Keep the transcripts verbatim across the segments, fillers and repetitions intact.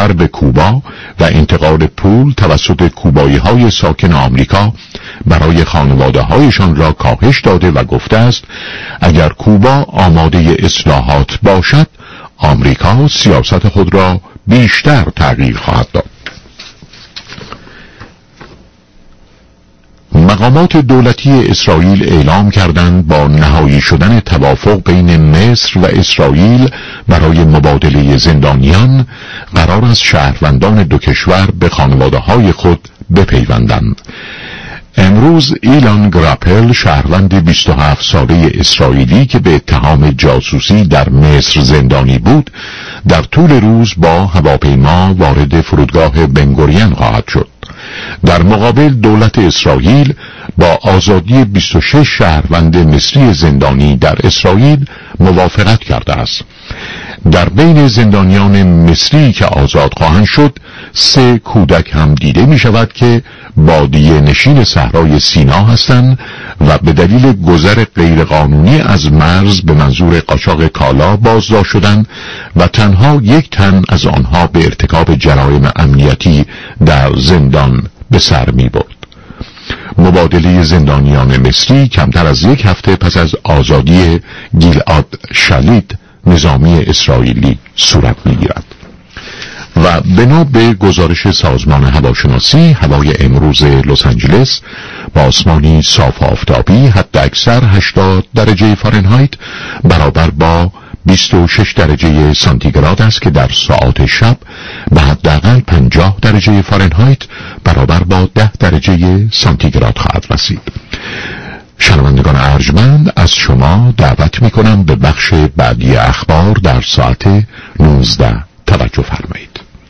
سفر به کوبا و انتقال پول توسط کوبایی های ساکن آمریکا برای خانواده هایشان را کاهش داده و گفته است اگر کوبا آماده اصلاحات باشد آمریکا سیاست خود را بیشتر تغییر خواهد داد. مقامات دولتی اسرائیل اعلام کردند با نهایی شدن توافق بین مصر و اسرائیل برای مبادله زندانیان قرار است شهروندان دو کشور به خانواده‌های خود بپیوندند. امروز ایلان گراپل شهروند بیست و هفت ساله اسرائیلی که به اتهام جاسوسی در مصر زندانی بود در طول روز با هواپیما وارد فرودگاه بنگوریون خواهد شد. در مقابل دولت اسرائیل با آزادی بیست و شش شهروند مصری زندانی در اسرائیل موافقت کرده است. در بین زندانیان مصری که آزاد خواهند شد سه کودک هم دیده می شود که بادیه نشین صحرای سینا هستند و به دلیل گذر غیرقانونی از مرز به منظور قاچاق کالا بازداشت شدند و تنها یک تن از آنها به ارتکاب جرایم امنیتی در زندان به سر می برد. مبادله زندانیان مصری کمتر از یک هفته پس از آزادی گیلعاد شالید نظامی اسرائیلی صورت می‌گیرد. و بنا به گزارش سازمان هواشناسی هوای امروز لس آنجلس با آسمانی صاف و آفتابی حد اکثر هشتاد درجه فارنهایت برابر با بیست و شش درجه سانتیگراد است که در ساعات شب به حداقل پنجاه درجه فارنهایت برابر با ده درجه سانتیگراد خواهد رسید. شنوندگان ارجمند از شما دعوت می کنم به بخش بعدی اخبار در ساعت نوزده توجه فرمایید.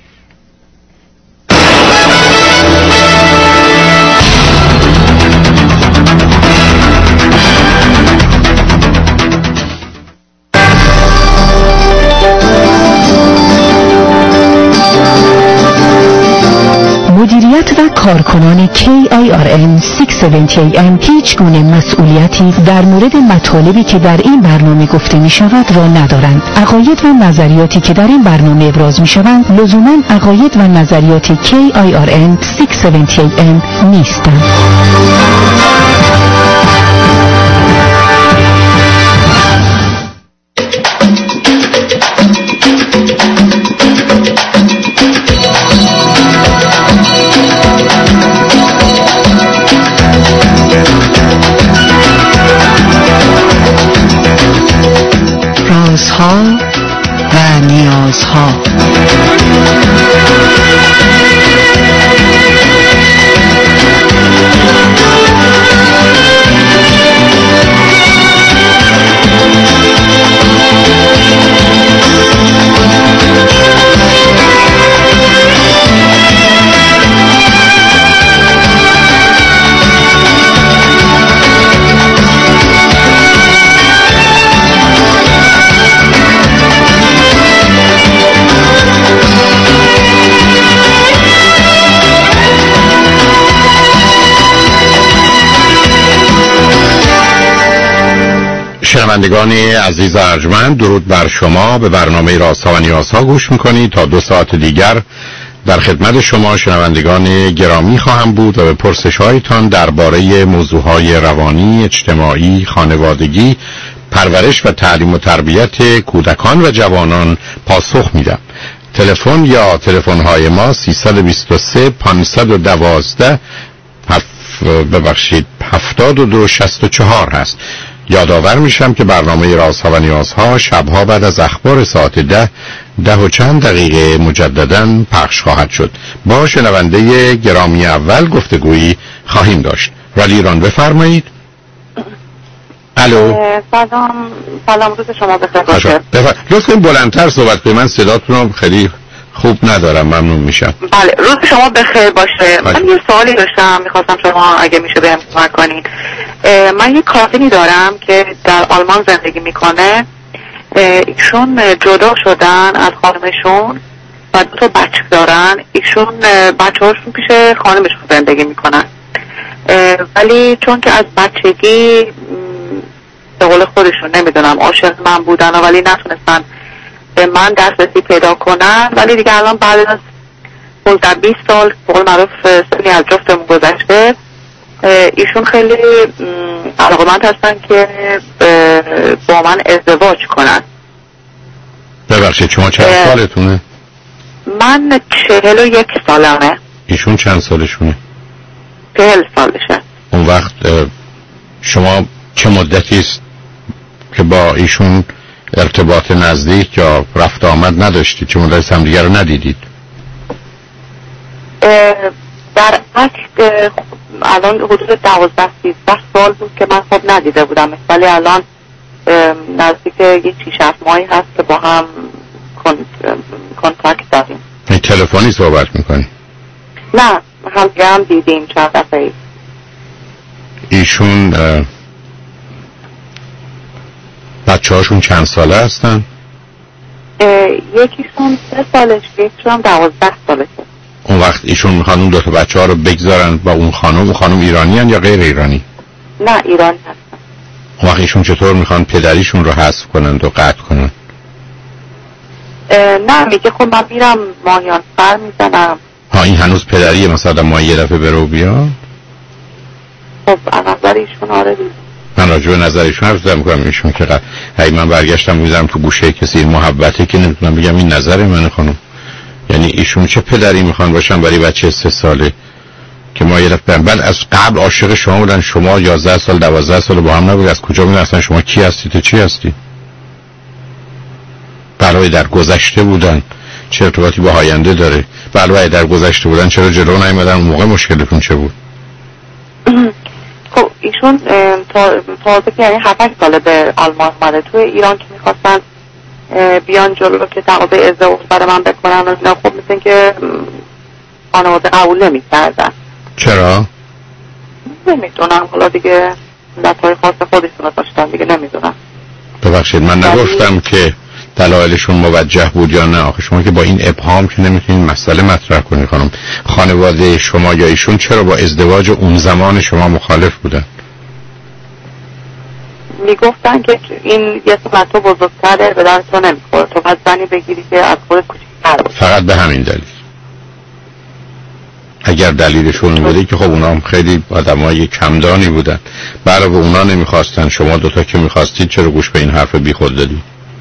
مدیریت و کارکنان کی آی آر ام ششصد و هفتاد ای ام هیچ گونه مسئولیتی در مورد مطالبی که در این برنامه گفته می شود را ندارند. عقاید و نظریاتی که در این برنامه ابراز می شوند لزوما عقاید و نظریات کی آی آر ام ششصد و هفتاد ای ام نیستند. رازها و نیازها. شنوندگان عزیز ارجمند، درود بر شما. به برنامه رازها و نیازها گوش میکنید. تا دو ساعت دیگر در خدمت شما شنوندگان گرامی خواهم بود و به پرسش هایتان درباره موضوعهای روانی، اجتماعی، خانوادگی، پرورش و تعلیم و تربیت کودکان و جوانان پاسخ میدم. تلفن یا تلفن های ما سیصد و بیست و سه پانصد و دوازده ببخشید هفتاد و دو شصت و چهار هست. یادآور میشم که برنامه رازها و نیازها شبها بعد از اخبار ساعت ده ده و چند دقیقه مجدداً پخش خواهد شد. با شنونده گرامی اول گفتگویی خواهیم داشت. ولی ایران بفرمایید. الو. سلام سلام، روز شما بخیر باشه. لطفاً بلندتر صحبت کنید، من صداتون رو خیلی خوب ندارم. ممنون میشم. بله، روز شما بخیر باشه. باشه. من یه سوالی داشتم، میخواستم شما اگه میشه بهم کمک کنید. من یه کازینی دارم که در آلمان زندگی میکنه. ایشون جدا شدن از خانمشون و دو تا بچه دارن. ایشون بچه هاشون پیش خانمشون زندگی میکنن، ولی چون که از بچگی به قول خودشون نمیدونم عاشق من بودن ولی نتونستن به من دسترسی پیدا کنن، ولی دیگه الان بعد از پانزده بیست سال بقول معروف سنی از جفتمون گذشته، ایشون خیلی علاقمند هستن که با من ازدواج کنن. ببخشید شما چند سالتونه؟ من چهل و یک سالمه. ایشون چند سالشونه؟ چهل سالشه. اون وقت شما چه مدتی است که با ایشون ارتباط نزدیک یا رفت آمد نداشتید؟ چه مدتی همدیگر رو ندیدید؟ در اصل الان حدود دوازده سیزده سال بود که من خب ندیده بودم، ولی الان نزدیک یه شش هفت ماهی هست که با هم کانتکت داریم. تلفنی صحبت میکنی؟ نه، هم هم دیدیم چند دفعه. ایشون بچه هاشون چند ساله هستن؟ یکیشون سه سالش، یکیشون هم دوازده سالشه. اون وقت ایشون میخوان اون دوتا بچه ها رو بگذارن با اون خانم؟ خانم ایرانی هن یا غیر ایرانی؟ نه ایرانی هستن. اون وقت ایشون چطور میخوان پدریشون رو حذف کنند و قطع کنند؟ نه میگه خب من میرم ماهیان سر میزنم. ها این هنوز پدریه مثلا ما یه دفعه برو بیا؟ خب از نظر ایشون آره دیگه. من راجع به نظر ایشون حرف زدم میکنم ایشون که قد... هی من برگشتم میذارم تو گوشه کسی محبته که نمیتونم بگم این نظر منه خانم. یعنی ایشون چه پدری میخوان باشن برای بچه سه ساله که ما یه دفعه بعد از قبل عاشق شما بودن، شما یازده سال دوازده سال با هم نبودید، از کجا میدونستن شما کی هستید تو چی هستی؟ برای در گذشته بودن چه ارتباطی با آینده داره؟ برای در گذشته بودن چرا جلو نیومدن؟ اون موقع مشکلتون چه بود؟ خب ایشون تازه که یعنی هفت ساله به آلمان اومده، توی ایران که میخواستن بیان جلو که تقاضای ازدواج برای من بکنن و اینا، خب مثل که خانواده قبول نمی‌کردن. چرا؟ نمیدونم، حالا دیگه علتهای خاص خودشون داشتن دیگه، نمیدونم. ببخشید من نگفتم که دلایلشون موجه بود یا نه، آخه شما که با این ابهام که نمیتونید مسئله مطرح کنید خانم. خانواده شما یا ایشون چرا با ازدواج اون زمان شما مخالف بودن؟ میگفتن که این یه سمت تو بزرگتره، به در تو نمیخوره، تو باید زنی بگیری که از خودت کوچیک‌تر باشه. فقط به همین دلیل؟ اگر دلیلشون بوده که خب اونا هم خیلی آدمای کمدانی بودن، برای اونا نمیخواستن، شما دوتا که میخواستید چرا گوش به این حرف بی خود دادید؟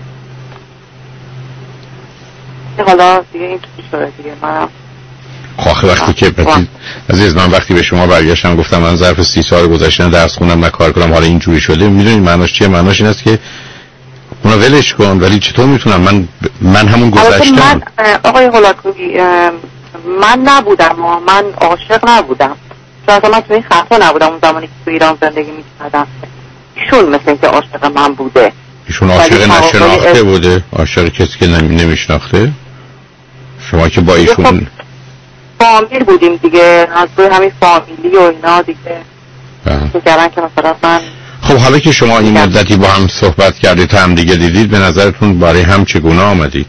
حالا دیگه این توی شده دیگه منم خواهی وقتی که بتید عزیز من وقتی به شما برگشتم گفتم من ظرف سی سال گذشته درس خوندم نکار کنم حالا اینجوری شده، میدونید معناش چیه؟ معناش این است که اونا ولش کن. ولی چطور میتونم من من همون گذشتم؟ من آقای هولاکویی من نبودم و من عاشق نبودم، چون اصلا من توی این خطا نبودم اون زمانی که تو ایران زندگی میکردم. ایشون مثل اینکه عاشق من بوده. ایشون عاشق نشناخته بوده؟ عاشق کسی که نمیشناخته؟ شما که با ایشون فامیل بودیم دیگه، از روی همین فامیلی و اینا دیگه میگرن که مثلا من. خب حالا که شما این مدتی با هم صحبت کردید هم دیگه دیدید، به نظرتون برای هم چگونه آمدید؟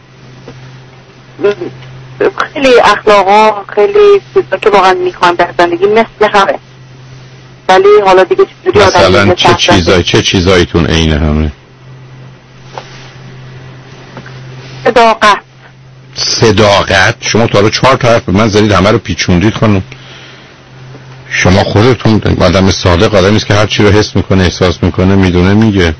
خیلی اخلاقا خیلی چیزا که واقعا میخوام در زندگی مثل همه، ولی حالا دیگه چجوری آدم مثلا چه چیزایی چه چیزایتون عین همه؟ صداقت. صداقت؟ شما تا حالا چهار تا حرف به من زدید همه رو پیچوندید خانم. شما خودتون آدم صادق آدمی است که هر چی رو حس میکنه احساس میکنه میدونه میگه.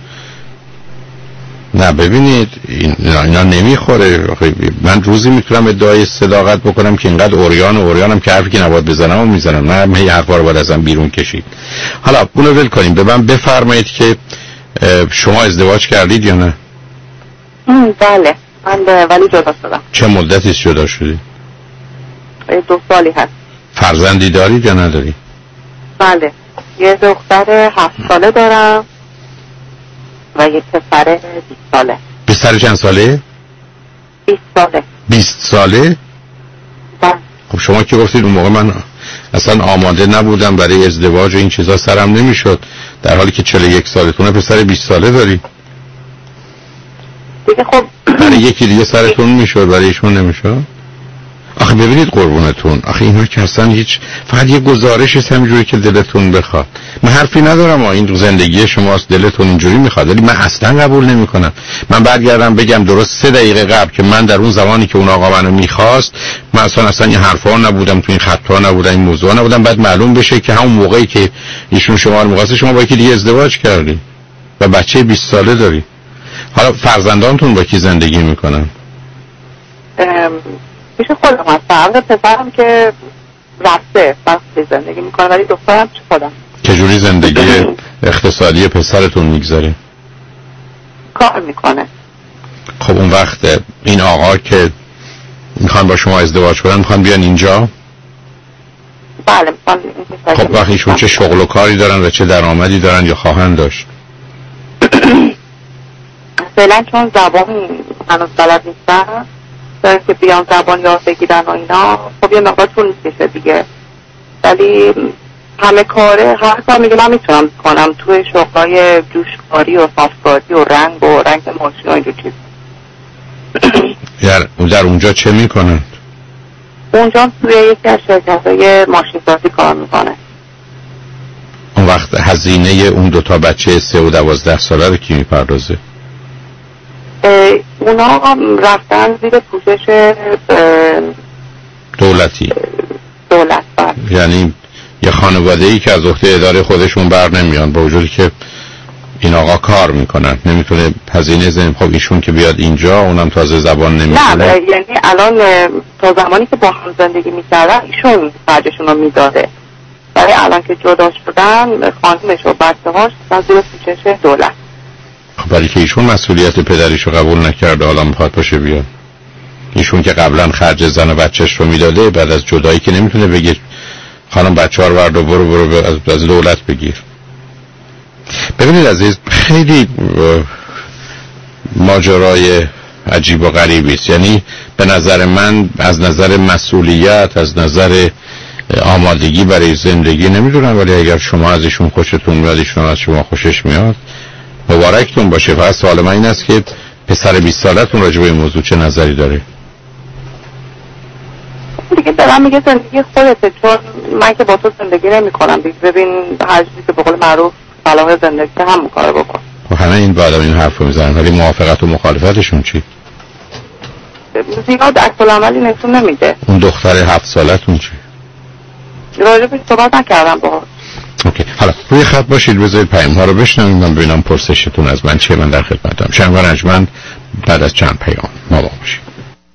نه ببینید اینا, اینا نمیخوره. من روزی میتونم ادعای صداقت بکنم که اینقدر اوریان و اوریانم که حرفی که نباید بزنم و میزنم، نه هی حرفا رو باید ازم بیرون کشید. حالا اونو ول کنیم. به من بفرمایید که شما ازدواج کردید یا نه؟ بله من ولی جدا شدم. چه مدتی جدا شدید؟ دو سالی هست. فرزندی دارید یا ندارید؟ بله یه دختر هفت ساله دارم و یه پسر بیست ساله. پسر چند ساله؟ بیست ساله. بیست ساله؟ بله. خب شما که گفتید اون موقع من اصلا آماده نبودم برای ازدواج و این چیزا سرم نمیشد، در حالی که چهل و یک سالتونه پسر بیست ساله داری دیگه. خب برای یکی دیگه سرتون میشد برای ایشون نمیشد؟ آخه ببینید قربونتون، آخه اینها که اصلا هیچ، فقط یه گزارش است همینجوری که دلتون بخواد. من حرفی ندارم، این زندگی شماست، دلتون اینجوری میخواد، ولی من اصلا قبول نمیکنم. من برگردم بگم درست سه دقیقه قبل که من در اون زمانی که اون آقا منو میخواست، من اصلا اصلا این حرفا نبودم، تو این خطا نبودم، این موضوع نبودم، بعد معلوم بشه که همون موقعی که ایشون شما رو میخواست شما با یکی دیگه ازدواج کردی و بچه بیست ساله داری. حالا فرزندانتون با کی زندگی میکنن؟ میشه خودم هستم، پسرم که رفته وقتی زندگی میکنه، ولی دخترم چه خودم. چجوری زندگی اقتصادی پسرتون میگذاره؟ کار میکنه. خب اون وقت این آقا که میخوان با شما ازدواج کنن میخوان بیان اینجا؟ بله میخوان. خب وقت ایشون چه شغل و کاری دارن و چه درآمدی دارن یا خواهند داشت؟ فعلا چون زبان هنوز بلد نیستن داره که بیان زبان یاد بگیرن و اینا، خب یه مقدار طول میکشه دیگه، ولی همه کاره هر کار میگه من میتونم کنم توی شغلای جوشکاری و صافکاری و رنگ و رنگ ماشین و اینجور چیز. در در اونجا چه میکنن؟ اونجا توی یکی از شرکت‌های ماشین سازی کار میکنه. اون وقت هزینه اون دوتا بچه سه و دوازده ساله رو کی میپردازه؟ اونا رفتن زیر پوشش دولتی. دولت بر. یعنی یه خانواده‌ای که از عهده اداره خودشون بر نمیان، با وجودی که این آقا کار میکنن، نمیتونه هزینه زن. خب ایشون که بیاد اینجا اونم تازه زبان نمیتونه. نه یعنی الان تا زمانی که با هم زندگی میکردن ایشون خرجشون رو میداده، ولی الان که جدا شدن خانمش و بچه هاش زیر پوشش دولت. ولی که ایشون مسئولیت پدریش رو قبول نکرده، حالا میخواد باشه بیاد. ایشون که قبلا خرج زن و بچهش رو میداده، بعد از جدایی که نمیتونه بگه خانم بچه ها رو برد و برو برو از دولت بگیر. ببینید عزیز، خیلی ماجرای عجیب و غریبی است. یعنی به نظر من از نظر مسئولیت، از نظر آمادگی برای زندگی نمیدونم، ولی اگر شما از ایشون خوشتون میاد، ایشون از شما خوشش میاد، مبارکتون باشه. فقط سوال من این است که پسر بیست سالتون راجع به این موضوع چه نظری داره؟ دیگه دارم میگه زندگی خودته، چون من که با تو زندگی نمی کنم. ببین هر چیزی که به قول معروف صلاح زندگی هم کار بکن. و همه این بعد این حرف رو میزنن، ولی موافقت و مخالفتشون چی؟ زیاد عکس العملی نشون نمیده. اون دختر هفت سالتون چی؟ راجع بهش صحبت نکردم باهاش. اوکی، حالا روی خط باشید، بذارید پیام ها رو بشنویم، من ببینم پرسشتون از من چیه. من در خدمتم. شنوار انجمن بعد از چند پیام ما با باشید.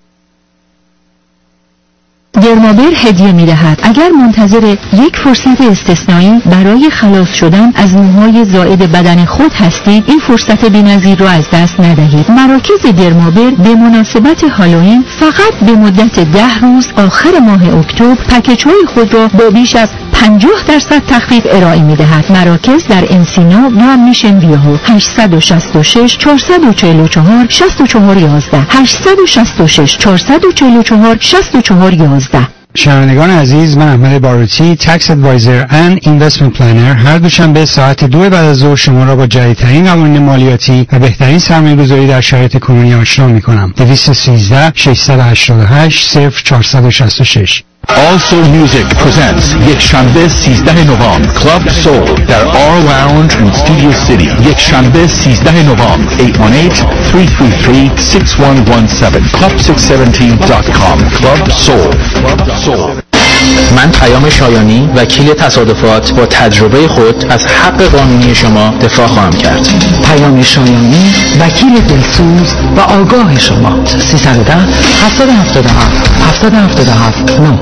درمابر هدیه می دهد. اگر منتظر یک فرصت استثنایی برای خلاص شدن از موهای زائد بدن خود هستید، این فرصت بی‌نظیر را از دست ندهید. مراکز درمابر به مناسبت هالوئین فقط به مدت ده روز آخر ماه اکتبر پکیج‌های خود را با بیش از پنجاه درصد تخفیف ارائه می دهد. مراکز در انسینا و میشن ویهو. هشت شش شش چهار چهار چهار شش چهار یک یک هشت شش شش چهار چهار چهار شش چهار یک یک. شنوندگان عزیز، من احمد باروتی، تکس ادوایزر اند اینوستمنت پلنر، هر دوشنبه ساعت دو بعد از ظهر شما را با جدیدترین قوانین مالیاتی و بهترین سرمایه‌گذاری در شرایط کنونی آشنا می‌کنم. دویست و سیزده ششصد و هشتاد و هشت صفر چهارصد و شصت و شش. Also Music presents یک شنبه سیزده نوامبر کلاب سول در آر لاونج in Studio City. یک شنبه سیزده نوامبر هشت یک هشت سه سه سه شش یک یک هفت club six seventeen dot com. Club Soul. من پیام شایانی، وکیل تصادفات، با تجربه خود از حق قانونی شما دفاع خواهم کرد. پیام شایانی، وکیل دلسوز و آگاه شما. سیصد و ده هفتاد هفتاد و هفت هفتاد هفتاد و هفت نه.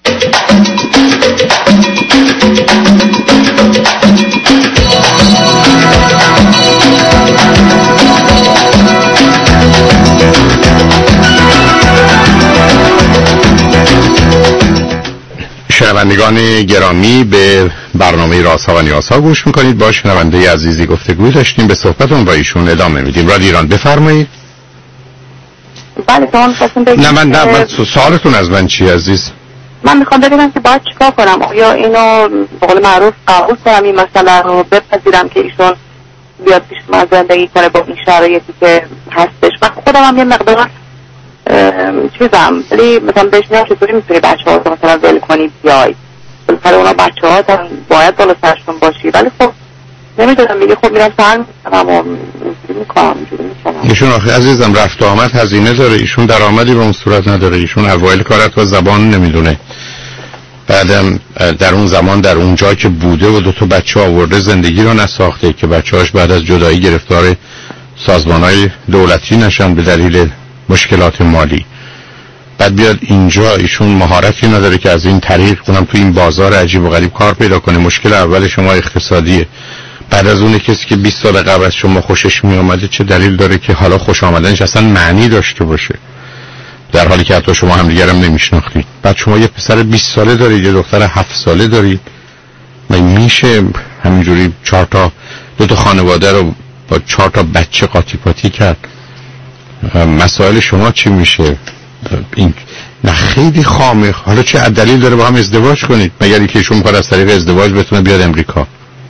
شنوندگان گرامی، به برنامه رازها و نیازها گوش میکنید. با شنونده عزیزی گفتگو داشتیم، به صحبتون با ایشون ادامه میدیم. رادیو ایران، بفرمایید. بله شما می‌خواستین بگید؟ نه من نه من سوالتون از من چی عزیز؟ من میخوام ببینم که باید چیکار کنم. آیا اینو به قول معروف قبول کنم این مسئله رو، بپذیرم که ایشون بیاد پیش من زندگی کنه با این شرایطی که هستش. من خودم هم یه مقدار چیزم ولی مثلا بهش میگم چطوری میتونی بچه ها رو مثلا ول کنی بیای بالاخره اونا بچه ها باید بالا سرشون باشی، ولی خب نمیدونم میگه خب میرم سر میکنم و میکنم ایشون آخه عزیزم رفت آمد هزینه داره، ایشون درآمدی به اون صورت نداره، ایشون اوایل کارت و زبان نمیدونه، بعدم در اون زمان در اون جا که بوده و دو تا بچه آورده زندگی رو نساخته که بچه‌هاش بعد از جدایی گرفتار سازمان‌های دولتی نشن به دلیل مشکلات مالی، بعد بیاد اینجا ایشون مهارتی نداره که از این طریق اونم تو این بازار عجیب و غریب کار پیدا کنه. مشکل اول شما اقتصادیه، بعد از اون کسی که بیست سال قبل از شما خوشش می اومده چه دلیل داره که حالا خوش آمدنش اصلا معنی داشته باشه، در حالی که حتی شما هم دیگر هم نمیشناختید. بعد شما یه پسر بیست ساله دارید، یه دختر هفت ساله دارید، من میشه همینجوری چهار تا دو تا خانواده رو با چهار تا بچه قاطی پاتی کرد؟ مسائل شما چی میشه؟ این نه خیلی خامه. حالا چه دلیل داره با هم ازدواج کنید مگر اینکه ایشون میخواد از طریق ازدواج بتونه بیاد امریکا؟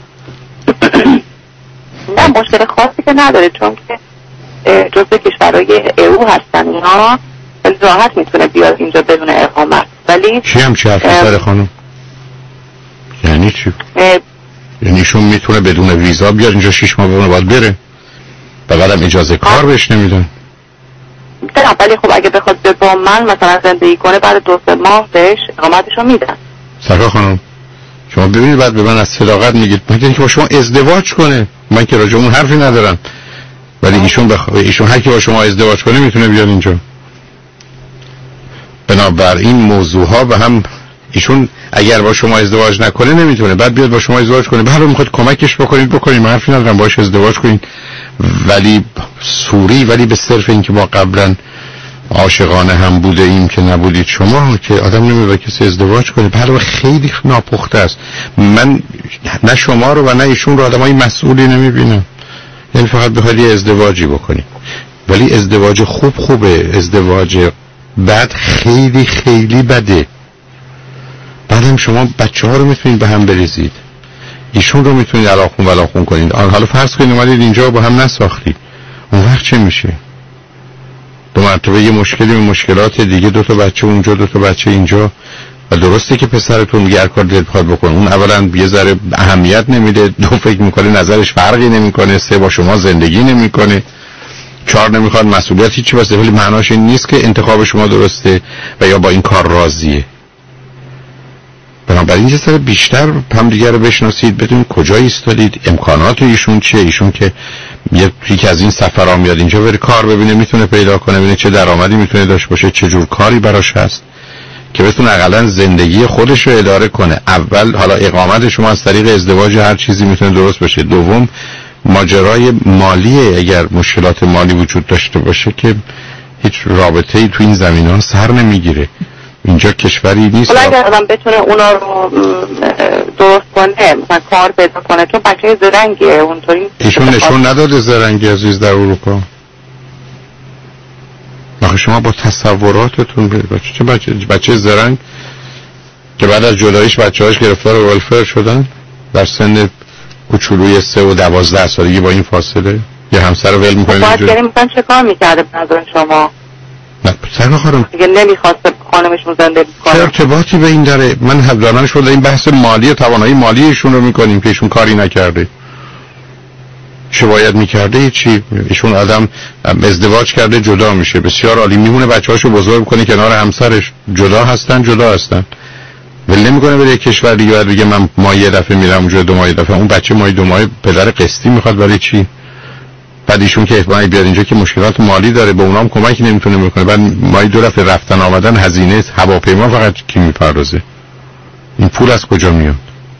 نه مشکل خاصی که نداره، چون که جزء کشورهای او هستن اینا، خیلی راحت میتونه بیاد اینجا بدون اقامت. ولی چی هم چه حرفی سر خانم؟ یعنی چی؟ یعنی ایشون میتونه بدون ویزا بیاد اینجا شیش ماه بمونه باید بره، بعدم اجازه کار بهش نمیدن؟ نه ولی خب اگه بخواد با من مثلا زندگی کنه بعد دو سه ماه بهش اقامتشو میدن. سرکار خانم شما ببینید بعد به من از صداقت میگید مگه اینکه با شما ازدواج کنه، من که راجع اون حرفی ندارم، ولی ایشون بخ... ایشون هر کی با شما ازدواج کنه میتونه بیاد اینجا. بنابراین موضوع ها به هم، ایشون اگر با شما ازدواج نکنه نمیتونه، بعد بیاد با شما ازدواج کنه، بعد میخواد کمکش بکنید بکنید، من حرفی ندارم باهاش ازدواج کنید، ولی سوری ولی به صرف اینکه ما قبلا عاشقانه هم بوده ایم که نبودید شما، که آدم نمیره با کسی ازدواج کنه. برای خیلی ناپخته است. من نه شما رو و نه ایشون رو آدمای مسئولی نمیبینم، یعنی فقط بخواید یه ازدواجی بکنید، ولی ازدواج خوب خوبه، ازدواج بد خیلی خیلی بده. بعدم شما بچه ها رو میتونید به هم بریزید، ایشون رو میتونید علاخون ولاخون کنید. حالا فرض کنید اومدید اینجا با هم نساختید، اون وقت چه میشه؟ دو مرتبه یه مشکلی و مشکلات دیگه، دو تا بچه اونجا دو تا بچه اینجا، و درسته که پسرتون دیگه هر کار دلت بخواد بکنه، اون اولا یه ذره اهمیت نمیده، دو فکر میکنه نظرش فرقی نمیکنه، سه با شما زندگی نمیکنه، چهار نمیخواد مسئولیت هیچی باشه، ولی معناش این نیست که انتخاب شما درسته و یا با این کار راضیه. بنابراین یه سر بیشتر هم دیگه رو بشناسید، بدونید کجا ایستادید، امکانات ایشون چیه، ایشون که یکی از این سفرها میاد اینجا بره کار ببینه میتونه پیدا کنه، ببینه چه درآمدی میتونه داشته باشه، چه جور کاری براش هست که بتونه حداقل زندگی خودش رو اداره کنه. اول حالا اقامت شما از طریق ازدواج هر چیزی میتونه درست بشه، دوم ماجرای مالیه، اگر مشکلات مالی وجود داشته باشه که هیچ رابطه‌ای تو این زمینه‌ها سر نمیگیره. اینجا کشوری نیست حالا اگر آدم بتونه اونا رو درست کنه، مثلا کار پیدا کنه، چون بچه زرنگیه اونطوری. ایشون نشون نداده زرنگی عزیز در اروپا. آخه شما با تصوراتتون بچه بچه بچه زرنگ که بعد از جداییش بچه‌هاش گرفتار ولفر شدن در سن کوچولوی سه و دوازده سالگی، با این فاصله یه همسر ول می‌کنه. باید بریم مثلا چه کار می‌کرده به نظر شما؟ نه سر خانم دیگه نمی‌خواسته خانمشون زندگی کنه. چه ارتباطی به این داره؟ من حداقل شده این بحث مالی و توانایی مالی ایشون رو می‌کنیم که ایشون کاری نکرده. چه باید می‌کرده؟ چی؟ ایشون آدم ازدواج کرده جدا میشه، بسیار عالی، میمونه بچه‌هاشو بزرگ کنه کنار همسرش، جدا هستن جدا هستن، ولی نمی‌کنه بره کشور دیگه بعد بگه من ما یه دفعه میرم اونجا، دو ماه دفعه اون بچه ماه دو ماه پدر قسطی میخواد، برای چی؟ بعد ایشون که احتمالاً بیاد اینجا که مشکلات مالی داره، به اونام کمکی نمیتونه بکنه، بعد ماه دو دفعه رفتن آمدن هزینه هواپیما فقط کی میپردازه؟ این پول از کجا میاد؟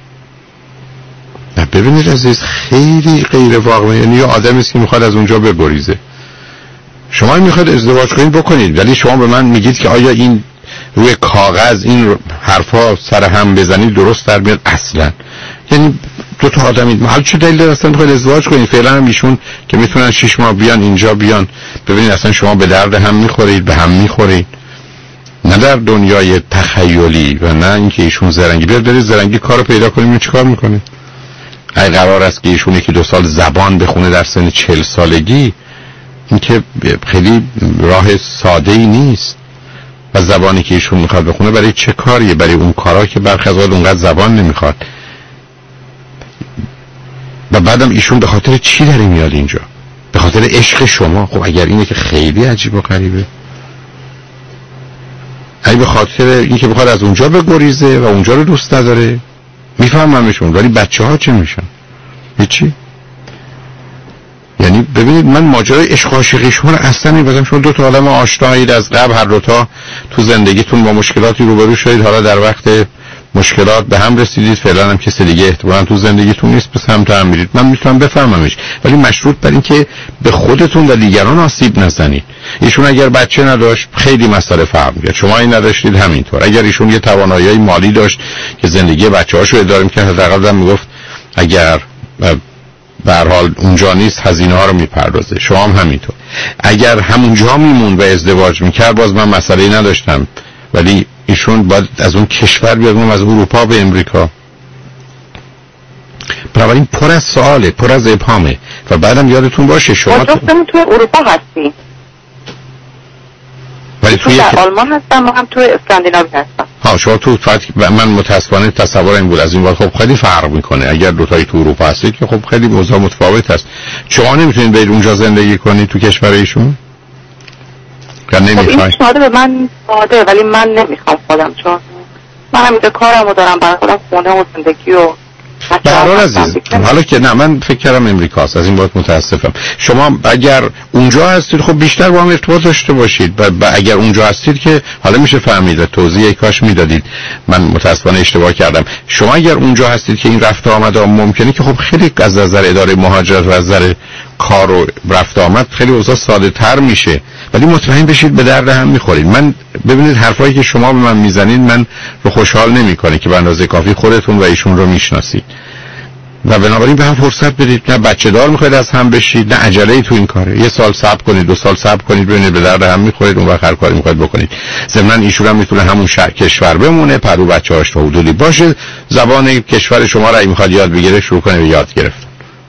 نه ببینید عزیز خیلی غیر واقعی، یعنی یه آدمی است که میخواد از اونجا بگریزه. شما میخواد ازدواج کنید بکنید، ولی شما به من میگید که آیا این روی کاغذ این حرفا سر هم بزنید درست در میاد؟ اصلا. یعنی دو تا آدمی حالا چه دلیل داره اصلا بخواید ازدواج کنید؟ فعلا هم ایشون که میتونن شش ماه بیان اینجا بیان، ببینید اصلا شما به درد هم میخورید، به هم میخورید، نه در دنیای تخیلی و نه اینکه ایشون زرنگی بیاد برید زرنگی کارو پیدا کنید. چیکار میکنید؟ اگه قرار است که ایشون یکی دو سال زبان بخونه در سن چهل سالگی، این که خیلی راه ساده ای نیست و زبانی که ایشون میخواد بخونه برای چه کاریه؟ برای اون کارا که برخی از اوقات اونقدر زبان نمیخواد. و بعدم ایشون به خاطر چی داره میاد اینجا؟ به خاطر عشق شما. خب اگر اینه که خیلی عجیب و غریبه. اگه به خاطر اینکه بخواد از اونجا بگریزه و اونجا رو دوست نداره، میفهممشون. ولی بچه ها چه میشن؟ هیچی. یعنی ببینید من ماجرای عشق و عاشقی شما رو اصلا نمی‌فهمم. شما دو تا عالم آشنایید از قبل، هر دو تا تو زندگیتون با مشکلاتی روبرو شدید، حالا در وقت مشکلات به هم رسیدید، فعلا هم کسی دیگه احتمالاً تو زندگیتون نیست، به سمت هم میرید. من میتونم بفهممش، ولی مشروط بر این که به خودتون و دیگران آسیب نزنید. ایشون اگر بچه نداشت خیلی مسئله فرق می‌کرد، شما این نداشتید همینطور. اگر ایشون یه توانایی مالی داشت که زندگی بچه‌هاشو اداره می‌کرد، حداقل میگفت اگر به هر حال اونجا نیست هزینه ها رو میپردازه. شما هم همینطور. اگر همونجا میمون و ازدواج میکرد باز من مسئله‌ای نداشتم، ولی ایشون باید از اون کشور بیاد، از اروپا به امریکا. بنابراین پر از سواله، پر از ابهامه. و بعدم یادتون باشه شما تو توی اروپا هستی، ولی توی در آلمان هستم و هم توی اسکاندیناوی هستم. ها شما تو فقط من متاسفانه تصور این بود از این وقت. خب خیلی فرق میکنه. اگر دو تایی تو اروپا هستید که خب خیلی موضوع متفاوت است. شما نمیتونید برید اونجا زندگی کنید تو کشور ایشون؟ یا نمیخواید؟ خب این شماده به من ساده، ولی من نمیخوام خودم، چون من همیشه کارمو دارم، برای خودم خونه و زندگی و به هر حال عزیز، حالا که نه من فکر کردم امریکاست، از این بابت متاسفم. شما اگر اونجا هستید خب بیشتر با هم ارتباط داشته باشید. و اگر اونجا هستید که حالا میشه فهمید، توضیح کاش میدادید، من متاسفانه اشتباه کردم. شما اگر اونجا هستید که این رفت آمد ممکنه که خب خیلی از نظر اداره مهاجرت و از نظر کار و رفت آمد خیلی اوضاع ساده تر میشه، ولی مطمئن بشید به درد هم میخورید. من ببینید حرفایی که شما به من میزنید من رو خوشحال نمیکنه که به اندازه کافی خودتون و ایشون رو میشناسید و بنابراین به هم فرصت بدید. نه بچه دار میخواید از هم بشید، نه عجله‌ای تو این کاره. یه سال صبر کنید، دو سال صبر کنید، ببینید به درد هم میخورید، اون وقت هر کاری میخواید بکنید. ضمن ایشون هم میتونه همون شهر کشور بمونه، پرو بچه‌هاش تا حدودی باشه، زبان کشور شما رو اگه میخواد یاد بگیره شروع کنه به یاد گرفتن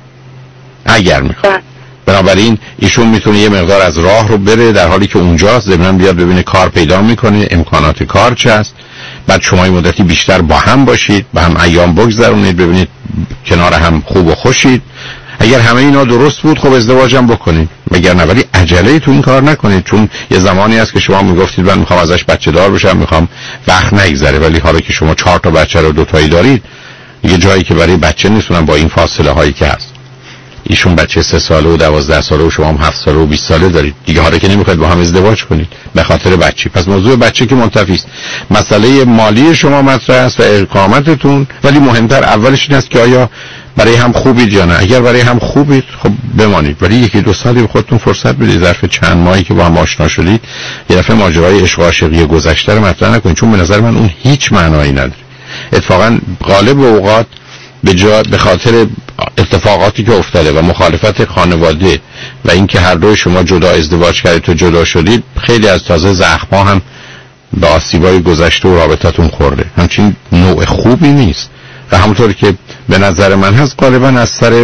اگر میخواد. بنابراین ایشون میتونه یه مقدار از راه رو بره در حالی که اونجاست، ضمن بیاد ببینه کار پیدا میکنه، امکانات کار چه است. بعد شما این مدتی بیشتر با هم باشید، با هم ایام بگذرونید، ببینید کنار هم خوب و خوشید. اگر همه اینا درست بود خب ازدواجم بکنید، مگر نه. ولی عجله تو این کار نکنید، چون یه زمانی هست که شما میگفتید من میخوام ازش بچه دار بشم، میخوام وقت نگذره، ولی حالا که شما چهار تا بچه رو دو تایی دارید یه جایی که برای بچه نیستونم با این فاصله هایی که هست. ایشون بچه سه ساله و دوازده ساله و شما هم هفت ساله و بیست ساله دارید دیگه، حالا که نمیخواید با هم ازدواج کنید به خاطر بچه. پس موضوع بچه که منتفی است، مسئله مالی شما مطرح است و اقامتتون، ولی مهمتر اولش این است که آیا برای هم خوبید یا نه. اگر برای هم خوبید خب بمانید، ولی یکی دو سالی به خودتون فرصت بدید. ظرف چند ماهی که با هم آشنا شدید یه دفعه ماجرای عشق و عاشقی گذشته رو مطرح نکنید، چون به نظر من اون هیچ معنایی نداره. اتفاقا غالب اوقات به جا به خاطر اتفاقاتی که افتاده و مخالفت خانواده و اینکه هر دوی شما جدا ازدواج کردید و جدا شدید، خیلی از تازه زخم‌ها هم به آسیبای گذشته و رابطتون خورده. همچین نوع خوبی نیست و همونطور که به نظر من هست غالبا از سر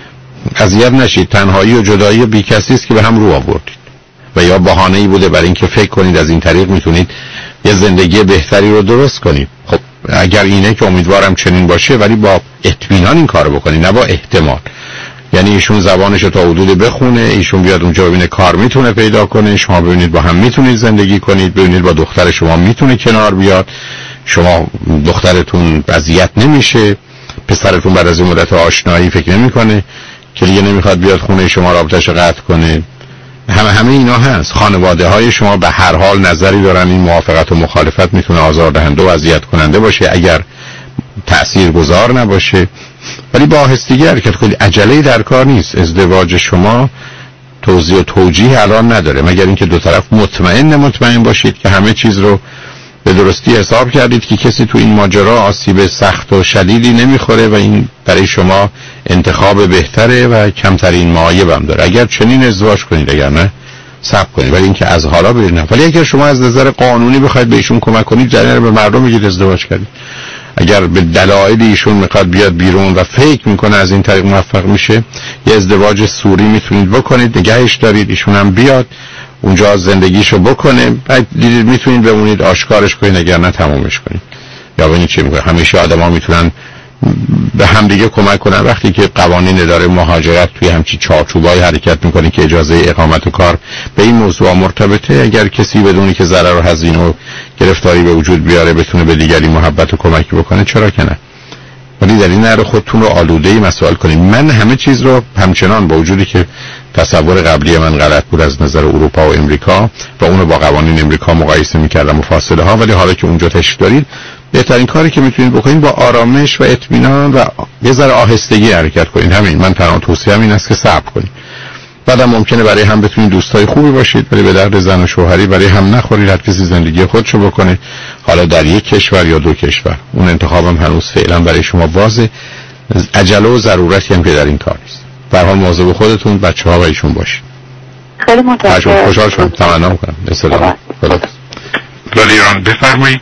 اذیت نشید. تنهایی و جدایی بی کسی است که به هم رو آوردید و یا بهانه‌ای بوده برای اینکه فکر کنید از این طریق میتونید یه زندگی بهتری رو درست کنید. خب اگر اینه که امیدوارم چنین باشه، ولی با اطمینان این کارو بکنید، نه با احتمال. یعنی ایشون زبانشو تا حدودی بخونه، ایشون بیاد اونجا ببینه کار میتونه پیدا کنه، شما ببینید با هم میتونید زندگی کنید، ببینید با دختر شما میتونه کنار بیاد، شما دخترتون اذیت نمیشه، پسرتون بعد از این مدت آشنایی فکر نمیکنه که دیگه نمیخواد بیاد خونه شما رابطه‌شو قطع کنه. همه همه اینا هست. خانواده های شما به هر حال نظری دارن، این موافقت و مخالفت میتونه آزاردهنده و اذیت کننده باشه اگر تأثیرگذار نباشه، ولی با آهستگی حرکت کنید. عجله‌ای در کار نیست. ازدواج شما توضیح و توجیه الان نداره، مگر اینکه دو طرف مطمئن مطمئن باشید که همه چیز رو به درستی حساب کردید که کسی تو این ماجرا آسیب سخت و شدیدی نمیخوره و این برای شما انتخاب بهتره و کمترین معایب هم داره. اگر چنین ازدواج کنید، اگر نه صبر کنید. ولی اینکه از حالا برید. ولی اگر شما از نظر قانونی بخواید بهشون کمک کنید، جریان به مردم میگید ازدواج کردید. اگر به دلایل ایشون میخواد بیاد بیرون و فکر میکنه از این طریق موفق میشه، یه ازدواج سوری میتونید بکنید، نگهش دارید، ایشون هم بیاد اونجا زندگیشو بکنه، بعد دیدید میتونید بمونید آشکارش کنید، اگر نه تمومش کنید. یا ببینید چی میگه. همیشه آدما میتونن به هم دیگه کمک کنن. وقتی که قوانین اداره مهاجرت توی همچین چارچوبای حرکت میکنه که اجازه اقامت و کار به این موضوع مرتبطه، اگر کسی بدونی که ضرر و هزینه و گرفتاری به وجود بیاره بتونه به دیگری محبت و کمکی بکنه، چرا که نه؟ ولی در این نره خودتون رو آلوده‌ای مسائل کنید. من همه چیز رو همچنان با وجودی که تصور قبلی من غلط بود از نظر اروپا و امریکا و اون رو با قوانین امریکا مقایسه میکردم و فاصله ها، ولی حالا که اونجا تشریف دارید، بهترین کاری که میتونید بکنید با آرامش و اطمینان و یه ذره آهستگی حرکت کنید. همین من تنها توصیه‌ام این است که صبر کنید. بعدم ممکنه برای هم بتونید دوستای خوبی باشید، ولی به درد زن و شوهری برای هم نخورید. هر کسی زندگی خودشو بکنه، حالا در یک کشور یا دو کشور. اون انتخابم هنوز فعلا برای شما بازه. عجله و ضرورتی هم که در این کار نیست. به هر حال مواظب خودتون، بچه‌ها و ایشون باشید. خیلی متشکرم. خوشحال شدم. تمنا می‌کنم. سلام. خدا. ایران بفرمایید.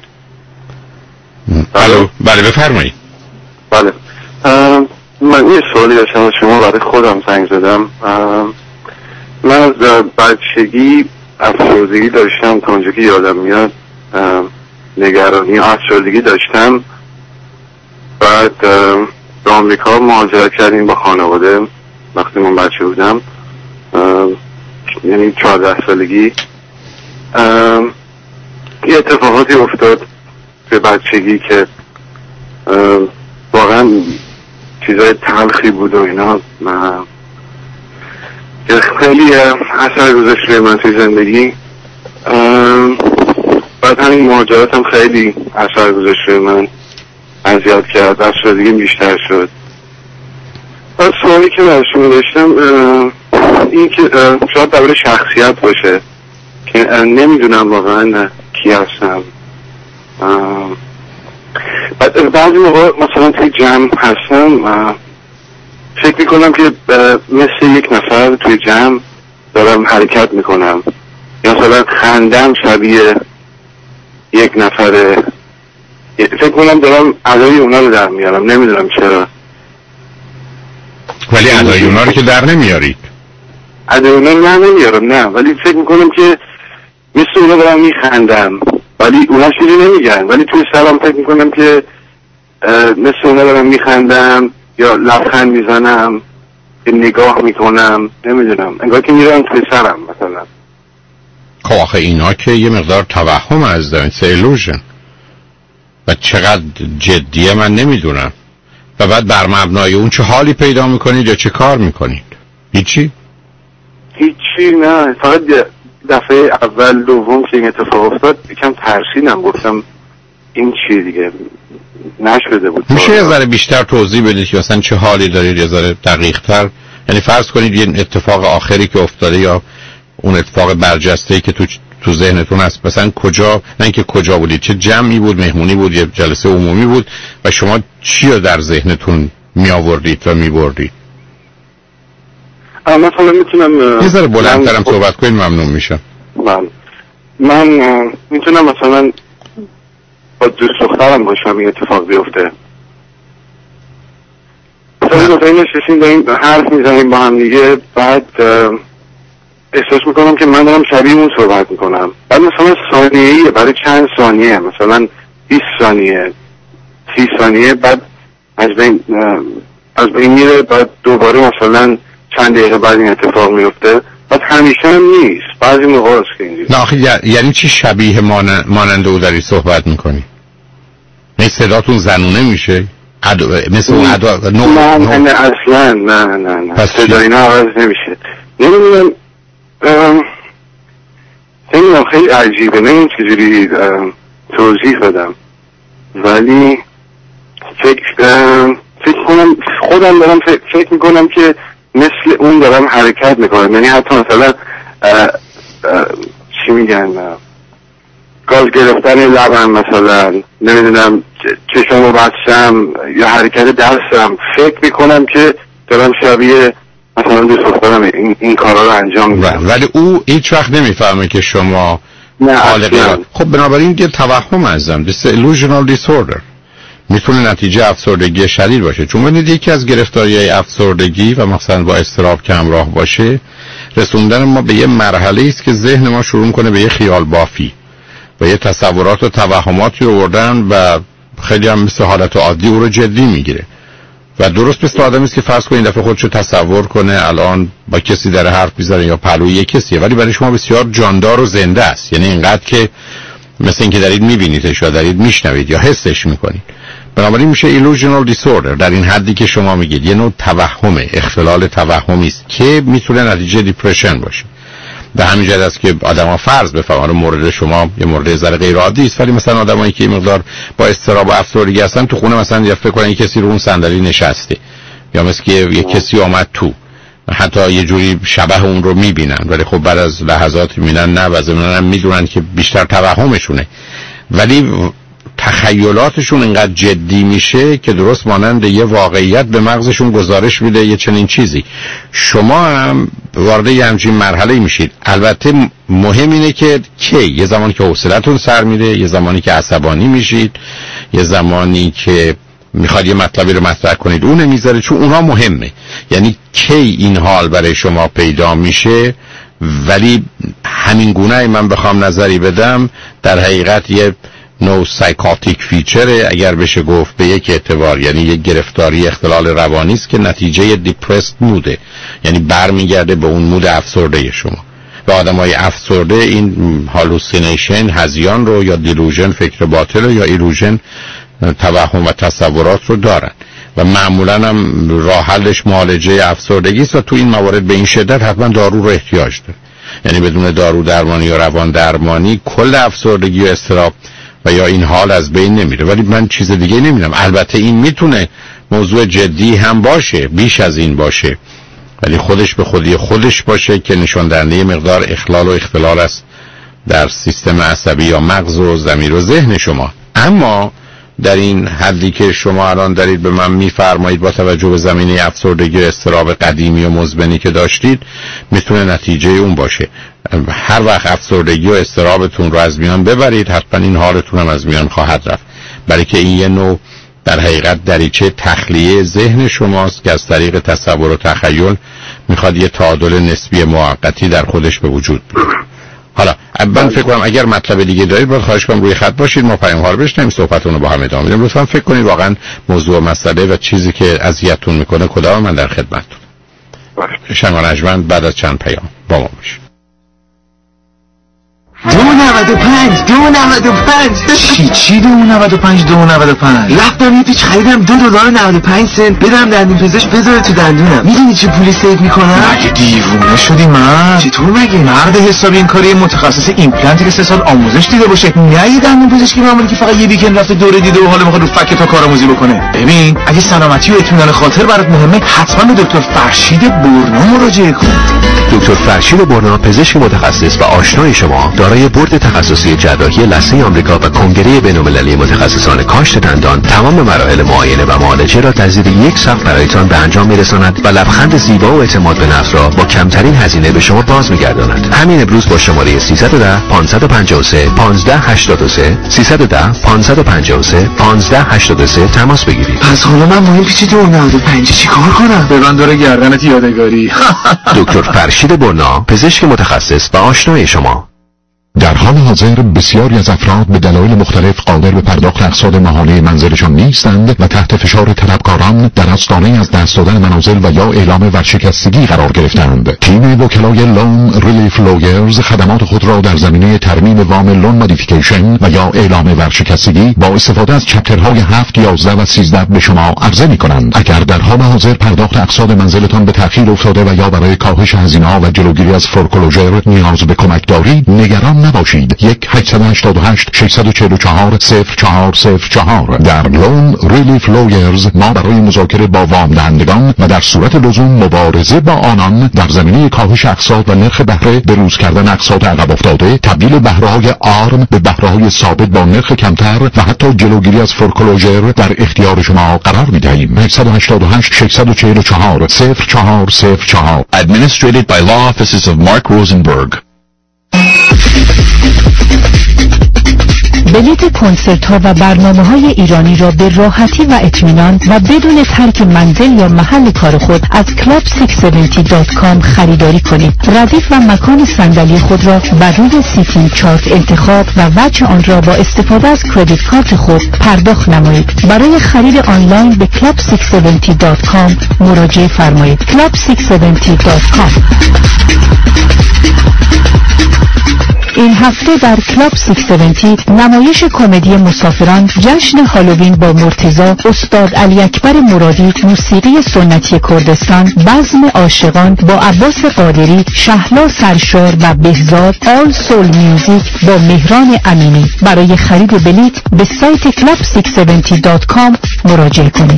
الو، بله بفرمایید. بله. من یه سوالی داشتم از شما، برای خودم زنگ زدم. من از بچگی افسردگی داشتم، تا اونجا که یادم میاد نگرانی افسردگی داشتم. بعد به آمریکا مهاجرت کردیم با خانواده وقتی من بچه بودم، یعنی چهارده سالگی. یه اتفاقاتی افتاد به بچگی که واقعا چیزای تلخی بود و اینا، که خیلی اثر گذاشت روی من توی زندگی. بعد همین مهاجرت هم خیلی اثر گذاشت روی من، اذیت کرد، افسردگی بیشتر شد. بعد سوالی که من شما داشتم این که شاید درباره شخصیت باشه که نمیدونم واقعا کی هستم. بعد بعضی موقع مثلا توی جمع هستم، فکر میکنم که مثل یک نفر توی جمع دارم حرکت میکنم، یا مثلا خندم شبیه یک نفره، فکر کنم دارم ادای اونا رو در میارم، نمیدونم چرا. ولی ادای اونا رو که در نمیارید. ادای اونا رو در نمیارم، نه، ولی فکر میکنم که مثل اونا دارم میخندم، ولی اونا چیزی نمیگن، ولی توی سرم فکر میکنم که مثل اونا دارم میخندم یا لبخند میزنم، نگاه میکنم، نمیدونم، انگار که میرم توی سرم مثلا. خب آخه اینا که یه مقدار توهم از دارن، it's illusion. و چقدر جدیه من نمیدونم. و بعد بر مبنای اون چه حالی پیدا میکنید یا چه کار میکنید؟ هیچی؟ هیچی نه، فقط دفعه اول دوم که این اتفاق افتاد یکم ترسیدم، گفتم این چی دیگه نشده بود. میشه یه ذره بیشتر توضیح بدید که مثلا چه حالی دارید، یه ذره دقیق تر؟ یعنی فرض کنید یه اتفاق آخری که افتاده یا اون اتفاق برجسته‌ای که تو تو ذهنتون هست، مثلا کجا، نه اینکه کجا بودید، چه جمعی بود، مهمونی بود، یه جلسه عمومی بود و شما چی رو در ذهنتون می آوردید و می بردید؟ مثلا میتونم یه ذره بلندترم صحبت کنید، ممنون میشم. من من میتونم مثلا با دوست دخترم باشم این اتفاق بیفته، مثلا دو تایی نشستیم داریم حرف میزنیم با هم دیگه، بعد احساس میکنم که من دارم شبیه اون صحبت میکنم، بعد مثلا ثانیه‌ایه، برای چند ثانیه، مثلا بیست ثانیه، سی ثانیه، بعد از بین از بین میره، بعد دوباره مثلا چند دقیقه بعد این اتفاق میفته، بعد همیشه هم نیست، بعضی موقع است که اینجوری. نه آخه یعنی چی شبیه مانند او داری صحبت میکنی؟ نه صداتون زنونه میشه؟ ادو... مثل اون ادا نو... نه نه نه اصلا نه نه نه صدای نه عوض نمیشه. نمیدونم نمیدونم خیلی عجیبه، نمیدونم چجوری توضیح بدم، ولی فکر فکر کنم خودم دارم فکر, فکر میکنم که مثل اون دارم حرکت میکنم، یعنی حتی مثلا اه اه چی میگن گاز گرفتن لبم، مثلا نمیدونم چشمو بستم یا حرکت دستم، فکر میکنم که دارم شبیه مثلا دوست دخترم این, این کارا رو انجام میدم، ولی او هیچ وقت نمیفهمه که شما نه. خب بنابراین یه توهم ازم، this illusional disorder. میتونه نتیجه افسردگی شدید باشه. چون ببینید یکی از گرفتاری‌های افسردگی و مثلا با اضطراب که همراه باشه، رسوندن ما به یه مرحله است که ذهن ما شروع کنه به یه خیال بافی و یه تصورات و توهماتی رو بردن و خیلی هم مثل حالت عادی او رو جدی میگیره. و درست مثل آدمی است که فرض کنید این دفعه خودشو تصور کنه الان با کسی در حرف میزنه یا پلوی یک کسیه، ولی برای شما بسیار جاندار و زنده است. یعنی اینقدر که مثل اینکه دارید میبینیدش یا دارید میشنوید یا حسش میکنید. بنابراین میشه illusional disorder در این حدی که شما میگید، یه نوع توهمه، اختلال توهمی است که میتونه نتیجه دیپرشن باشه. به همین جهت است که آدما فرض بفهمن مورد شما یه مورد ذره غیر عادی است، ولی مثلا آدمایی که مقدار با اضطراب و افسردگی هستن تو خونه مثلا یا فکر کنن یه کسی رو اون صندلی نشسته یا مثل که یه کسی اومد تو، حتی یه جوری شبح اون رو میبینن، ولی خب بعد از لحظات میبینن نه و ضمناً میدونن که بیشتر توهمشونه، ولی تخیلاتشون اینقدر جدی میشه که درست مانند یه واقعیت به مغزشون گزارش میده یه چنین چیزی. شما هم وارد یه همچین مرحله میشید. البته مهم اینه که کی، یه زمانی که حوصلتون سر میره، یه زمانی که عصبانی میشید، یه زمانی که میخواد یه مطلبی رو مطرح کنید اون میذاره، چون اونها مهمه. یعنی کی این حال برای شما پیدا میشه. ولی همین گونه من بخوام نظری بدم، در حقیقت یه نو سایکاتیک فیچره اگر بشه گفت به یک اعتبار، یعنی یک گرفتاری اختلال روانی است که نتیجه دیپرست موده، یعنی برمیگرده به اون مود افسرده شما. و آدمای افسرده این هالوسینیشن، هذیان رو یا دیلوژن، فکر باطل یا ایلوژن، توهم و تصورات رو دارن و معمولا هم راه حلش معالجه افسردگی است و تو این موارد به این شدت حتما دارو رو احتیاج داره. یعنی بدون دارو درمانی یا روان درمانی کل افسردگی و اضطراب و یا این حال از بین نمیره. ولی من چیز دیگه نمیدونم. البته این میتونه موضوع جدی هم باشه، بیش از این باشه، ولی خودش به خودی خودش باشه که نشان دهنده مقدار اخلال و اختلال است در سیستم عصبی یا مغز و ضمیر و ذهن شما. اما در این حدی که شما الان دارید به من میفرمایید با توجه به زمینه افسردگی و اضطراب قدیمی و مزمنی که داشتید، میتونه نتیجه اون باشه. هر وقت افسردگی و اضطرابتون رو از میان ببرید، حتما این حالتون هم از میان خواهد رفت، برای که این یه نوع در حقیقت دریچه تخلیه ذهن شماست که از طریق تصور و تخیل میخواد یه تعادل نسبی موقتی در خودش به وجود بیاره. حالا من فکر کنم اگر مطلب دیگه دارید باید خواهش کنم روی خط باشید، ما پیام ها رو بشنویم، صحبتون رو با هم ادامه میدیم. لطفا فکر کنید واقعا موضوع مسئله و چیزی که اذیتتون میکنه کدام، من در خدمتتون. شنوان اجمند بعد از چند پیام با ما باشید. دو نود و پنج دو نود و پنج چی چی دو نود و پنج دو نود و پنج رفتم یه پیچ خریدم دو دلار و نود و پنج سنت بدم دندون پزشک بذاره تو دندونم. میدونی چه پولی سیو میکنم؟ مگه دیوونه شدی من؟ چطور مگه؟ مرد حسابی این کاری متخصص ایمپلنتی که سه سال آموزش دیده باشه، نه یه دندون پزشکی معمولی که فقط یه ویکند رفته دوره دیده و حالا میخواد رو فک تا کارآموزی بکنه. ببین اگه سلامتی و اطمینان خاطر برات مهمه، حتما به دکتر فرشید برنا مراجعه کن. دکتر فرشید برنا پزشک متخصص و آشنای شما، دارای بورد تخصصی جراحی لثه آمریکا و کنگره بین‌المللی متخصصان کاشت دندان، تمام مراحل معاینه و معالجه را در زیر یک سقف برایتان به انجام می‌رساند و لبخند زیبا و اعتماد به نفس را با کمترین هزینه به شما باز می‌گرداند. همین امروز با شماره سیصد و ده پانصد و پنجاه و سه پانزده هشتاد و سه سیصد و ده پانصد و پنجاه و سه پانزده هشتاد و سه تماس بگیرید. پس حالا من با این پیچ دو نود و پنج چیکار کنم؟ ببند دور گردنت یادگاری. دکتر فرشید برنا پزشک متخصص و آشنای شما. در حال حاضر بسیاری از افراد به دلایل مختلف قادر به پرداخت اقساط ماهانه منزلشان نیستند و تحت فشار طلبکاران در آستانه از دست دادن منازل و یا اعلام ورشکستگی قرار گرفتند. تیم وکلای لون ریلیف لویرز خدمات خود را در زمینه ترمیم وام لون مودیفیکیشن و یا اعلام ورشکستگی با استفاده از چپترهای هفت، یازده و سیزده به شما عرضه می‌کنند. اگر در حال حاضر پرداخت اقساط منزلتان به تأخیر افتاده و یا برای کاهش هزینه‌ها و جلوگیری از فورکلوژر نیاز به کمک دارید، نگران نباشید. یک هشت هشت هشت شش چهار چهار صفر چهار صفر چهار. در لون ریلیف لویرز ما برای مذاکره با وام دهندگان و در صورت لزوم مبارزه با آنان در زمینه کاهش اقساط و نرخ بهره، بروز کردن اقساط عقب افتاده، تبدیل بهره‌های آرم به بهره‌های ثابت با نرخ کمتر و حتی جلوگیری از فورکلوژر در اختیار شما قرار می‌دهیم. هشت هشت هشت شش چهار چهار صفر چهار صفر چهار. Administrated by Law Offices of Mark Rosenberg. بلیت کنسرت ها و برنامه های ایرانی را به راحتی و اطمینان و بدون ترک منزل یا محل کار خود از کلاب ششصد و هفتاد دات کام خریداری کنید. ردیف و مکان صندلی خود را بر روی سیتینگ چارت انتخاب و وجه آن را با استفاده از کردیت کارت خود پرداخت نمایید. برای خرید آنلاین به کلاب ششصد و هفتاد دات کام مراجعه فرمایید. کلاب ششصد و هفتاد دات کام. این هفته در کلاب ششصد و هفتاد نمایش کمدی مسافران، جشن هالووین با مرتضی، استاد علی اکبر مرادی، موسیقی سنتی کردستان، بزم عاشقان با عباس قادری، شهلا سرشار و بهزاد، آل سول میوزیک با مهران امینی. برای خرید بلیت به سایت کلاب ششصد و هفتاد دات کام مراجعه کنید.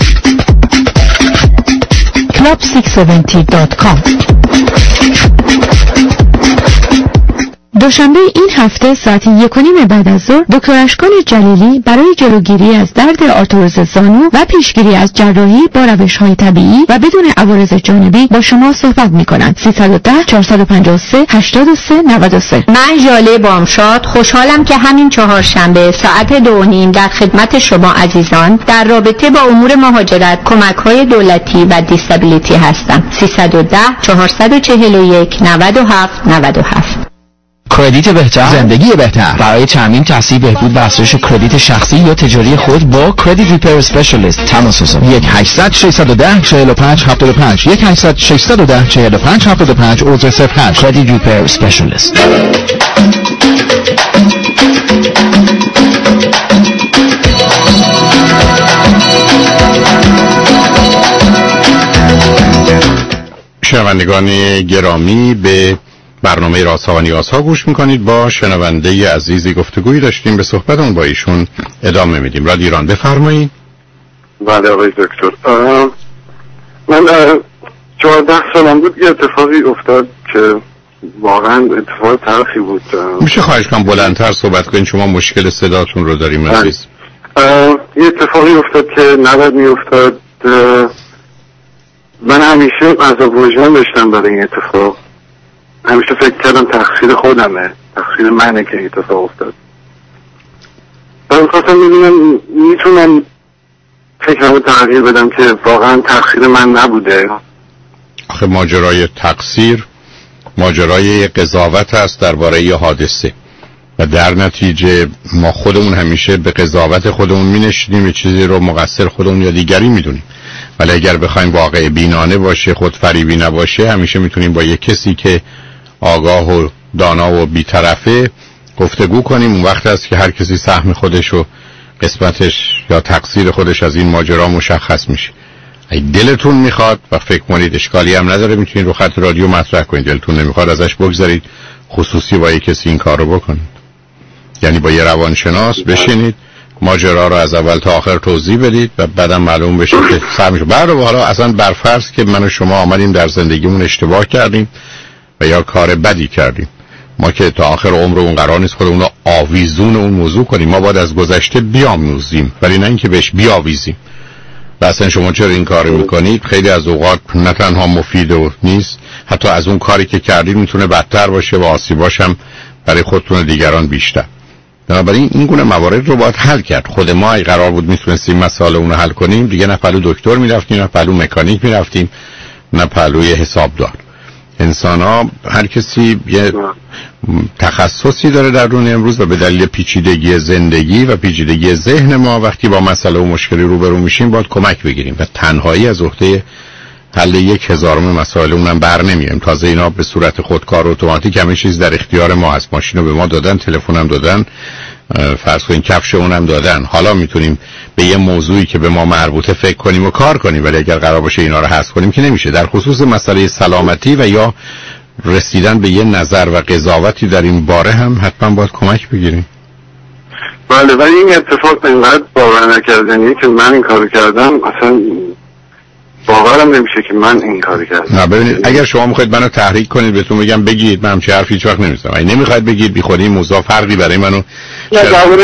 کلاب ششصد و هفتاد دات کام. دوشنبه این هفته ساعت یک و نیم بعد از ظهر دکتر اشکان جلیلی برای جلوگیری از درد آرتروز زانو و پیشگیری از جراحی با روش‌های طبیعی و بدون عوارض جانبی با شما صحبت می‌کنند. سیصد و ده چهارصد و پنجاه و سه هشتاد و سه نود و سه. من ژاله بامشاد خوشحالم که همین چهارشنبه ساعت دو و نیم در خدمت شما عزیزان در رابطه با امور مهاجرت، کمک‌های دولتی و دیسابیلیتی هستم. سیصد و ده چهارصد و چهل و یک نود و هفت نود و هفت. کردیت بهتر، زندگی بهتر. برای تامین تحصیل، بهبود و افزایش کردیت شخصی یا تجاری خود با کردیت ریپیر اسپشیالیست تماس بگیرید. یک هشتصد ششصد و ده چهل و پنج هفتاد و پنج یک هشتصد ششصد و ده چهل و پنج هفتاد و پنج عضو صفر هشت. کردیت ریپیر اسپشیالیست. شنوندگان گرامی، به برنامه رازها و نیازها گوش میکنید. با شنونده عزیزی گفتگویی داشتیم، به صحبتمون با ایشون ادامه میدیم. رادیو ایران، بفرمایید. بله آقای دکتر، من چهارده سالم بود یه اتفاقی افتاد که واقعا اتفاق تلخی بود. میشه خواهش کنم بلندتر صحبت کنید، شما مشکل صداتون رو داریم عزیز. یه اتفاقی افتاد که نباید میافتاد. من همیشه عذاب وجدان داشتم برای این اتفاق. همیشه فکر کردم تقصیر خودمه، تقصیر منه که اتفاق افتاد. من خواستم ببینم میتونم فکرمو تغییر بدم که واقعا تقصیر من نبوده. آخه ماجرای تقصیر ماجرای قضاوت است درباره یه حادثه و در نتیجه ما خودمون همیشه به قضاوت خودمون مینشینیم، یه چیزی رو مقصر خودمون یا دیگری میدونیم. ولی اگر بخوایم واقع بینانه باشه، خودفریبی نباشه، همیشه میتونیم با یه کسی که آگاه و دانا و بی‌طرفه گفتگو کنیم. اون وقت است که هر کسی سهم خودش و قسمتش یا تقصیر خودش از این ماجرا مشخص میشه. اگه دلتون میخواد و فکر کنید اشکالی هم نداره، میتونید رو خط رادیو مطرح کنید. دلتون نمیخواد ازش بگذارید، خصوصی با یه کسی این کارو بکنید. یعنی با یه روانشناس بشینید، ماجرا رو از اول تا آخر توضیح بدید و بعدم معلوم بشه که سهمش. بعد حالا اصلا برفرض که من و شما آمدیم در زندگیمون اشتباه کردیم و یا کار بدی کردیم، ما که تا آخر عمرمون قرار نیست خودمون رو آویزون اون موضوع کنیم. ما باید از گذشته بیاموزیم ولی نه اینکه بهش بیاویزیم. و اصلا شما چرا این کار میکنید خیلی از اوقات نه تنها مفید و نیست، حتی از اون کاری که کردید میتونه بدتر باشه و آسیباش هم برای خودتون و دیگران بیشتر. بنابراین این گونه موارد رو باید حل کرد. خود ما اگه قرار بود میتونستیم مسائل اون رو حل کنیم، دیگه نه پلو دکتر میرفتیم، نه پلو مکانیک میرفتیم، نه پلوی حسابدار. انسان ها هر کسی یه تخصصی داره در دنیا امروز و به دلیل پیچیدگی زندگی و پیچیدگی ذهن ما وقتی با مسئله و مشکلی روبرو میشیم باید کمک بگیریم و تنهایی از عهده حل یک هزارم مسائل اونم بر نمیایم. تازه اینا به صورت خودکار اتوماتیک همه چیز در اختیار ما هست. ماشینو به ما دادن، تلفنم دادن، فرض کنین کفش اونم دادن. حالا میتونیم به یه موضوعی که به ما مربوطه فکر کنیم و کار کنیم، ولی اگر قرار باشه اینا رو حذف کنیم که نمیشه. در خصوص مسئله سلامتی و یا رسیدن به یه نظر و قضاوتی در این باره هم حتما باید کمک بگیریم. بله، ولی این اتفاق اینقدر باور نکردنیه که من این کارو کردم، اصلا باورم نمیشه که من این کاری کردم. نه ببینید، اگر شما میخواید منو تحریک کنید بهتون بگم بگید، من همچین حرفی هیچ وقت نمیزنم. اگه نمیخواید بگید بی خودی این موضوع فرقی برای منو نه درباره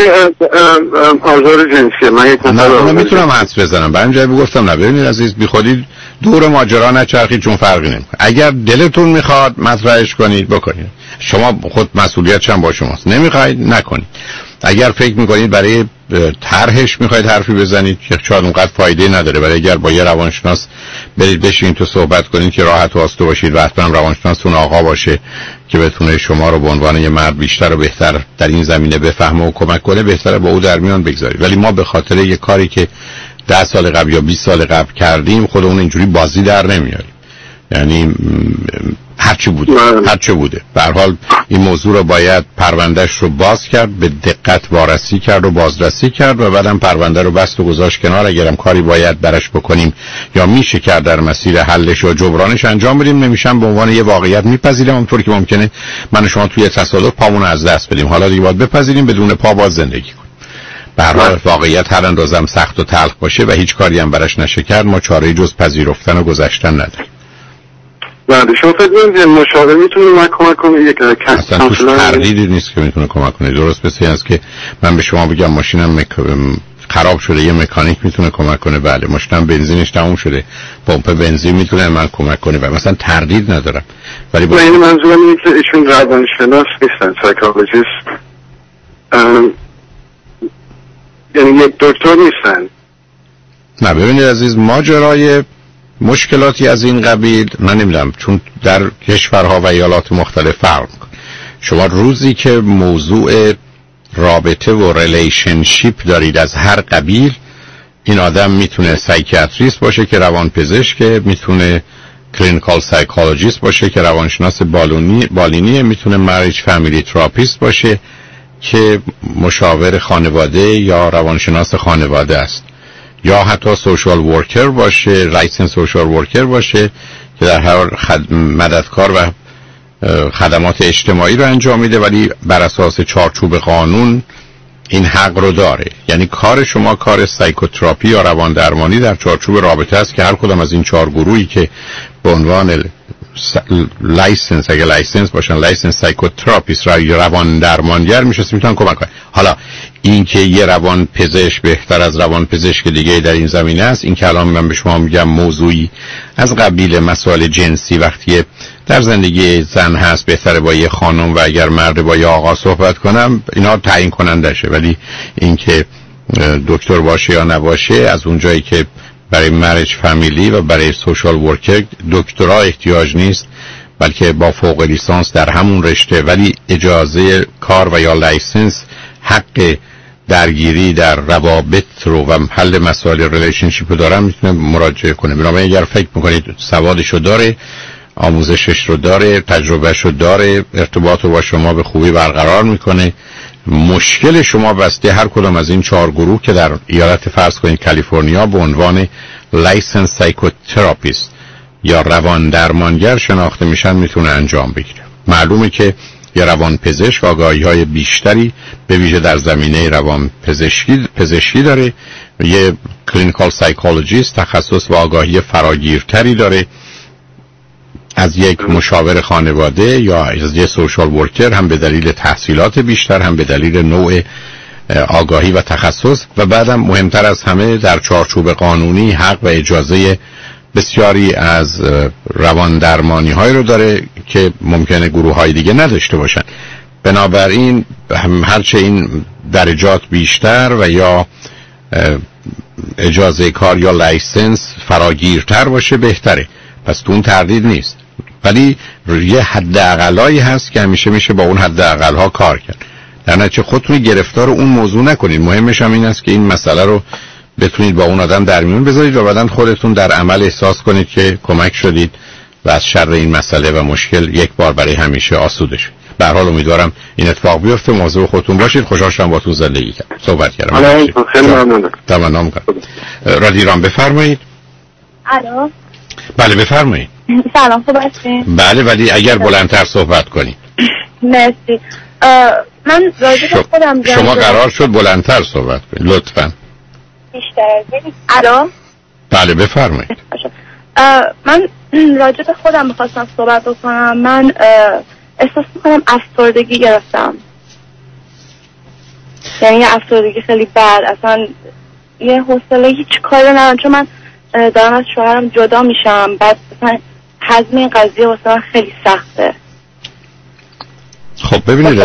آزار جنسی من یک نفر نه میتونم حدس بزنم. برای همین گفتم نه ببینید عزیز، بی خودی دور ماجرا نچرخید چون فرقی نمیکنه. اگر دلتون میخواد مطرحش کنید بکنید. شما خود مسئولیتش هم با شماست. نمیخواید نکنید. اگر فکر میکنید برای طرحش میخواید حرفی بزنید که شاید اونقدر فایده نداره، ولی اگر با یه روانشناس برید بشین تو صحبت کنید که راحت و آسوده باشید و حتما روانشناستون آقا باشه که بتونه شما رو به عنوان یه مرد بیشتر و بهتر در این زمینه بفهمه و کمک کنه، بهتره با او در میان بگذارید. ولی ما به خاطر یه کاری که ده سال قبل یا بیست سال قبل کردیم خودمون اینجوری بازی در نمیاریم. یعنی هرچی بوده هرچی بوده به هر حال این موضوع رو باید پروندهش رو باز کرد، به دقت وارسی کرد و بازرسی کرد و بعدم پرونده رو بست و گذاشت کنار. اگرم کاری باید برش بکنیم یا میشه کرد در مسیر حلش و جبرانش انجام بدیم، نمیشم به عنوان یه واقعیت میپذیریم. اونطور که ممکنه من و شما توی تصادف پامون از دست بدیم، حالا دیگه باید بپذیریم بدون پا باز زندگی کنیم. به هر حال واقعیت هر اندازم سخت و تلخ باشه و هیچ کاری هم برش نشه کرد، ما چاره‌ای جز پذیرفتن و گذشتن نداریم. بعد شما فکر می‌کنید مشاور میتونه من کمک کنه؟ یک کسی اصلا توش تردیدی نیست که میتونه کمک کنه. درست مثل این است که من به شما بگم ماشینم مک... خراب شده، یه مکانیک میتونه کمک کنه. بله ماشینم بنزینش تموم شده، پمپ بنزین میتونه من کمک کنه و مثلا تردید ندارم. ولی با... این منظورم اینه که ایشون روانشناس نیستن، سایکولوژیست، یعنی یک دکتر نیستن. نه ببینید عزیز، ماجرای مشکلاتی از این قبیل من نمیدونم، چون در کشورها و ایالات مختلف فرق میکنه. شما روزی که موضوع رابطه و ریلیشنشیپ دارید از هر قبیل، این آدم میتونه سایکیاتریست باشه که روانپزشکه، میتونه کلینیکال سایکولوژیست باشه که روانشناس بالونی بالینیه، میتونه مریج فامیلی تراپیست باشه که مشاور خانواده یا روانشناس خانواده است، یا حتی سوشال ورکر باشه، لایسنس سوشال ورکر باشه که در هر خد... مددکار و خدمات اجتماعی رو انجام میده، ولی بر اساس چارچوب قانون این حق رو داره. یعنی کار شما کار سایکوتراپی یا روان درمانی در چارچوب رابطه است که هر کدام از این چهار گروهی که به عنوان لایسنس، اگه لایسنس باشن، لایسنس سایکوتراپیست یا روان درمانگر میشه میتونن کمک کنن. حالا این که یه روان پزشک بهتر از روان پزشک دیگه در این زمینه است، این که الان من به شما میگم موضوعی از قبیل مسائل جنسی وقتی در زندگی زن هست بهتره با یه خانم و اگر مرد با یه آقا صحبت کنم، اینا تعیین کننده شه. ولی این که دکتر باشه یا نباشه، از اونجایی که برای مریج فامیلی و برای سوشال ورکر دکترا احتیاج نیست، بلکه با فوق لیسانس در همون رشته ولی اجازه کار و یا لایسنس حق درگیری در روابط رو و حل مسائل ریلیشنشیپ رو دارن، میتونه مراجعه کنه. بنابراین اگر فکر میکنید سوادش رو داره، آموزشش رو داره، تجربهش رو داره، ارتباط رو با شما به خوبی برقرار میکنه، مشکل شما بسته هر کدام از این چهار گروه که در ایالت فرض کنید کالیفرنیا به عنوان لایسنس سایکوتراپیست یا روان درمانگر شناخته میشن، میتونه انجام بگیره. معلومه که یه روان پزشک آگاهی های بیشتری به ویژه در زمینه روان پزشکی پزشکی داره، یه کلینیکال سایکولوژیست تخصص و آگاهی فراگیرتری داره از یک مشاور خانواده یا از یک سوشال ورکر، هم به دلیل تحصیلات بیشتر، هم به دلیل نوع آگاهی و تخصص، و بعدم مهمتر از همه در چارچوب قانونی حق و اجازه بسیاری از روان درمانی های رو داره که ممکنه گروه های دیگه نداشته باشن. بنابراین هرچه این درجات بیشتر و یا اجازه کار یا لایسنس فراگیرتر باشه بهتره، پس تو اون تردید نیست. ولی یه حد اقلایی هست که همیشه میشه با اون حد اقلها کار کرد. در نتیجه خودتون گرفتار اون موضوع نکنید. مهمش هم این است که این مسئله رو بتونید با اون آدم در میون بذارید و بعداً خودتون در عمل احساس کنید که کمک شدید و از شر این مسئله و مشکل یک بار برای همیشه آسوده شد. به هر حال امیدوارم این اتفاق بیفته. مواظب خودتون باشید. خوشحال شدم باهاتون زندگی کردم. صحبت کردم. خیلی ممنونم. تمام کنم. رادیو ایران بفرمایید. الو. بله بفرمایید. سلام، خوب هستین؟ بله، ولی اگر بلندتر صحبت کنید. مرسی. من راجع به خودم شما شما قرار شد بلندتر صحبت کنید لطفاً. بیشتر. الو. بله بفرمایید. من راجع به خودم می‌خواستم صحبت بکنم. من احساس می‌کنم افسردگی گرفتم. یعنی یه افسردگی خیلی بد، اصلا یه حوصله هیچ کاری ندارم، چون من دارم از شوهرم جدا میشم، بعد مثلا هضم این قضیه واسه من خیلی سخته. خب ببینید عزیز،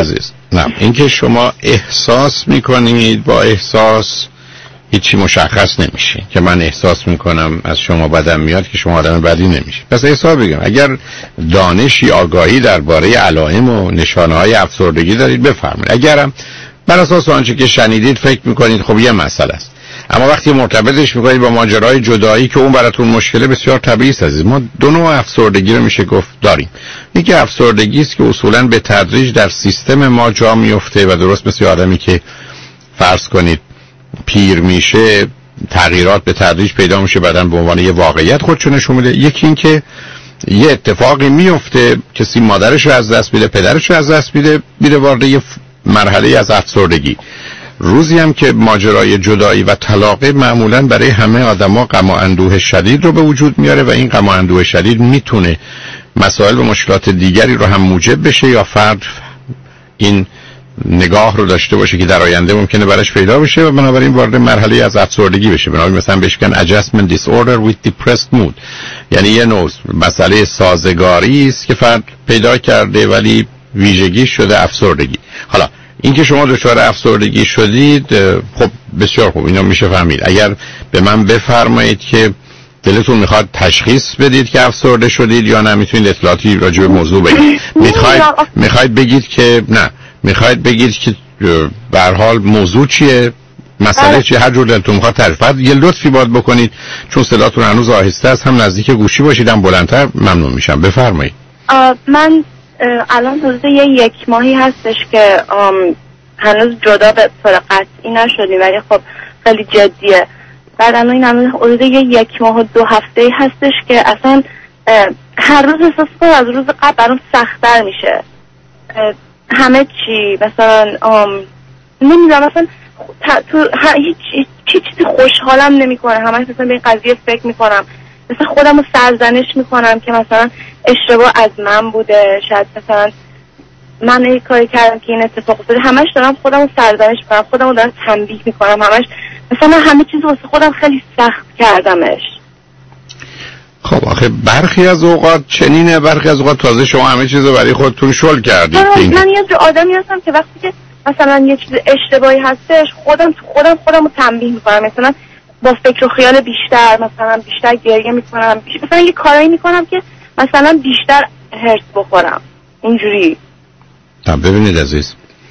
نه، اینکه شما احساس میکنید با احساس هیچی مشخص نمیشه که من احساس میکنم از شما بدم میاد که شما آدم بدی نمیشه. پس احساس بگم اگر دانشی آگاهی درباره علائم و نشانه‌های افسردگی دارید بفرمایید. اگرم بر اساس آنچه که شنیدید فکر میکنید خب یه مسئله است، اما وقتی مرتبطش میکنید با ماجرای جدایی که اون براتون مشکله، بسیار طبیعی است عزیز. ما دو نوع افسردگی رو میشه گفت داریم. یکی افسردگی است که اصولاً به تدریج در سیستم ما جا میفته و درست مثل آدمی که فرض کنید پیر میشه تغییرات به تدریج پیدا میشه، بعدن به عنوان یه واقعیت خودشو نشون میده. یکی این که یه اتفاقی میفته، کسی مادرش رو از دست میده، پدرش رو از دست میده، میره وارد یه مرحله از افسردگی. روزی هم که ماجرای جدایی و طلاق معمولاً برای همه آدما غم و اندوه شدید رو به وجود میاره و این غم و اندوه شدید میتونه مسائل و مشکلات دیگری رو هم موجب بشه یا فرد این نگاه رو داشته باشه که در آینده ممکنه براش پیدا بشه و بنابراین وارد مرحله از افسردگی بشه. بنابراین مثلا بهش میگن adjustment disorder with depressed mood، یعنی یه نوع مسئله سازگاری است که فرد پیدا کرده ولی ویژگی شده افسردگی. حالا اینکه شما دچار افسردگی شدید خب بسیار خوب، اینا میشه فهمید. اگر به من بفرمایید که دلتون میخواد تشخیص بدید که افسرده شدید یا نه، میتونید اطلاعاتی راجع به موضوع بگید. میخواید میخواید بگید که نه، میخواید بگید که به هر حال موضوع چیه، مسئله چیه، هر جور دلتون میخواد تعریف. بعد یه لطفی باید بکنید چون صداتون هنوز آهسته است، هم نزدیک گوشی باشید هم بلندتر، ممنون میشم. بفرمایید. من الان حدود یه یک ماهی هستش که هنوز جدا به طور قطعی نشدیم ولی خب خیلی جدیه. بعد الان این الان حدود یه یک ماه و دو هفته هستش که اصلا هر روز احساس کنم از روز قبل برام سخت‌تر میشه همه چی. مثلا نمیدونم مثلا تو هیچ چیزی خوشحالم نمیکنه، همش مثلا به این قضیه فکر میکنم، مثلا خودم رو سرزنش میکنم که مثلا اشتباه از من بوده، شاید مثلا من این کاری کردم که این اتفاق افتاده. همش دارم خودم رو سرزنش میکنم، خودم رو دارم تنبیه میکنم، همش مثلا همه چیز واسه خودم خیلی سخت کردمش. خب آخه برخی از اوقات چنینه، برخی از اوقات تازه شما همه چیز رو برای خودتون شل کردید. من یه جو آدمی هستم که وقتی که مثلا یه چیز اشتباهی هستش خودم تو خودم خودم رو تنبیه میکنم، مثلا با فکر و خیال بیشتر مثلا بیشتر گریه میکنم، مثلا یه کارایی میکنم که مثلا بیشتر هرس بخورم اینجوری. تا ببینید عزیز،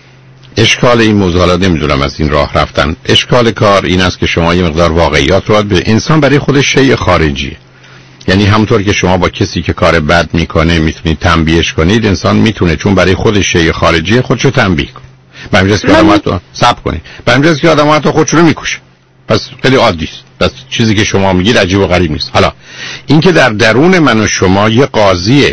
اشکال این موضوع نمیدونم از این راه رفتن. اشکال کار این است که شما یه مقدار واقعیات رو به انسان برای خودش شیء خارجیه. یعنی همونطور که شما با کسی که کار بد میکنه میتونید تنبیهش کنید، انسان میتونه چون برای خودش شیء خارجیه خودشو تنبیه کنه. به همین جهت که آدم حتی صبر کنید، به همین جهت که آدم حتی خودشو میکشه. پس خیلی عادی است. پس چیزی که شما میگید عجیب و غریب نیست. حالا اینکه در درون من و شما یه قاضی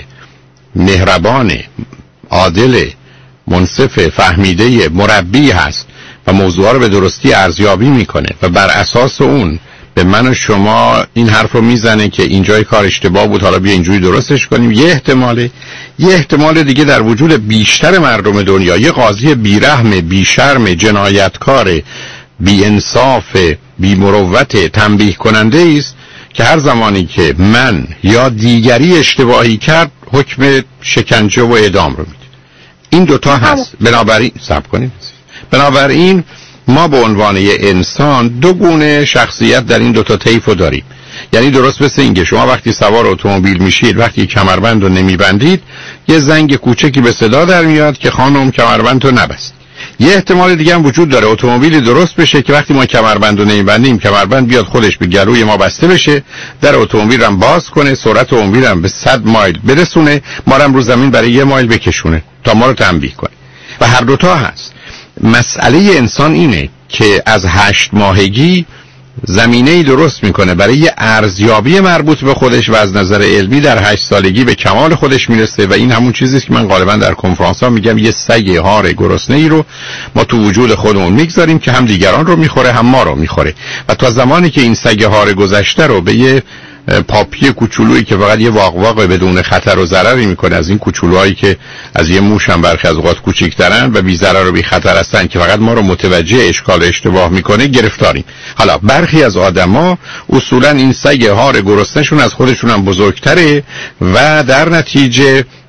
مهربان، عادل، منصف، فهمیده، مربی هست و موضوعا رو به درستی ارزیابی میکنه و بر اساس اون به من و شما این حرف رو میزنه که اینجای کار اشتباه بود، حالا بیا اینجوری درستش کنیم. یه احتماله یه احتمال دیگه در وجود بیشتر مردم دنیا یه قاضی بیرحم، بیشرم، جنایتکار، بی انصاف، بی مروت، تنبیه کننده است که هر زمانی که من یا دیگری اشتباهی کرد حکم شکنجه و اعدام رو میده. این دوتا هست. بنابراین صبر کنید. بنابراین ما به عنوان یه انسان دو گونه شخصیت در این دوتا طیف رو داریم. یعنی درست مثل اینکه شما وقتی سوار اتومبیل میشید وقتی کمربند رو نمیبندید یه زنگ کوچکی به صدا در میاد که خانم کمربند رو نبست. یه احتمال دیگه هم وجود داره اتومبیلی درست بشه که وقتی ما کمربند رو نمیبندیم کمربند بیاد خودش به گلوی ما بسته بشه، در اتومبیل هم باز کنه، سرعت اتومبیل هم به صد مایل برسونه، ما رو هم رو زمین برای یه مایل بکشونه تا ما رو تنبیه کنه. و هر دوتا هست. مسئله انسان اینه که از هشت ماهگی زمینه‌ای درست میکنه برای ارزیابی مربوط به خودش و از نظر علمی در هشت سالگی به کمال خودش میرسه و این همون چیزی که من غالبا در کنفرانس ها میگم یه سگ هار گرسنه‌ای رو ما تو وجود خودمون میگذاریم که هم دیگران رو میخوره هم ما رو میخوره و تا زمانی که این سگ هار گذشته رو به یه پاپی کوچولویی که فقط یه واق واق بدون خطر و ضرری میکنه، از این کوچولوهایی که از یه موش هم برخی از اوقات کوچیک‌ترن و بی ضرر و بی خطر هستن که فقط ما رو متوجه اشکال اشتباه میکنه، گرفتاریم. حالا برخی از آدما اصولا این سگ هار گرسنه‌شون از خودشون هم بزرگتره و در نتیجه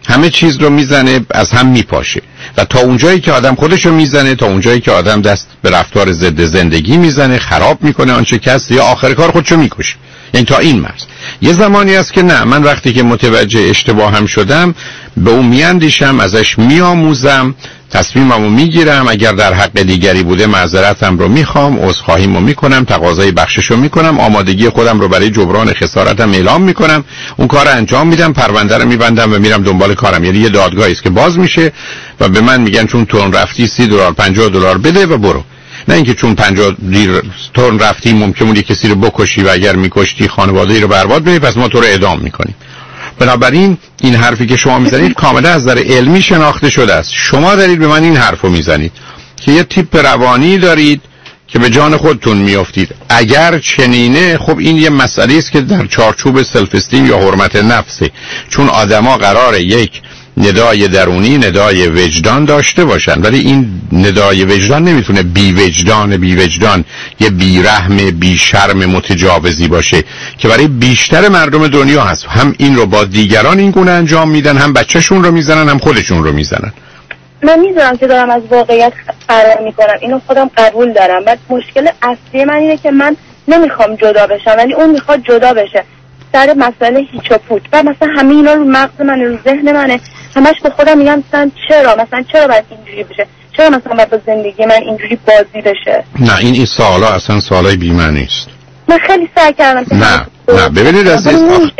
همه چیز رو میزنه، از هم میپاشه و تا اونجایی که آدم خودش رو میزنه، تا اونجایی که آدم دست به رفتار ضد زندگی میزنه، خراب میکنه آنچه کس، یا آخر کار خودشو میکشه. یعنی تا این مرز. یه زمانی است که نه، من وقتی که متوجه اشتباهم شدم به اون میاندیشم، ازش میآموزم، تصمیممو میگیرم، اگر در حق دیگری بوده معذرتم رو میخوام، عذرخواهیمو میکنم، تقاضای بخششو میکنم، آمادگی خودم رو برای جبران خسارتم اعلام میکنم، اون کار انجام میدم، پرونده رو میبندم و میرم دنبال کارم. یعنی یه دادگاهی است که باز میشه و به من میگن چون تون رفتی سی دلار پنجاه دلار بده و برو. نه اینکه چون پنجاه تون رفتی ممکنه اون کسی رو بکشی و اگر میکشتی خانواده‌ای رو برباد کنی، پس ما تو رو اعدام میکنیم. بنابراین این حرفی که شما میزنید کاملا از نظر علمی شناخته شده است. شما دارید به من این حرفو میزنید که یه تیپ روانی دارید که به جان خودتون میافتید. اگر چنینه، خب این یه مسئله است که در چارچوب سلف استیم یا حرمت نفسه، چون آدما قراره یک ندای درونی، ندای وجدان داشته باشن، ولی این ندای وجدان نمیتونه بی وجدان بی وجدان یه بی رحم بی شرم متجاوزی باشه که برای بیشتر مردم دنیا هست. هم این رو با دیگران این گونه انجام میدن، هم بچهشون رو میزنن، هم خودشون رو میزنن. من میدونم که دارم از واقعیت فرار میکنم، اینو خودم قبول دارم، بعد مشکل اصلی من اینه که من نمیخوام جدا بشم ولی اون میخواد جدا بشه سر مسئله هیچ و پوچ. و مثلا همه اینا رو مغز من، رو ذهن منه، همش به خودم میگم مثلا چرا مثلا چرا باید اینجوری بشه، چرا مثلا باید با زندگی من اینجوری بازی بشه. نه این این سوالا اصلا سوالای بی‌معنی است. من خیلی سعی کردم که نه نه ببینید عزیز،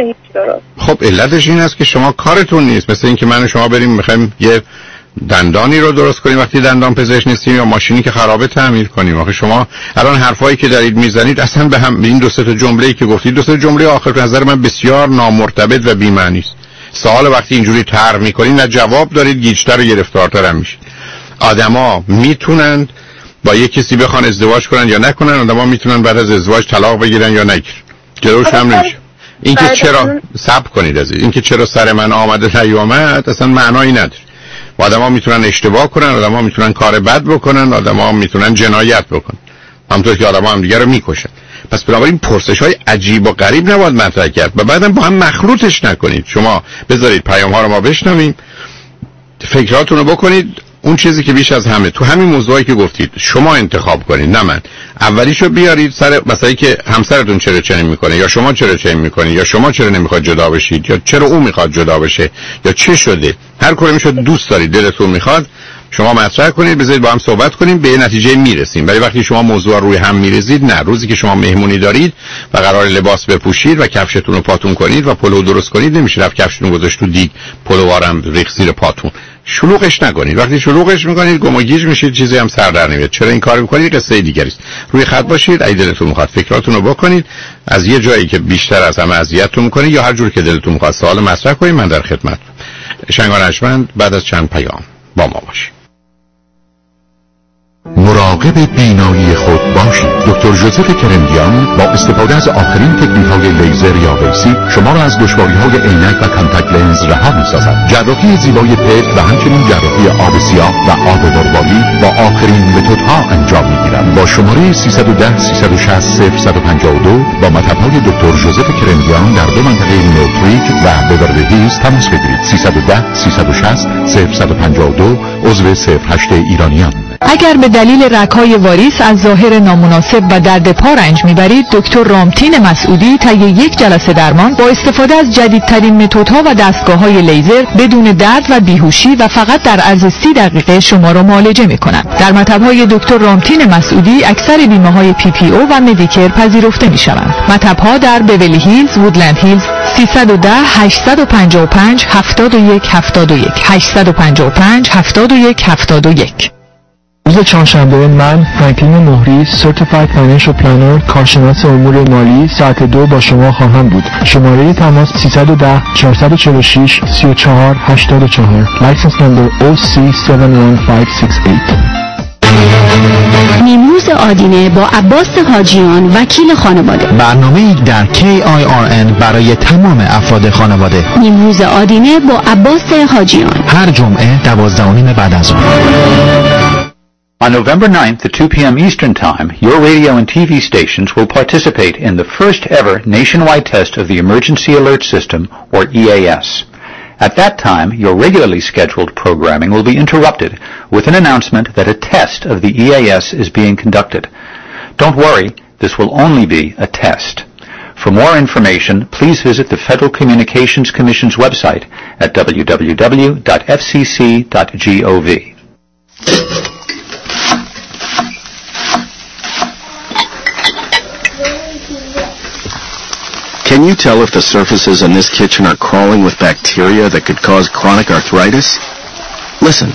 خب علتش این است که شما کارتون نیست. مثل اینکه من و شما بریم میخوایم یه دندانی رو درست کنیم وقتی دندان پزشک نیستیم، یا ماشینی که خرابه تعمیر کنیم. آخه شما الان حرفایی که دارید میزنید اصلا به هم، این دو سه تا جمله‌ای که گفتید، دو سه جمله آخر به نظر من بسیار نامرتبط و بی‌معنی است. سوال وقتی اینجوری طرح میکنید نه جواب دارید، گیج‌تر و گرفتارتر هم میشید. آدما میتونن با یک کسی بخوان ازدواج کنن یا نکنن، آدما میتونن بعد از ازدواج طلاق بگیرن یا نگیرن، جلوش هم نمیشه. اینکه چرا صبر کنید عزیز، اینکه چرا سر من آمده نیامد اصلا معنایی نداره. آدما میتونن اشتباه کنن، آدما میتونن کار بد بکنن، آدما میتونن جنایت بکنن، همونطور که آدما هم دیگه رو میکشن. پس بنابراین پرسش‌های عجیب و غریب نباید مطرح کرد و بعدم با هم مخلوطش نکنید. شما بذارید پیام‌ها رو ما بشنویم، فکراتون رو بکنید. اون چیزی که بیش از همه تو همین موضوعی که گفتید شما انتخاب کنید، نه من. اولیشو بیارید سر مسئله که همسرتون چرا چنین میکنه، یا شما چرا چنین میکنید، یا شما چرا نمیخواد جدا بشید، یا چرا اون میخواد جدا بشه، یا چه شده. هر کاری میشد دوست دارید، دلتون میخواد، شما مطرح کنید، بذارید با هم صحبت کنیم، به نتیجه میرسیم. ولی وقتی شما موضوع روی هم میریزید، نه. روزی که شما مهمونی دارید و قرار لباس بپوشید و کفشتون رو پاتون کنید و پلو درست کنید، نمیشه رفت کفشتون گذاشت تو دیگ، پلوارم ریخت زیر پاتون. شلوغش نکنید. وقتی شلوغش میکنید گم و گیج میشید، چیزی هم سر در نمیاد. چرا این کارو میکنید قصه دیگری است. روی خط باشید، اگه دلتون میخواد فکراتون رو بکنید، از یه جایی که بیشتر از همه اذیتتون میکنه یا هر جور که دلتون میخواد سوال مطرح کنید، من در خدمت. شنگانشمند بعد از چند پیام با ما باشید. مراقب بینایی خود باشید. دکتر ژوزف کرندیان با استفاده از آخرین تکنیک‌های لیزر یا ویسی شما را از دشواری‌های عینک و کانتاکت لنز رها می‌سازد. جراحی زیبای پلک و همچنین جراحی آب سیاه و آب مرواری با آخرین متدها انجام می‌گیرند. با شماره سیصد و ده سیصد و شصت صفر صد و پنجاه و دو با مطب‌های دکتر ژوزف کرندیان در دو منطقه نیوتریک و بیورلی هیلز تماس بگیرید. سیصد و ده سیصد و شصت صفر صد و پنجاه و دو عضو صفر هشت ایرانیان. اگر به دلیل رگ‌های واریس از ظاهر نامناسب و درد پا رنج میبرید، دکتر رامتین مسعودی طی یک جلسه درمان با استفاده از جدیدترین متدها و دستگاه‌های لیزر بدون درد و بیهوشی و فقط در عرض سی دقیقه شما را معالجه می‌کند. در مطب‌های دکتر رامتین مسعودی اکثر بیمه‌های پی پی او و مدیکر پذیرفته می‌شوند. مطب‌ها در بیولی هیلز، وودلند هیلز، سیصد و ده هشتصد و پنجاه و پنج هفتاد و یک هفتاد و یک هشتصد و پنجاه و پنج هفتاد و یک هفتاد و یک. روز چهارشنبه من فرانکلین مهری سرتیفاید فینانشل پلنر کارشناس امور مالی ساعت دو با شما خواهم بود. شماره تماس سیصد و ده چهارصد و چهل و شش سی و چهار هشتاد و چهار. لایسنس نمبر او سی هفت یک پنج شش هشت. نیمروز آدینه با عباس حاجیان وکیل خانواده. برنامه‌ای در کی آی آر ان برای تمام افراد خانواده. نیمروز آدینه با عباس حاجیان هر جمعه دوازده و نیم بعد از ظهر. On November ninth at two p.m. Eastern Time, your radio and T V stations will participate in the first ever nationwide test of the Emergency Alert System, or E A S. At that time, your regularly scheduled programming will be interrupted with an announcement that a test of the E A S is being conducted. Don't worry, this will only be a test. For more information, please visit the Federal Communications Commission's website at w w w dot f c c dot gov. Can you tell if the surfaces in this kitchen are crawling with bacteria that could cause chronic arthritis? Listen.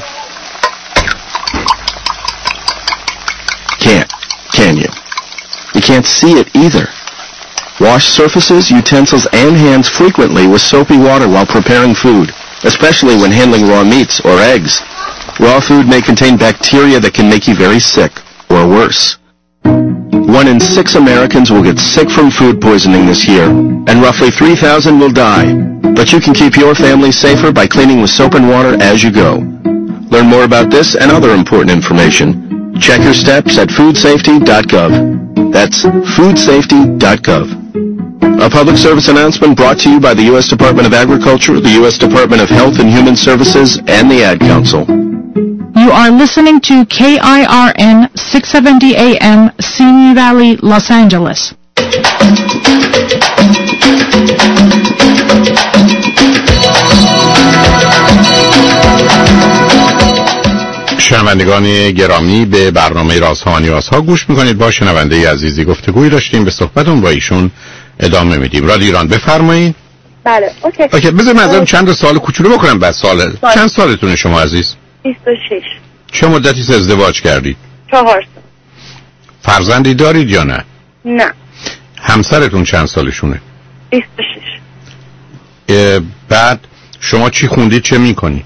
Can't, can you? You can't see it either. Wash surfaces, utensils, and hands frequently with soapy water while preparing food, especially when handling raw meats or eggs. Raw food may contain bacteria that can make you very sick, or worse. One in six Americans will get sick from food poisoning this year, and roughly three thousand will die. But you can keep your family safer by cleaning with soap and water as you go. Learn more about this and other important information. Check your steps at food safety dot gov. That's food safety dot gov. A public service announcement brought to you by the U S Department of Agriculture, the U S Department of Health and Human Services, and the Ad Council. You are listening to K I R N six seventy A M, Simi Valley, Los Angeles. شنوندگان گرامی، به برنامه رازها و نیازها گوش میکنید. با شنونده عزیزی گفتگویی داشتیم، به صحبتون با ایشون ادامه میدیم. رادیو ایران، بفرمایید. بله، اوکی. اوکی، بذار من ازم چند سوال کوچولو بکنم بعد سوال. چند سالتونه شما عزیز؟ بیست و شش. چه مدتی ازدواج کردید؟ چهار سال. فرزندی دارید یا نه؟ نه. همسرتون چند سالشونه؟ بیست و شش. بعد شما چی خوندید، چه میکنید؟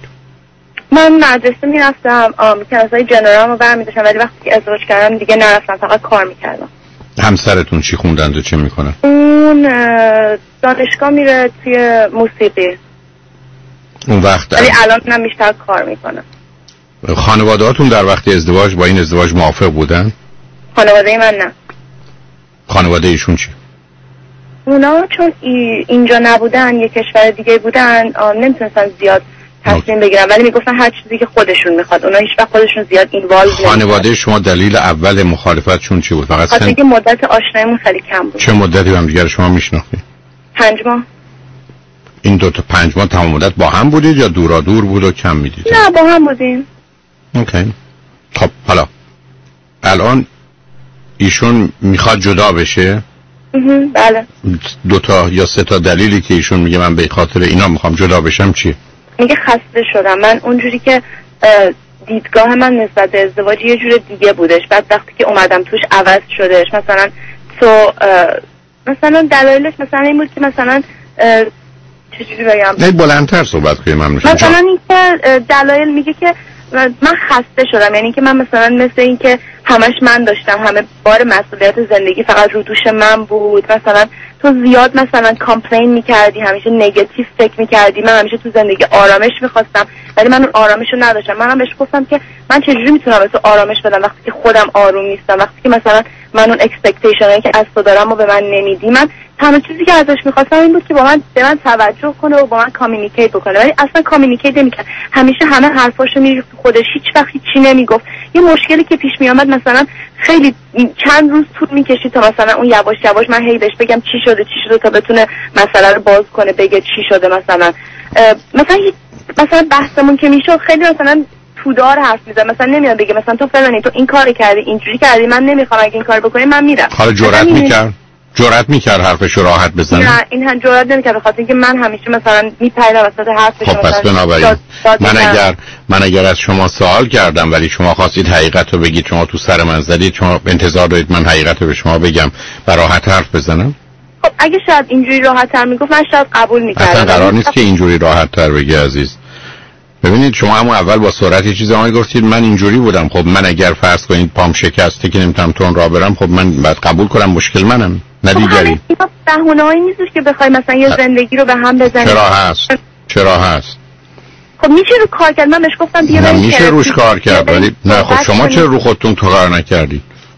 من مدرسه میرفتم، کلاسای جنرال رو برمی‌داشتم، ولی وقتی که ازدواج کردم دیگه نرفتم، فقط کار میکردم. همسرتون چی خوندند و چه میکنن؟ اون دانشگاه میره توی موسیقی. اون وقت ولی الان من بیشتر کار میکنم. خانواده‌هاتون در وقت ازدواج با این ازدواج موافق بودن؟ خانواده من نه. خانواده ایشون چی؟ اونا چون اینجا نبودن، یه کشور دیگه بودن، نمیتونستن زیاد تصمیم بگیرن، ولی میگفتن هر چیزی که خودشون میخواد. اونا هیچ وقت خودشون زیاد اینوالو نمیشن. خانواده شما دلیل اول مخالفتشون چی بود؟ فقط خاطر اینکه مدت آشناییمون خیلی کم بود. چه مدتی هم دیگه شما میشناختید؟ پنج ماه. این دو تا پنج ماه تمام مدت با هم بودید یا دورا دور بود و کم میدید؟ نه، با هم بودیم. اوکی. خب حالا الان ایشون میخواد جدا بشه؟ بله. دو تا یا سه تا دلیلی که ایشون میگه من به خاطر اینا میخوام جدا بشم چیه؟ میگه خسته شدم. من اونجوری که دیدگاه من نسبت به ازدواج یه جور دیگه بودش، بعد وقتی که اومدم توش عوض شدش. مثلا تو مثلا دلایلش مثلا این بود که مثلا چجوری بگم، نه بلندتر صحبت کنیم. من مثلا این که دلایل میگه که من خسته شدم، یعنی که من مثلا مثل این که همش من داشتم، همه بار مسئولیت زندگی فقط رو دوش من بود. مثلا تو زیاد مثلا کامپلین میکردی، همیشه نگاتیو فکر میکردی. من همیشه تو زندگی آرامش میخواستم، ولی من اون آرامش رو نداشتم. منم بهش گفتم که من چجوری میتونم به تو آرامش بدم وقتی که خودم آروم نیستم، وقتی که مثلا من اون اکسپکتیشنایی که از تو دارم و به من نمیدی. من تمام چیزی که ازش میخواستم این بود که با من به من توجه کنه و با من کامیونیکیت بکنه، ولی اصلا کامیونیکیت نمیکرد. همیشه همه حرفاشو میریخت خودش، هیچ وقت هیچی نمیگفت. یه مشکلی که پیش میامد مثلا خیلی چند روز طول میکشید تا مثلا اون یواش یواش من هی بهش بگم چی شده چی شده تا بتونه مسئله رو باز کنه، بگه چی شده. مثلا مثلا مثلا بحثمون که میشد خیلی مثلا تودار حرف میزنه، مثلا نمیاد بگه مثلا تو فلانی تو این کارو کردی، اینجوری کردی، من نمیخوام اگه این کار بکنی من میرم. حالا جرأت میکرد جرأت میکرد حرفش راحت بزنه؟ نه، این هم جرأت نمیکرد، بخاطر اینکه من همیشه مثلا میپریدم وسط حرفش. خب پس بنابراین من اگر من اگر از شما سوال کردم ولی شما خواستید حقیقت رو بگید، شما تو سر من زدید، شما انتظار دارید من حقیقت رو به شما بگم و راحت حرف بزنم؟ خب اگه شاید اینجوری راحت تر میگفت من شاید قبول میکردم. اصلا قرار نیست که اینجوری راحت تر بگی عزیز. ببینید شما همون اول با سرعت یه چیزی گفتید من اینجوری بودم. خب من اگر فرض کنید پام شکسته که نمیتونم تون راه برم، خب من باید قبول کنم مشکل منم نه دیگری. خب بهونه‌ای نیستش که بخوای مثلا یه زندگی رو به هم بزنی. چرا هست؟ چرا هست؟ خب میشه رو کار کرد. من بهش گفتم بیا بریم. میشه روش کار کرد ولی نه. خب شما چرا رو خودتون تو کار نکردید؟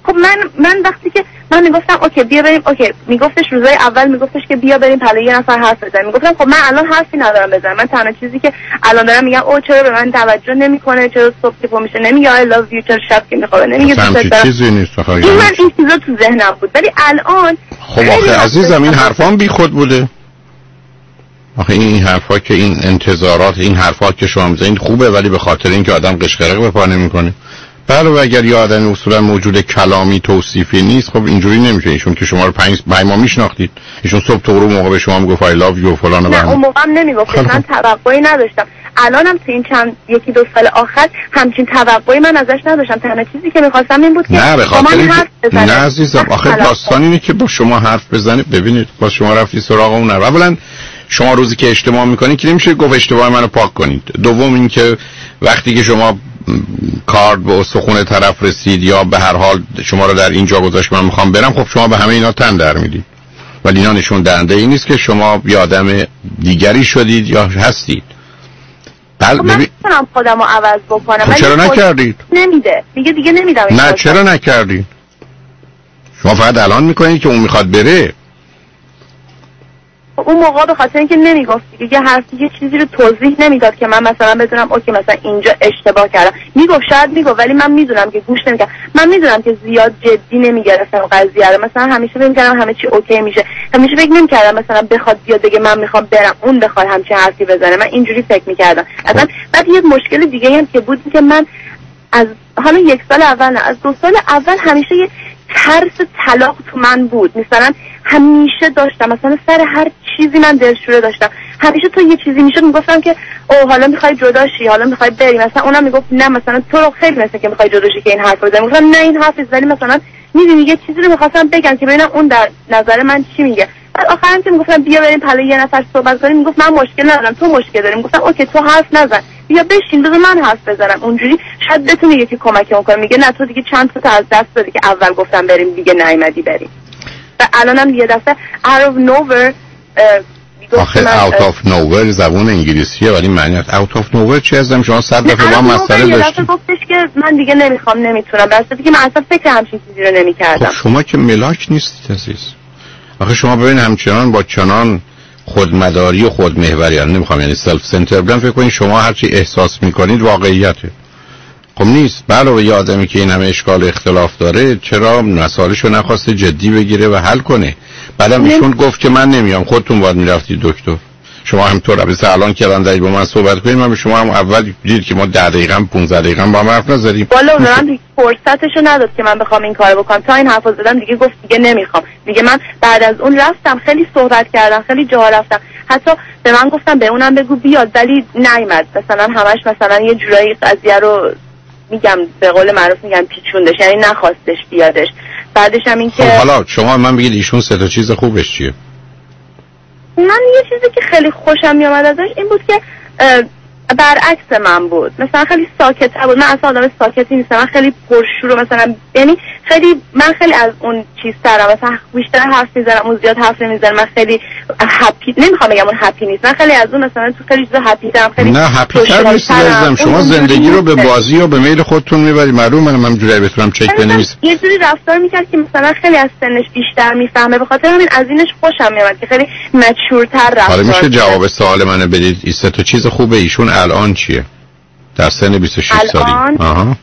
خب من من وقتی که من میگفتم اوکی بیا بریم، اوکی میگفتش روزای اول میگفتش که بیا بریم پلو یه نفر حرف بزنیم، میگفتم خب من الان حرفی ندارم بزنم، من تنها چیزی که الان دارم میگم او چرا به من توجه نمیکنه، چرا صبح که پا میشه نمیگه I love you، چرا شب که میخوابه نمیگه دوست دارم. چیزی نیست آخه این من این چیزا تو ذهنم بود، ولی الان خب آخه عزیزم این حرفام بی خود بوده. آخه این حرفا که این انتظارات، این حرفا که شما میزنید خوبه، ولی به خاطر اینکه آدم قشقرق به پا نمیکنه. بله و اگر یه آدمی اصولا موجود کلامی توصیفی نیست، خب اینجوری نمیشه. ایشون که شما رو پنج ماه میشناختید، ایشون صبح تو رو موقع به شما میگفت I love you و فلان و نه اون موقع هم نمیگفت، من توقعی نداشتم. الانم تو این چند یکی دو سال آخر همچین توقعی من ازش نداشتم. تنها چیزی که میخواستم این بود که نه به خاطر اینکه نه عزیزم آخه داستان اینه که با شما حرف بزنه. ببینید با شما رفتی سراغ اون، اولا شما روزی که اشتباه میکنید که نمیشه گفت اشتباه منو پاک کنید. دوم اینکه وقتی که شما کارد به استخون طرف رسید یا به هر حال شما رو در اینجا گذاشت من میخوام برم، خب شما به همه اینا تن در میدید، ولی اینا نشون دهنده این نیست که شما یه آدم دیگری شدید یا هستید. بله من میتونم خودم رو عوض بکنم. خب چرا نکردید؟ نمیده دیگه دیگه نمیدم. نه چرا نکردید؟ شما فقط الان میکنید که اون میخواد بره. اون موقع به خاطر اینکه نمیگفت دیگه، یه حرفی یه چیزی رو توضیح نمیداد که من مثلا بدونم اوکی مثلا اینجا اشتباه کردم. میگفت شاید میگفت ولی من میدونم که گوش نمیکرد. من میدونم که زیاد جدی نمیگرفتم قضیه رو. مثلا همیشه فکر میکردم همه چی اوکی میشه، همیشه فکر نمیکردم مثلا بخواد بیاد بگه من میخوام برم اون بخواد همچین حرفی بزنه. من اینجوری فکر میکردم. اصلا بعد یه مشکل دیگه هم که بود که من از حالا یک سال اول نه از دو سال اول همیشه یه ترس طلاق تو من بود. مثلا همیشه داشتم، مثلا سر هر چیزی من دلشوره داشتم. همیشه تو یه چیزی میشد میگفتم که او حالا میخوای جدا شی، حالا میخوای بری. مثلا اونم میگفت نه مثلا تو رو خیلی مثلا که میخوای جدا شی که این حرفو بزنی. میگفتم نه این حرف ولی مثلا میدونی یه چیزی رو میخواستم بگم که ببینم اون در نظر من چی میگه. بعد آخرام که میگفتم بیا بریم پلو یه نفر صحبت کنیم، میگفت من مشکل ندارم تو مشکل داری. میگفتم اوکی تو حرف نزن، بیا بشین بذار من حرف بزنم، اونجوری شاید بتونه یکی کمکمون کنه. میگه نه تو دیگه چند تا از دست دادی که اول گفتم بریم دیگه نیومدی بریم. و الانم یه دفعه out of nowhere آخه out of nowhere زبون انگلیسیه ولی معنی out of nowhere چی هستم؟ شما صد دفعه با مسئله داشتید. یه دفعه گفتش که من دیگه نمیخوام نمیتونم، درسته که من اصلا فکر همچین چیزی رو نمیکردم. خب شما که ملاک نیستید عزیز. آخه شما ببین همچنان با چنان خودمداری و خودمحوری، یعنی نمیخوام یعنی سلف سنتر بودن فکر کنید شما هرچی احساس میکنید واقعیته. خب نیست. علاوه یه آدمی که این همه اشکال اختلاف داره چرا مسائلشو نخواسته جدی بگیره و حل کنه؟ بعدم ایشون گفت که من نمیام، خودتون باید میرفتید دکتر. شما همطور مثلا الان که الان دارید با من صحبت کنید، من به شما هم اول دید که ما ده دقیقه پانزده دقیقه با هم حرف نزدیم. والا اونم فرصتشو نداد که من بخوام این کارو بکنم. تا این حرفو زدم دیگه گفت دیگه نمیخوام. دیگه من بعد از اون رفتم خیلی صحبت کردم، خیلی جا رفتم. حتی به من گفتم به اونم بگو بیاد ولی نیومد. مثلا همش مثلا یه جورایی قضیه رو میگم به قول معروف میگم پیچوندش، یعنی نخواستش بیادش. بعدش هم این که خب حالا شما من بگید ایشون سه تا چیز خوبش چیه؟ من یه چیزی که خیلی خوشم میامد ازش این بود که برعکس من بود. مثلا خیلی ساکت بود. من اصلا آدم ساکتی نیستم، من خیلی پرشور مثلا، یعنی خیلی من خیلی از اون چیز ترم، مثلا بیشتر حرف میزنم اون زیاد حرف نمیزنم. من خیلی هپی، نمیخوام بگم اون هپی نیست، من خیلی از اون مثلا تو خیلی چیزا هپی ترم. خیلی نه هپی تر نیست عزیزم. شما زندگی رو به بازی و به میل خودتون میبرید. معلومه من همینجوری بتونم چک بنویسم. یه جوری رفتار میکرد که مثلا خیلی از سنش بیشتر میفهمه، به خاطر همین از اینش خوشم میاد که خیلی مچورتر رفتار. حالا میشه جواب سوال منو بدید این سه تا چیز خوبه ایشون الان چیه؟ در سن بیست و شش سالی. آها.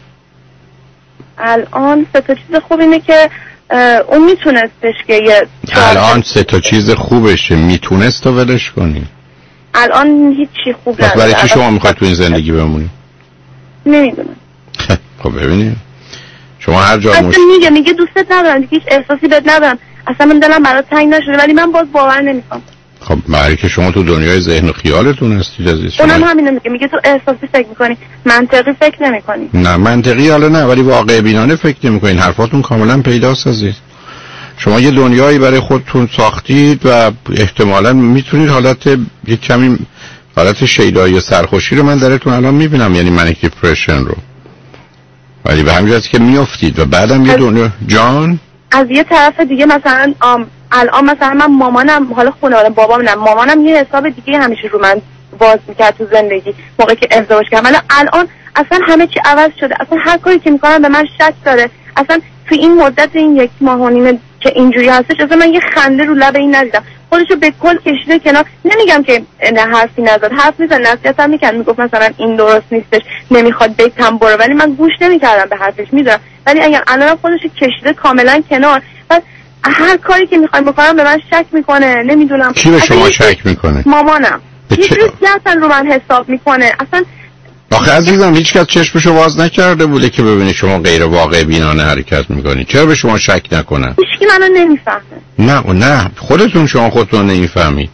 الان سه تا چیز خوب اینه که اون میتونستش که یه الان سه تا چیز خوبشه میتونست تو ولش کنی. الان هیچی خوب نداره. برای چی شما میخواید تو این زندگی بمونی؟ نمیدونم. خب ببینید شما هر جا اصلا مش... میگه میگه دوستت ندارم دیگه، هیچ احساسی بهت ندارم، اصلا من دلم برات تنگ نشده، ولی من باز باور نمیکنم. خب برای که شما تو دنیای ذهن و خیالتون هستید عزیز. اونم همین میگه، میگه تو احساسی فکر میکنی، منطقی فکر نمیکنی. نه منطقی حالا نه ولی واقع بینانه فکر نمیکنین. حرفاتون کاملا پیداست عزیز. شما یه دنیایی برای خودتون ساختید و احتمالاً میتونید حالت یه کمی حالت شیدایی و سرخوشی رو من درتون الان میبینم، یعنی منیک دیپرشن رو، ولی به همین جهت که میافتید و بعدم یه دنیا جان از یه طرف دیگه مثلا آم الان مثلا من مامانم، حالا خانواده بابام نه، مامانم یه حساب دیگه همیشه رو من باز میکرد تو زندگی موقعی که ازدواج کردم، ولی الان اصلا همه چی عوض شده. اصلا هر کاری که میکنم به من شک داره. اصلا تو این مدت این یک ماه و نیمه که اینجوری هستش اصلا من یه خنده رو لب این ندیدم. خودشو به کل کشیده کنار. نمیگم که نه حرفی نزد، حرف میزد، نصیحت هم میکرد، میگفت مثلا این درست نیستش، نمیخواد بیتم برو، ولی من گوش نمیکردم به حرفش، میدونم. ولی اگر الان خودشو کشیده کاملا کنار، بعد هر کاری که میخوایم بکنم به من شک میکنه. نمیدونم کی به شما شک میکنه؟ مامانم. هیچ چیزی اصلا رو من حساب میکنه اصلا. آخه عزیزم هیچ کس چشمشو باز نکرده بوده که ببینی شما غیر واقع بینانه حرکت میکنی. چرا به شما شک نکنن؟ هیچکی منو نمیفهمه. نه نه خودتون شما خودتون نمیفهمید.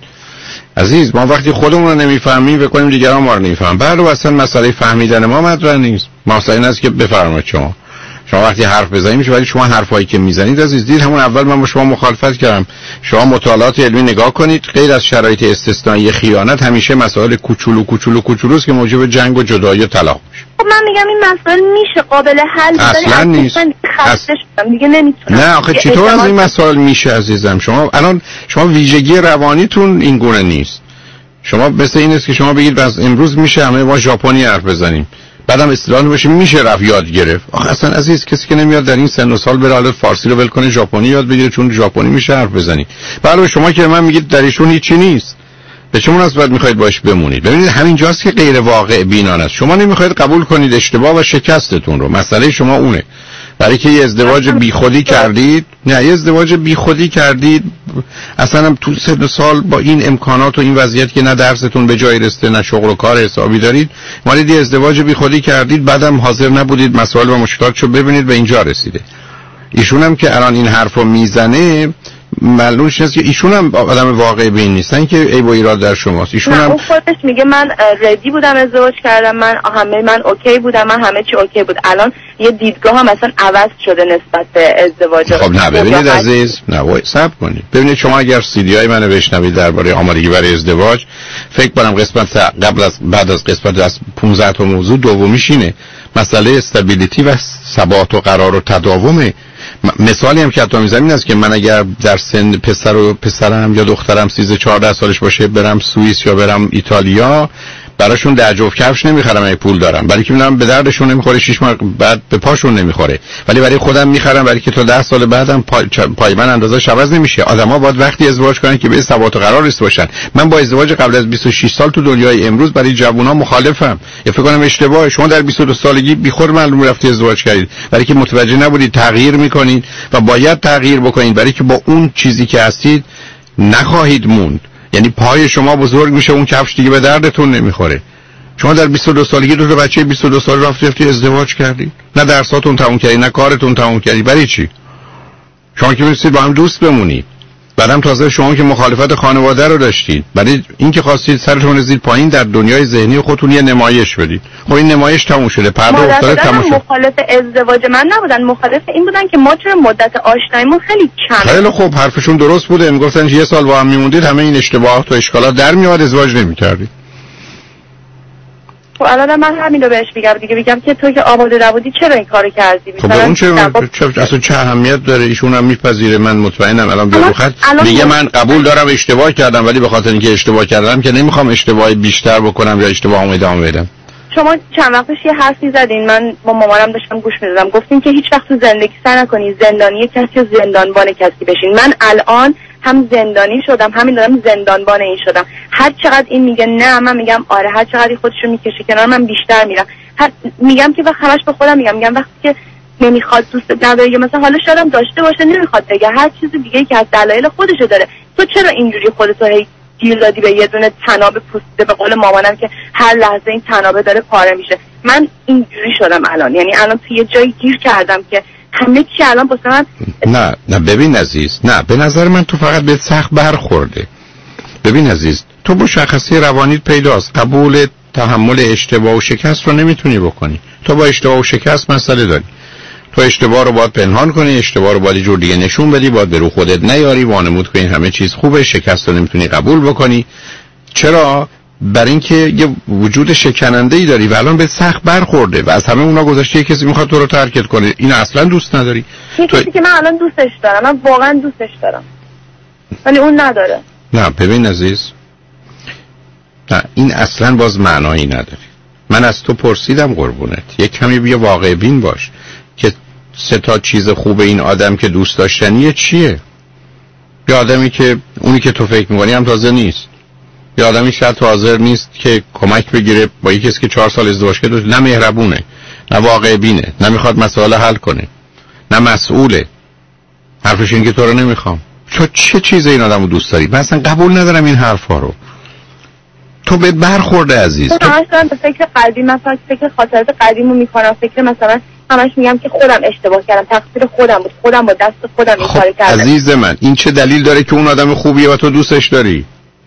عزیز ما وقتی خودمون رو نمیفهمیم بکنیم دیگران ما رو نمیفهمن. بعد اصلا مسئله فهمیدن ما مطرح نیست. مسئله این است که بفرمایید شما شما وقتی حرف بزنید میشه، ولی شما حرفایی که میزنید عزیز دید همون اول من با شما مخالفت کردم. شما مطالعات علمی نگاه کنید، غیر از شرایط استثنایی خیانت همیشه مسائل کوچولو کوچولو کوچولوست که موجب جنگ و جدایی و طلاق میشه. خب من میگم این مسائل میشه قابل حل، اصلا نیست. خسته شدم دیگه نمیتونم. نه آخه چطور از این مسائل میشه عزیزم؟ شما الان شما ویژگی روانیتون این گونه نیست. شما مثل این است که شما بگید بس امروز میشه همه ما ژاپنی حرف بزنیم، بعدم اصطلاح بشه میشه رفت یاد گرفت. آخه اصلا عزیز کسی که نمیاد در این سن و سال بره حالا فارسی رو ول کنه ژاپنی یاد بگیره چون ژاپنی میشه حرف بزنی. علاوه شما که من میگید در ایشون هیچی نیست، به چه مناسبت میخواید باش بمونید؟ ببینید همین جاست که غیر واقع بینانه است. شما نمیخواید قبول کنید اشتباه و شکستتون رو. مسئله شما اونه. برای که یه ازدواج بیخودی کردید، نه یه ازدواج بیخودی کردید اصلا هم تو سه سال با این امکانات و این وضعیت که نه درستون به جای رسیده نه شغل و کار حسابی دارید، مالید یه ازدواج بیخودی کردید، بعدم حاضر نبودید مسائل و مشکلاتشو ببینید به اینجا رسیده. ایشون هم که الان این حرفو میزنه معلومش نیست که ایشون هم آدم واقع بین نیستن که ای با ایراد در شماست. ایشون هم اون خودش میگه من ردی بودم ازدواج کردم، من همه من اوکی بودم، من همه چی اوکی بود. الان یه دیدگاه هم مثلا عوض شده نسبت به ازدواج. خب نه ببینید عزیز، نه وای صبر کنید. ببینید شما اگر سی دی های منو بشنوید درباره آمادگی برای ازدواج، فکر کنم قسمت قبل از بعد از قسمت از پانزده تا موضوع دومیش اینه مسئله استابیلیتی و ثبات و قرار و تداومه. مثالی هم که حتی میزنم این است که من اگر در سن پسر و پسرم یا دخترم سیزده چهارده سالش باشه برم سوئیس یا برم ایتالیا، براشون ده جفت کفش نمیخرم اگه پول دارم، برای که میدونم به دردشون نمیخوره، شش ماه بعد به پاشون نمیخوره، ولی برای خودم میخرم برای که تا ده سال بعدم پای, پای من اندازه‌اش عوض نمیشه. آدما باید وقتی ازدواج کنن که به ثبات و قرار رسیده باشن. من با ازدواج قبل از بیست و شش سال تو دنیای امروز برای جوونا مخالفم. یا فکر کنم اشتباهه. شما در بیست و دو سالگی بیخود معلوم رفتی ازدواج کردید برای که متوجه نبودید تغییر میکنید و باید تغییر بکنید، برای که با اون چیزی که هستید نخواهید موند. یعنی پای شما بزرگ میشه، اون کفش دیگه به دردتون نمیخوره. شما در بیست و دو سالگی دو تا بچه بیست و دو سال رفتی رفتی ازدواج کردی، نه درساتون تموم کردی نه کارتون تموم کردی، برای چی؟ شما که می‌خواستید با هم دوست بمونید، بعدم تازه شما که مخالفت خانواده رو داشتید، برای اینکه خواستید سرتون رو زیر پایین در دنیای ذهنی خودتون یه نمایش بدید. خب این نمایش تموم شده، پرده افتاده، تموم شد. مخالف ازدواج من نبودن، مخالف این بودن که ما چرا مدت آشناییمون خیلی کمه. خیلی خوب، حرفشون درست بوده. میگفتن یه سال با هم میموندید همه این اشتباهات و اشکالات در میاد، ازدواج نمی‌کردید. خب الان من همین رو بهش میگم دیگه، میگم که تو که آماده نبودی چرا این کارو کردی؟ خب اون چه چه اصلا چه اهمیت داره؟ ایشون هم میپذیره، من مطمئنم الان به خط میگه من قبول دارم اشتباه کردم، ولی به خاطر اینکه اشتباه کردم که نمیخوام اشتباه بیشتر بکنم یا اشتباهمو ادامه بدم. شما چند وقت پیش یه حرفی زدین، من با مامانم داشتم گوش میدادم، گفتین که هیچ وقت تو زندگی سعی نکنی زندانی کسی یا زندانبان کسی بشین. من الان هم زندانی شدم، همین دارم زندانبان این شدم. هر چقدر این میگه نه، من میگم آره، هر چقدر خودشو میکشه کنار من بیشتر میرم. هر... میگم که وقت همش به خودم میگم میگم وقتی که نمیخواد دوست نداره یا مثلا حالا شاید داشته باشه نمیخواد بگه، هر چیز دیگه که از دلایل خودشو داره. تو چرا اینجوری خودتو هی گیر دادی به یه دونه تناب پوسیده؟ به قول مامانم که هر لحظه این تنابه داره پاره میشه. من اینجوری شدم الان، یعنی الان تو یه جایی گیر کردم که همه چی الان واسه من. نه نه ببین عزیز، نه به نظر من تو فقط به سخت برخورده. ببین عزیز، تو مشخصی روانیت پیداست، قبول تحمل اشتباه و شکست رو نمیتونی بکنی. تو با اشتباه و شکست مسئله داری. تو اشتباه رو باید پنهان کنی، اشتباه رو باید یه جور دیگه نشون بدی، باید به رو خودت نیاری، وانمود کنی همه چیز خوبه. شکست رو نمیتونی قبول بکنی. چرا؟ برای اینکه یه وجود شکننده‌ای داری و الان به سخت برخورده و از همه اونا گذشته کسی میخواد تو رو ترکت کنه. این اصلا دوست نداری. یه کسی تو... که من الان دوستش دارم، من واقعا دوستش دارم، ولی اون نداره. نه ببین عزیز، نه این اصلا باز معنایی نداره. من از تو پرسیدم قربونت، یک کمی بیا واقع بین باش که سه تا چیز خوب این آدم که دوست داشتنیه چیه؟ یه آدمی که اونی که تو فکر می‌کنی هم تازه نیست، یه آدمی شاید حاضر نیست که کمک بگیره با یکی کسی که چهار سال ازدواج کرده، نه مهربونه، نه واقع بینه، نه میخواد مسائل حل کنه، نه مسئوله. حرفش این که تو رو نمیخوام. تو چه چیز این آدمو دوست داری؟ من اصلا قبول ندارم این حرفا رو. تو به برخورده عزیز. تو همش دارم به فکر قدیم، مثلا فکر خاطرات قدیمو میکنم، فکر مثلا همش میگم که خودم اشتباه کردم، تقصیر خودم بود، خودم با دست خودم این کارو کردم. عزیز من این چه دلیل داره که اون آدم خوبیه و تو دوستش داری؟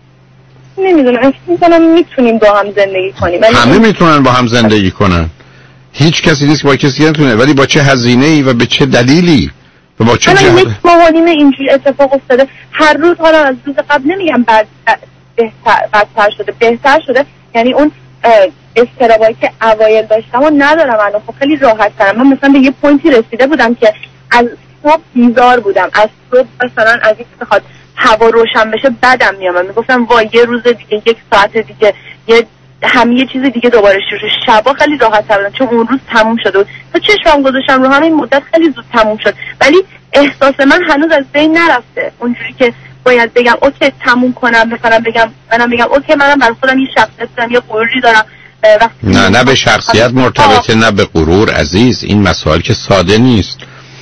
نمیدونم، فکر میکنم میتونیم با هم زندگی کنیم. همه میتونن با هم زندگی کنن. هیچ کسی نیست با کسی نتونه، ولی با چه هزینه‌ای و به چه دلیلی و با چه جهت؟ یک ماه و نیم اینجوری اتفاق افتاده. هر روز حالا از روز قبل نمیگم بعد بهتر بدتر شده، بهتر شده. یعنی اون استرابایی که اوایل داشتم و ندارم الان. خب خیلی راحت ترم. من مثلا به یه پوینتی رسیده بودم که از صبح بیزار بودم، از صبح مثلا از اینکه بخواد هوا روشن بشه بدم میامد، میگفتم وای یه روز دیگه، یک ساعت دیگه، یه همه یه چیز دیگه دوباره شروع. شبا خیلی راحت تر بودم چون اون روز تموم شده بود. تا چشمم گذاشتم رو همین مدت خیلی زود تموم شد، ولی احساس من هنوز از بین نرفته. اونجوری که باید بگم اوکی تموم کنم، مثلا بگم منم بگم اوکی منم برای خودم یه شخصیت دارم، یه غروری دارم. نه نه به شخصیت مرتبطه، نه به غرور عزیز. این مسائل که ساده نیست.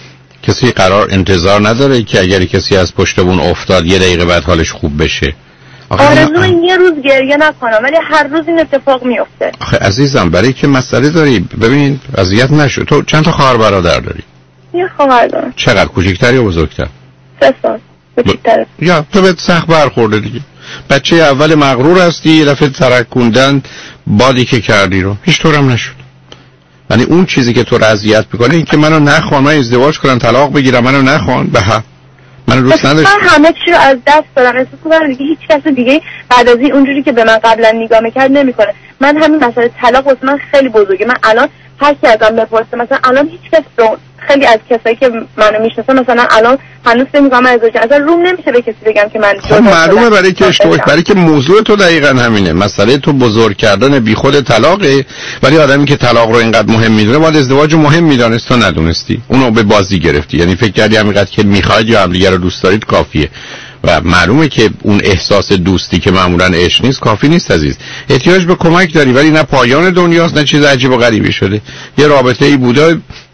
کسی قرار انتظار نداره که اگر کسی از پشت بون افتاد یه دقیقه بعد حالش خوب بشه. آرزو این یه روز گریه نکنم ولی هر روز این اتفاق میفته. آخه عزیزم برای که مسئله داری، ببین اذیت نشو. تو چند تا خواهر برادر داری؟ یه خواهر دارم. چقدر، کوچیک‌تر یا بزرگتر؟ سه سال کوچیک‌تره. ب... یا تو بهت سخت برخورده دیگه. بچه اول مغرور هستی، یه دفعه ترکوندن بادی که کردی رو هیچ طورم نشد. یعنی اون چیزی که تو رو اذیت میکنه این که منو نخوان، من ازدواج کنم طلاق بگیرم، منو نخوان، به هم منو دوست نداشت. من همه چی رو از دست دادم، احساس می‌کنم دیگه هیچ کس دیگه بعد از این اونجوری که به من قبلا نگاه میکرد نمیکنه. من همین مسئله طلاق واسه من خیلی بزرگه. من الان هر کی ازم بپرسه، مثلا الان هیچ کس رو خیلی از کسایی که منو میشناسن مثلا الان هنوز نمیگم من ازدواج، اصلا روم نمیشه به کسی بگم که من خب معلومه برای که اشتباه، برای که موضوع تو دقیقاً همینه. مسئله تو بزرگ کردن بیخود طلاقه، ولی آدمی که طلاق رو اینقدر مهم میدونه باید ازدواج رو مهم میدونست، تو ندونستی، اونو به بازی گرفتی. یعنی فکر کردی همینقدر که میخواید یا همدیگه رو دوست دارید کافیه. و معلومه که اون احساس دوستی که معمولاً عشق نیست کافی نیست عزیز. احتیاج به کمک داری، ولی نه پایان دنیاست نه چیز عجیب و غریبی شده. یه رابطه ای بوده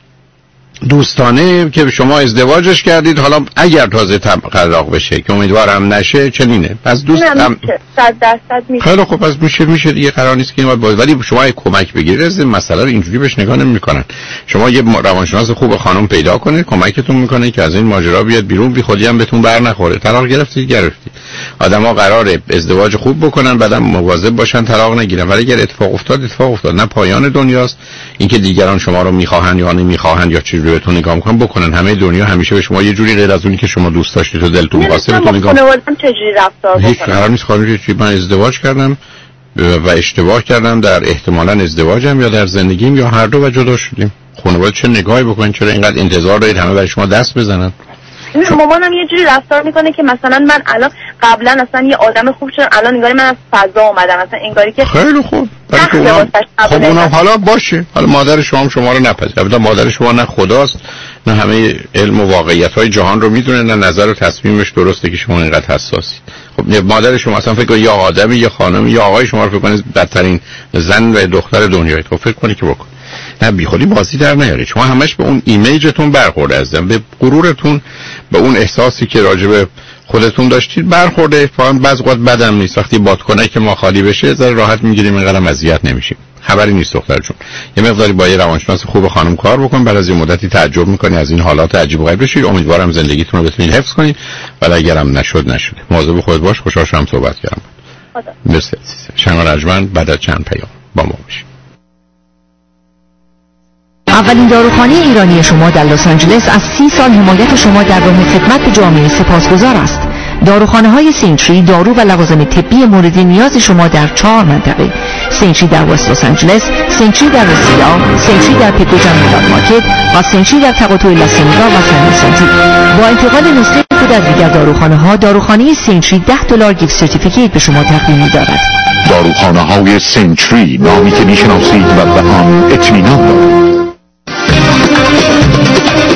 دوستانه که شما ازدواجش کردید، حالا اگر تازه طلاق بشه که امیدوارم نشه چنینه، پس دوست هم صد درصد میشه. خیلی خوب، پس میشه میشه دیگه، قرار نیست که این باید، ولی شما کمک بگیرید. از مسئله رو اینجوری بهش نگاه نمی‌کنن. شما یه روانشناس خوب خانم پیدا کنید کمکتون میکنه که از این ماجرا بیاد بیرون، بی خودی هم بهتون بر نخوره. طلاق گرفتید گرفتید. آدما قراره ازدواج خوب بکنن بعدم مواظب باشن طلاق نگیرن، ولی اگر اتفاق افتاد اتفاق افتاد، نه پایان دنیاست. اینکه دیگران شما رو میخواهن یا نمیخواهن یا چی رو بهتون نگاه میکنن بکنن. همه دنیا همیشه به شما یه جوری غیر از اونی که شما دوست داشتید تو دلتون واسه بهتون نگاه. خانواده‌ام چجوری رفتار هیچ قرار نیست خانم چی من ازدواج کردم و اشتباه کردم در احتمالاً ازدواجم یا در زندگیم یا هر دو و جدا شدیم. خانواده چه نگاهی بکنن؟ چرا اینقدر انتظار دارید همه برای شما دست بزنن؟ مامانم یه جوری رفتار میکنه که مثلا من الان قبلا اصلا یه آدم خوب شدم، الان انگاری من از فضا اومدم، مثلا انگاری که خیلی خوب. خب اونم حالا باشه، حالا مادر شما شما رو نپذیره. البته مادر شما نه خداست نه همه علم و واقعیت‌های جهان رو میدونه، نه نظر و تصمیمش درسته که شما اینقدر حساسی. خب مادر شما اصلا فکر کنید یا آدمی یا خانمی یا آقای شما رو فکر کنید بدترین زن و دختر دنیایی. خب فکر کنید که بکن. نه بیخودی بازی در نیارید. شما همش به اون ایمیجتون برخورده هستن، به غرورتون، به اون احساسی که راجع به خودتون داشتید برخورده. فهم بعض وقت بدم نیست وقتی بادکنک ما خالی بشه ذره راحت میگیریم، اینقدر اذیت نمیشیم. خبری نیست دختر جون. یه مقداری با یه روانشناس خوب خانم کار بکن، بعد از یه مدتی تعجب میکنی از این حالات عجیب و غریب بشید. امیدوارم زندگیتون رو بتونید حفظ کنید، ولی اگرم نشد نشده. مواظب خودت باش. خوشحال شدم صحبت کردم. خدا. مرسی. شنگ رجمن بعد از چند پیام با ما باشید. اولین داروخانه ایرانی شما در لس آنجلس از سی سال حمایت شما در راه خدمت به جامعه سپاسگزار است. داروخانه های سینتری دارو و لوازم طبی مورد نیاز شما در چهار منطقه: سینتری در وست لس آنجلس، سینتری در رسیدا، سینتری در پیکوجن میلان مارکت و سینتری در تقاطع لاسینگا و سنتی. با انتقال نسخه خود از دیگر داروخانه ها، داروخانه سینتری ده دلار گیفت سرتیفیکیت به شما تقدیم می‌دارد. داروخانه های سینتری، نامی که میشناسید و به آن اطمینان دارید.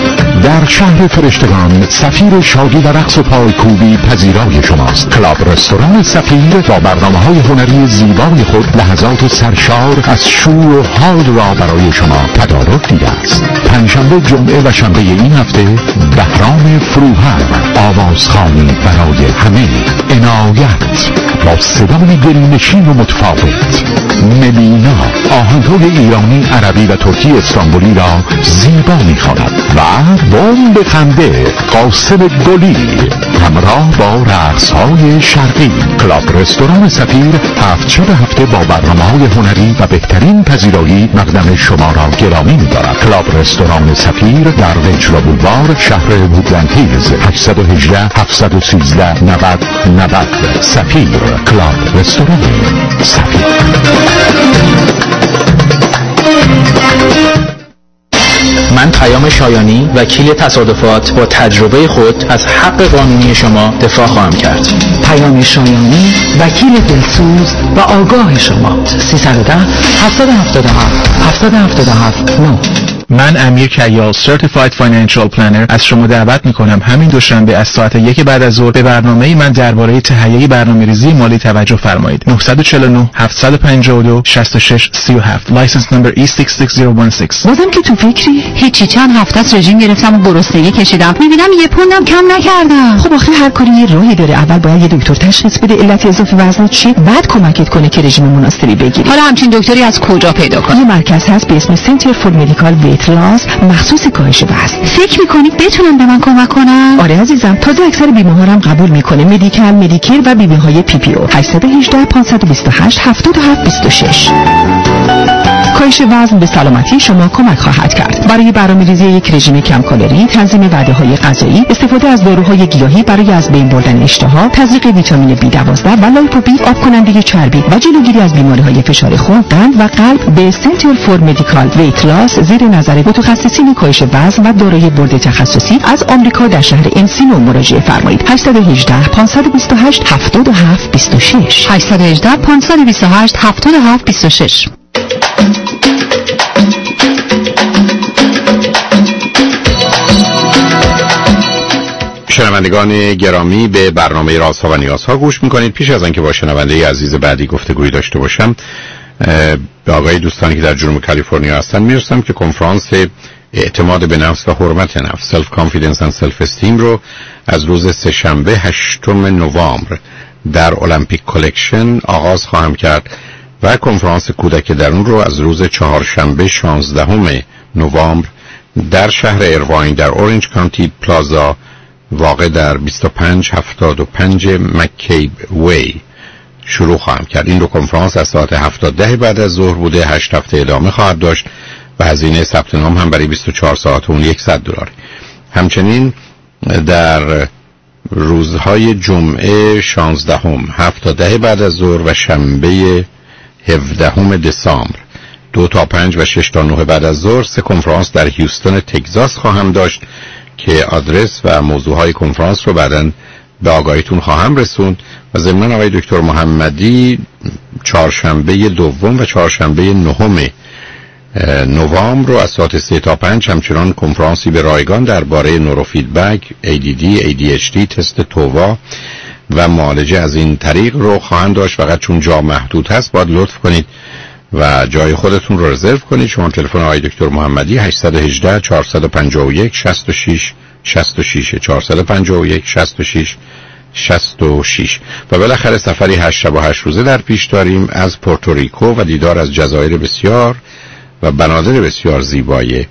در شهر فرشتگان سفیر شادی و رقص و پایکوبی پذیرای شماست. کلاب رستوران سفیر با برنامه‌های هنری زیبای خود لحظات سرشار از شور و حال را برای شما تدارک دیده است. پنجشنبه، جمعه و شنبه این هفته بهرام فروهر، آوازخوانی برای همه، عنایت با صدای دلنشین و متفاوت، ملینا آهنگ‌های ایرانی، عربی و ترکی استانبولی را زیبا می‌خواند و بمب خنده قاسم گلی همراه با رقص‌های شرقی. کلاب رستوران سفیر هفت شب هفته با برنامه‌های هنری و بهترین پذیرایی مقدم شما را گرامی می‌دارد. کلاب رستوران سفیر در ویچلا بولوار، شهر وودلند هیلز، هشت یک هشت هفت یک سه نود نود. سفیر کلاب رستوران سفیر. من پیام شایانی، وکیل تصادفات، با تجربه خود از حق قانونی شما دفاع خواهم کرد. پیام شایانی، وکیل دلسوز و آگاه شما. سیصد و ده هفتصد و هفتاد و هفت هفتصد و هفتاد و هفت نه. من امیر کیال، Certified Financial Planner، از شما دعوت میکنم همین دوشنبه از ساعت یک بعد از ظهر به برنامه من درباره تهیه برنامه‌ریزی مالی توجه فرمایید. نه چهار نه هفت پنج دو شش شش سه هفت. License number E شش شش صفر یک شش. بازم که تو فکری؟ هیچی، چند هفته است رژیم گرفتم و گرسنگی کشیدم. میبینم یه پوندم کم نکردم. خب آخه هر کاری یه راهی داره. اول باید یه دکتر تشخیص بده علت اضافه وزن چیه، بعد کمکت کنه که رژیم مناسبی بگیری. حالا همچین دکتری از کجا پیدا کنم؟ یه مرکز هست به اسم Center for Medical Weight Loss مخصوص کاهش وزن. فکر میکنید بتونن به من کمک کنن؟ آره عزیزم، تازه اکثر بیمه‌ها هم قبول میکنه. مدیکال، مدیکر و بیمه‌های پی پی او. هشت یک هشت پنج دو هشت هفت هفت دو شش. کاهش وزن به سلامتی شما کمک خواهد کرد. برای برنامه‌ریزی یک رژیم کم کالری، تنظیم وعده‌های غذایی، استفاده از داروهای گیاهی برای از بین بردن اشتها، تزریق ویتامین بی دوازده و لایپوبی، آب کننده چربی و جلوگیری از بیماری‌های فشار خون، قند و قلب به سنتر فور مدیکال ویت لاس زیر نظر متخصصین کاهش وزن و دارای بورد تخصصی از آمریکا در شهر انسینو مراجعه فرمایید. هشت یک هشت پنج دو هشت هفت هفت دو شش. هشت یک هشت پنج دو هشت هفت هفت دو شش. شنوندگان گرامی، به برنامه رازها و نیازها گوش میکنید. پیش از آنکه با شنونده عزیز بعدی گفتگویی داشته باشم، به آقای دوستانی که در جنوب کالیفرنیا هستن میرسم که کنفرانس اعتماد به نفس و حرمت نفس، سلف کانفیدنس اند سلف استیم رو از روز سه شنبه هشتم نوامبر در المپیک کلکشن آغاز خواهم کرد و کنفرانس کودک درون رو از روز چهارشنبه شانزدهم نوامبر در شهر ایرواین در اورنج کانتی پلازا واقع در بیست و پنج هفتاد و پنج مکیب وی شروع خواهم کرد. این دو کنفرانس از ساعت هفت تا ده بعد از ظهر بوده. هشت هفته ادامه خواهد داشت و هزینه ثبت نام هم برای بیست و چهار ساعت اون صد دلار. همچنین در روزهای جمعه شانزدهم هفت تا ده بعد از ظهر و شنبه هفدهم دسامبر دو تا پنج و شش تا نه بعد از ظهر سه کنفرانس در هیوستن تگزاس خواهم داشت که آدرس و موضوعهای کنفرانس رو بعداً به آگاهیتون خواهم رسوند. و ضمن آقای دکتر محمدی چهارشنبه دوم و چهارشنبه نهم نوامبر رو از ساعت سه تا پنج همچنان کنفرانسی به رایگان درباره نورو فیدبک، ای دی دی، ای دی اچ دی، تست تووا و معالجه از این طریق رو خواهند داشت. فقط چون جا محدود هست باید لطف کنید و جای خودتون رو رزرو کنید. شما تلفن آقای دکتر محمدی هشت یک هشت چهار پنج یک شش شش شش شش چهار پنج یک شش شش شش شش. و بالاخره سفری هشت شب و هشت روزه در پیش داریم از پورتوریکو و دیدار از جزایر بسیار و بنادر بسیار زیبای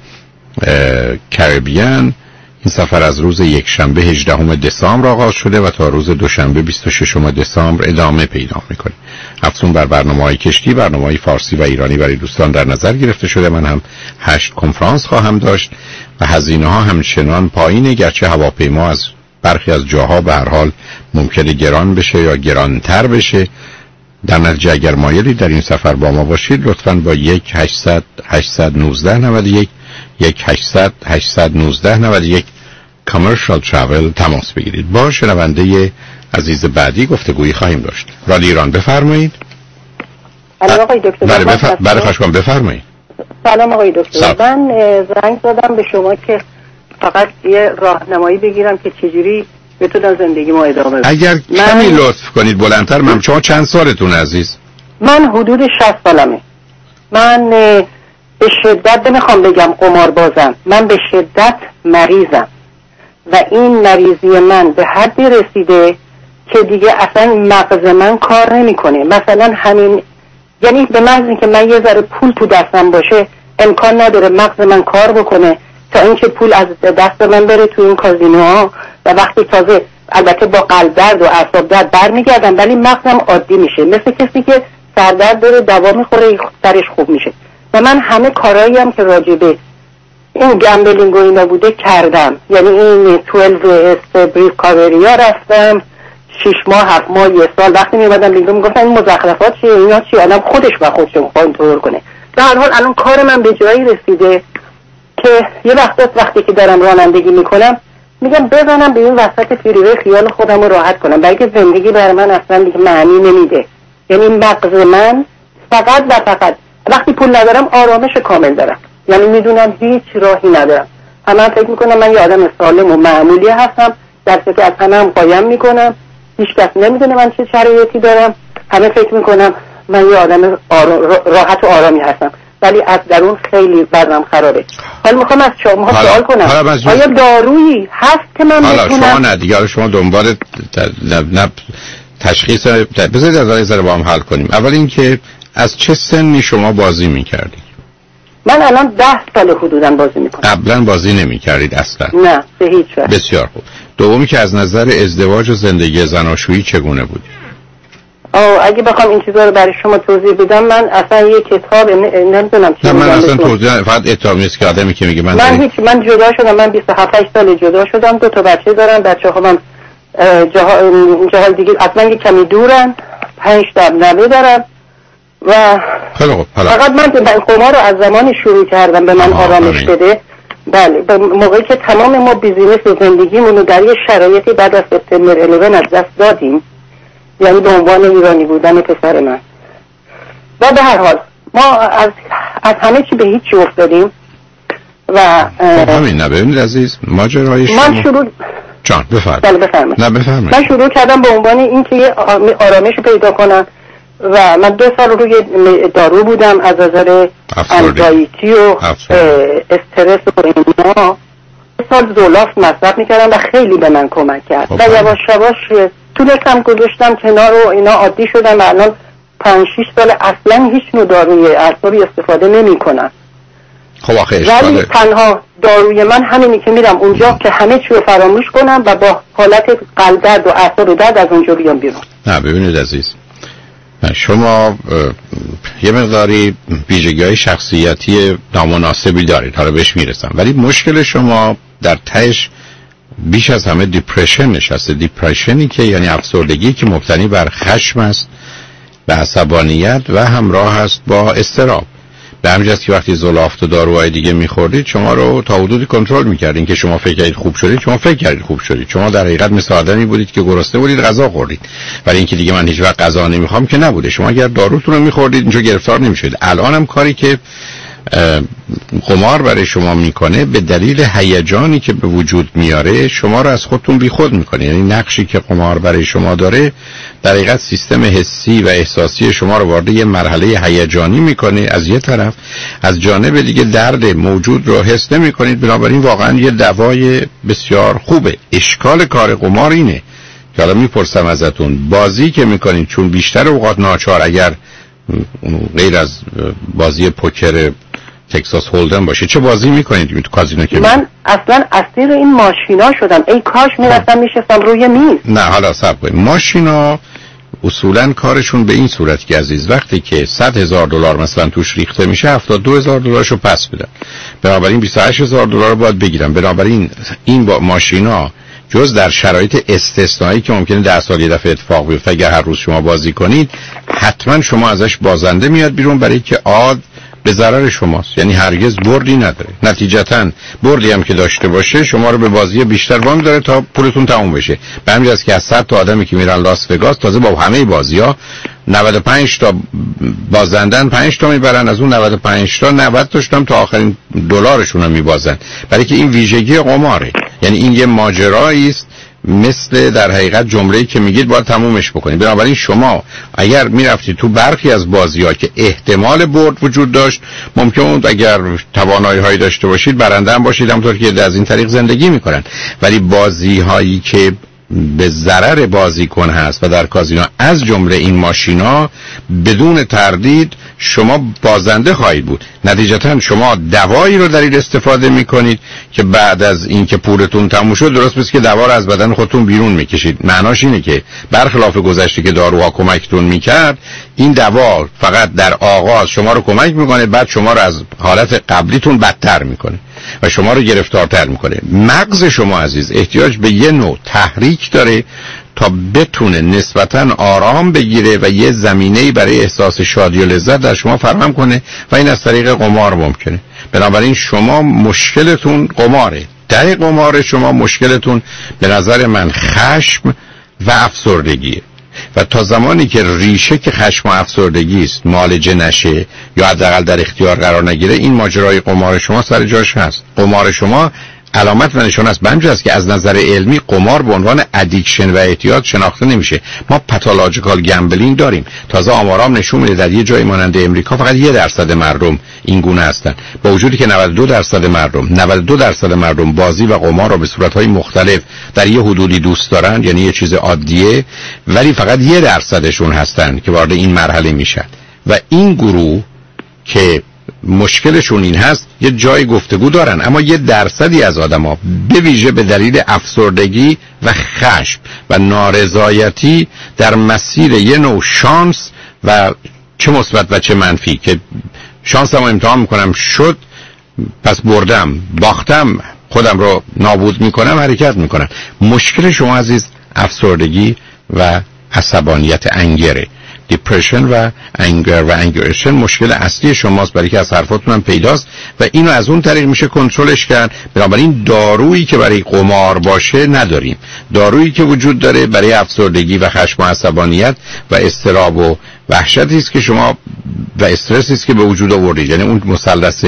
کریبیان. این سفر از روز یک شنبه هجدهم دسامبر آغاز شده و تا روز دوشنبه بیست و ششم دسامبر ادامه پیدا میکنه. افزون بر برنامه‌های کشتی، برنامه‌های فارسی و ایرانی برای دوستان در نظر گرفته شده. من هم هشت کنفرانس خواهم داشت و هزینه ها همچنان پایینه، گرچه هواپیما از برخی از جاها به هر حال ممکنه گران بشه یا گرانتر بشه. در نتیجه اگر مایلی در این سفر با ما باشید لطفاً با یک هشتصد هشتصد و نوزده نود و یک یک هشتصد هشتصد و نوزده نود و یک کامرشال ترافل تماس بگیرید. با شنونده عزیز بعدی گفتگویی خواهیم داشت. رادیو ایران بفرمایید. سلام آقای دکتر. بله بفر... بله خوش کنم بفرمایید. سلام آقای دکتر. من زنگ زدم به شما که فقط یه راهنمایی بگیرم که چجوری بتونم زندگی ما ادامه بدم. اگر من... کمی لطف کنید بلندتر. من شما چند سالتون عزیز؟ من حدود شصت سالمه. من به شدت نمیخوام بگم قماربازم، من به شدت مریضم و این مریضی من به حدی رسیده که دیگه اصلا مغز من کار نمیکنه. مثلا همین، یعنی به محض اینکه من یه ذره پول تو دستم باشه امکان نداره مغز من کار بکنه تا اینکه پول از دست من بره تو این کازینوها و وقتی تازه البته با قلب درد و اعصاب درد برمیگردم ولی مغزم عادی میشه، مثل کسی که سردرد داره دوا میخوره سرش خوب میشه. و من همه کارهایی هم که راجبه این گمبلینگ و اینا بوده کردم، یعنی این دوازده استبریل کاوریا رفتم شش ماه هفت ماه یه سال. وقتی میومدم بیرون میگفتن این مزخرفات چیه اینا چیه، الان خودش با خودش کنترل کنه. در هر حال الان کار من به جایی رسیده که یه وقتا وقتی که دارم رانندگی میکنم میگم بزنم به این وسط فریوی خیال خودم رو راحت کنم، بلکه زندگی برای من اصلا دیگه معنی نمیده. یعنی مغز من فقط و فقط وقتی پول ندارم آرامش کامل دارم، یعنی میدونم هیچ راهی ندارم. همه فکر میکنم من یه آدم سالم و معمولی هستم، در صورتی از همه هم قایم میکنم، هیچ کس نمیدونه من چه شرایطی دارم. همه فکر میکنم من یه آدم آرا... راحت و آرامی هستم ولی از درون خیلی وضعم خرابه. حالا میخوام از شما سوال کنم آیا دارویی هست که من حالا بتونم؟ شما نه دیگه، شما دنبال ت... نه... نه... تشخیص بذارید از این ذره با هم حل کنیم. اول اینکه از چه سنی شما بازی میکردید؟ من الان ده سال حدوداً بازی میکنم. قبلا بازی نمیکردید اصلا؟ نه به هیچ وجه. بسیار خوب. دومی که از نظر ازدواج و زندگی زناشویی چگونه بود؟ آه اگه بخوام این چیزا رو برای شما توضیح بدم من اصلا یه کتاب نمیدونم چی. نه من اصلا توضیح فقط اتهام نیست که آدمی که میگه من من داری... هیچ من جدا شدم، من بیست و هفت سال جدا شدم، دو تا بچه دارم، بچه‌ها من جاها جاهای دیگه اصلا یه کمی دورن، پنج تا نوه دارم و فقط من به قمار رو از زمانی شروع کردم به من آرامش بده. بله به موقعی که تمام ما بیزینس و زندگیمون رو در یه شرایطی بعد از سپتامبر یازده از دست دادیم، یعنی به عنوان ایرانی بودن پسر من. و به هر حال ما از از همه چی به هیچی افتادیم و خب همین. نه ببینید عزیز ماجرای شما من شروع جان بفرمایید. بله بفرمایید. نه بفرمایید. من شروع کردم به عنوان اینکه یه آرامش پیدا کنم و من دو سال روی دارو بودم از نظر انزایتی و استرس و اینا. دو سال زولاف مصرف میکردم و خیلی به من کمک کرد و یواش یواش تونستم گذاشتم کنار و اینا عادی شدم و الان پنج شش سال اصلا هیچ نوع داروی اعصابی استفاده نمی کنم. خب آخه ولی تنها داروی من همینی که میرم اونجا که همه چی رو فراموش کنم و با حالت قلب درد و اعصاب درد از اونجا بیام بیرون. نه ببینید عزیز شما یه مقداری ویژگی‌های شخصیتی نامناسبی دارید، حالا بهش میرسم، ولی مشکل شما در تهش بیش از همه دیپرشن نشسته. دیپرشنی که یعنی افسردگی که مبتنی بر خشم است، به عصبانیت و همراه است با اضطراب. به همین جهت که وقتی زلافت و داروهای دیگه میخوردید شما رو تا حدودی کنترل میکردین که شما فکر کردید خوب شدید، شما فکر کردید خوب شدید. شما در حقیقت مثل آدمی بودید که گرسنه بودید غذا خوردید، ولی اینکه دیگه من هیچ وقت غذا نمیخوام که نبوده. شما اگر داروتون رو میخوردید اینجا گرفتار نمیشید. الان هم کاری که قمار برای شما میکنه به دلیل هیجانی که به وجود میاره شما رو از خودتون بیخود میکنه. یعنی نقشی که قمار برای شما داره در حقیقت سیستم حسی و احساسی شما رو وارد یه مرحله هیجانی میکنه از یه طرف، از جانب دیگه درد موجود رو حس نمیکنید. بنابراین واقعا یه دوای بسیار خوبه. اشکال کار قمار اینه که حالا میپرسم ازتون، بازی که میکنید چون بیشتر اوقات ناچار اگر غیر از بازی پوکر تکساس هولدن باشه چه بازی میکنید تو کازینو که من اصلا اسیر این ماشینا شدم. ای کاش میرفتم میشستم روی میز. نه حالا صبر کنید. ماشینا اصولا کارشون به این صورت که عزیز وقتی که صد هزار دلار مثلا توش ریخته میشه هفتاد و دو هزار دلارشو پس بدن، بنابراین بیست و هشت هزار دلار رو باید بگیرن. بنابراین این با ماشینا جز در شرایط استثنایی که ممکنه ده سال یه دفعه اتفاق بیفته اگر هر روز شما بازی کنید حتما شما ازش بازنده میاد بیرون، برای که عاد به ضرر شماست. یعنی هرگز بردی نداره. نتیجتاً بردی هم که داشته باشه شما رو به بازی بیشتر وام داره تا پولتون تموم بشه. به همین جهت که از صد تا آدمی که میرن لاس وگاس تازه با همه بازی‌ها نود و پنج تا بازندن پنج تا میبرن، از اون نود و پنج تا نود تاشون تا آخرین دلارشون رو میبازن، برای که این ویژگی قماره. یعنی این یه ماجرایی است، مثل در حقیقت جمله‌ای که میگید باید تمومش بکنید. بنابراین شما اگر میرفتید تو برخی از بازی‌ها که احتمال برد وجود داشت، ممکن بود اگر توانایی‌هایی داشته باشید برنده هم باشید، همونطور که از این طریق زندگی میکنن. ولی بازی‌هایی که به ضرر بازیکن هست و در کازینو از جمله این ماشینا، بدون تردید شما بازنده خواهید بود. نتیجتا شما دوایی رو در این استفاده میکنید که بعد از اینکه پولتون تموم شد، درست مثل که دوا رو از بدن خودتون بیرون میکشید. معناش اینه که برخلاف گذشته که داروها کمکتون میکرد، این دوا فقط در آغاز شما رو کمک میکنه، بعد شما رو از حالت قبلیتون بدتر میکنه و شما رو گرفتارتر میکنه. مغز شما عزیز احتیاج به یه نوع تحریک داره تا بتونه نسبتاً آرام بگیره و یه زمینه‌ای برای احساس شادی و لذت در شما فراهم کنه و این از طریق قمار ممکنه. بنابراین شما مشکلتون قماره. در قمار شما مشکلتون به نظر من خشم و افسردگیه و تا زمانی که ریشه که خشم و افسردگی است معالجه نشه یا حداقل در اختیار قرار نگیره، این ماجرای قمار شما سر جاش هست. قمار شما علامت و نشان است بنج است که از نظر علمی قمار به عنوان ادیکشن و اعتیاد شناخته نمیشه. ما پاتولوژیکال گمبلینگ داریم. تازه آمارام نشون میده در یه جای مانند امریکا فقط یک درصد مردم این گونه هستن، با وجودی که نود و دو درصد مردم نود و دو درصد مردم بازی و قمار رو به صورت‌های مختلف در یه حدودی دوست دارن، یعنی یه چیز عادیه، ولی فقط یک درصدشون هستن که وارد این مرحله میشن. و این گروه که مشکلشون این هست یه جای گفتگو دارن، اما یه درصدی از آدما به ویژه به دلیل افسردگی و خشم و نارضایتی در مسیر یه نوع شانس و چه مثبت و چه منفی که شانسمو امتحان میکنم شد پس بردم، باختم خودم رو نابود میکنم، حرکت میکنم. مشکل شما عزیز افسردگی و عصبانیت، انگره، دیپرشن و انگر و انگریشن مشکل اصلی شماست، برای که از حرفاتون هم پیداست و اینو از اون طریق میشه کنترلش کرد. بنابراین دارویی که برای قمار باشه نداریم. دارویی که وجود داره برای افسردگی و خشم و عصبانیت و اضطراب و وحشتی است که شما و استرسی است که به وجود آوردید. یعنی اون مثلث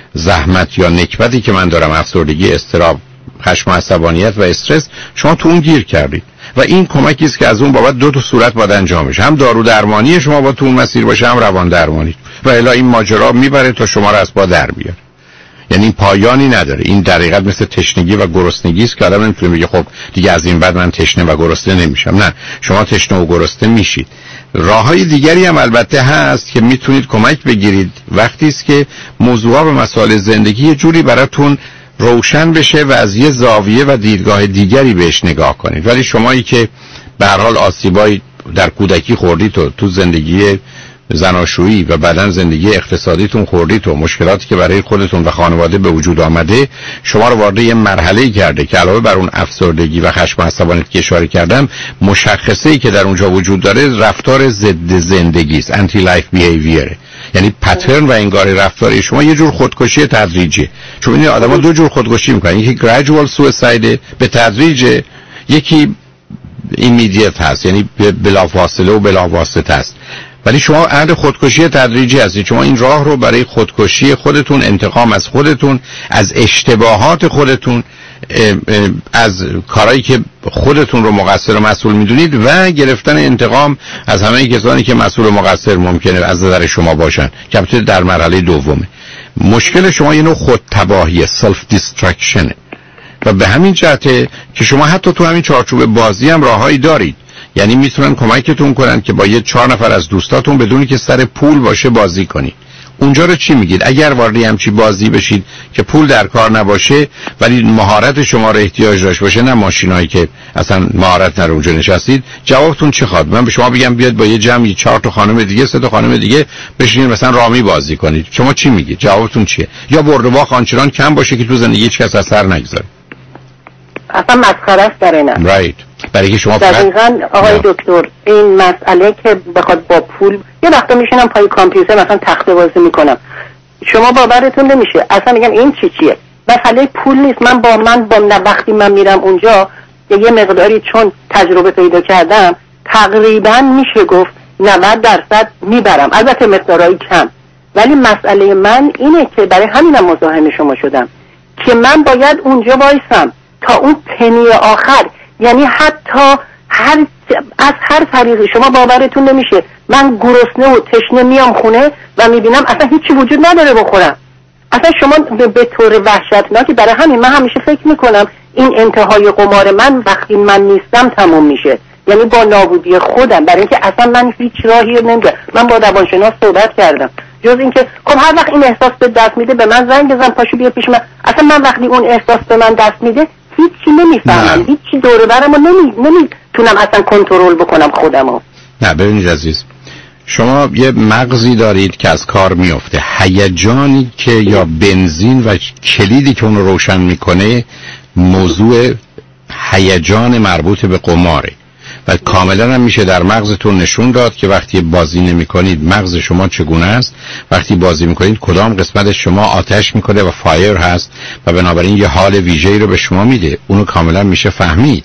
زحمت یا نکبتی که من دارم، افسردگی، اضطراب، خشم و عصبانیت و استرس، شما تو اون گیر کردید و این کمکی است که از اون بابت دو تا صورت باید انجام بشه. هم دارو درمانی شما با تو اون مسیر باشه، هم روان درمانی، و الا این ماجرا میبره تا شما رو از پا در بیاره. یعنی پایانی نداره. این در حقیقت مثل تشنگی و گرسنگی است که آدم نمیتونه بگه خب دیگه از این بعد من تشنه و گرسنه نمیشم. نه، شما تشنه و گرسنه میشید. راههای دیگری هم البته هست که میتونید کمک بگیرید وقتی است که موضوعا و مسائل زندگی یه جوری براتون روشن بشه و از یه زاویه و دیدگاه دیگری بهش نگاه کنید. ولی شمایی که به هر حال آسیبای در کودکی خوردید و تو زندگی زناشویی و بعدن زندگی اقتصادیتون خوردید و مشکلاتی که برای خودتون و خانواده به وجود آمده شما رو وارد یه مرحله‌ای کرده که علاوه بر اون افسردگی و خشم و عصبانیت که اشاره کردم، مشخصه‌ای که در اونجا وجود داره رفتار ضد زندگی است، انتی لایف بیهیویر. یعنی پترن و انگار رفتاری شما یه جور خودکشی تدریجی. چون این آدم‌ها دو جور خودکشی می‌کنن، یکی گریجوال سویساید به تدریج، یکی ایمیدیت هست، یعنی بلافاصله و بلاواسطه است. ولی شما اهل خودکشی تدریجی هستید. شما این راه رو برای خودکشی خودتون، انتقام از خودتون، از اشتباهات خودتون، از کارهایی که خودتون رو مقصر و مسئول میدونید و گرفتن انتقام از همه کسانی که مسئول و مقصر ممکنه از نظر شما باشن، که البته در مرحله دومه. مشکل شما یه نوع خودتباهی، سلف دیسترکشن، و به همین جهته که شما حتی تو همین چارچوب بازی هم راههایی دارید. یعنی میتونن کمکتون کنن که با یه چهار نفر از دوستاتون بدونی که سر پول باشه بازی کنید. اونجا رو چی میگید؟ اگر وارد همچی بازی بشید که پول در کار نباشه ولی مهارت شما رو احتیاج داشته باشه، نه ماشینایی که اصلا مهارت نره اونجا نشستید، جوابتون چه خواد؟ من به شما بگم بیاد با یه جمعی چهار تا خانم دیگه، سه تا خانم دیگه بشینید مثلا رامی بازی کنید، شما چی میگید؟ جوابتون چیه؟ یا برد و باخت آنچنان کم باشه که تو زندگی هیچ کس اثر نگذاره. اصلا مسخره است برای من. رایت. برای که شما دقیقاً آقای دکتر این مسئله که بخواد با پول، یه وقتا میشینم پای کامپیوتر مثلا تخته بازی میکنم، شما باورتون نمیشه، اصلا میگم این چی چیه، مسئله پول نیست. من با من با وقتی من میرم اونجا یه مقداری چون تجربه پیدا کردم، تقریبا میشه گفت نود درصد میبرم، البته مقدارهای کم. ولی مسئله من اینه که برای همینم مزاحم شما شدم که من باید اونجا وایسم تا اون پنی آخر، یعنی حتی هر از هر طریقی شما باورتون نمیشه من گرسنه و تشنه میام خونه و میبینم اصلا هیچی وجود نداره بخورم. اصلا شما به طور وحشتناکی، برای همین من همیشه فکر میکنم این انتهای قمار من وقتی من نیستم تموم میشه، یعنی با نابودی خودم، برای اینکه اصلا من هیچ راهی نمیدونم. من با روانشناس صحبت کردم، جز اینکه خب هر وقت این احساس به دست میده به من زنگ بزن پاشو بیا پیش من. اصلا من وقتی اون احساس به من دست میده هیچی نمیفهمم، هیچی دور برمو نمی نمیتونم اصلا کنترل بکنم خودمو. نه ببینید عزیز، شما یه مغزی دارید که از کار میفته. هیجانی که یا بنزین و کلیدی که اون رو روشن میکنه موضوع هیجان مربوط به قماره و کاملا هم میشه در مغزتون نشون داد که وقتی بازی نمی کنید مغز شما چگونه است، وقتی بازی میکنید کدام قسمت شما آتش میکنه و فایر هست و بنابراین یه حال ویژه‌ای رو به شما میده. اونو کاملا میشه فهمید.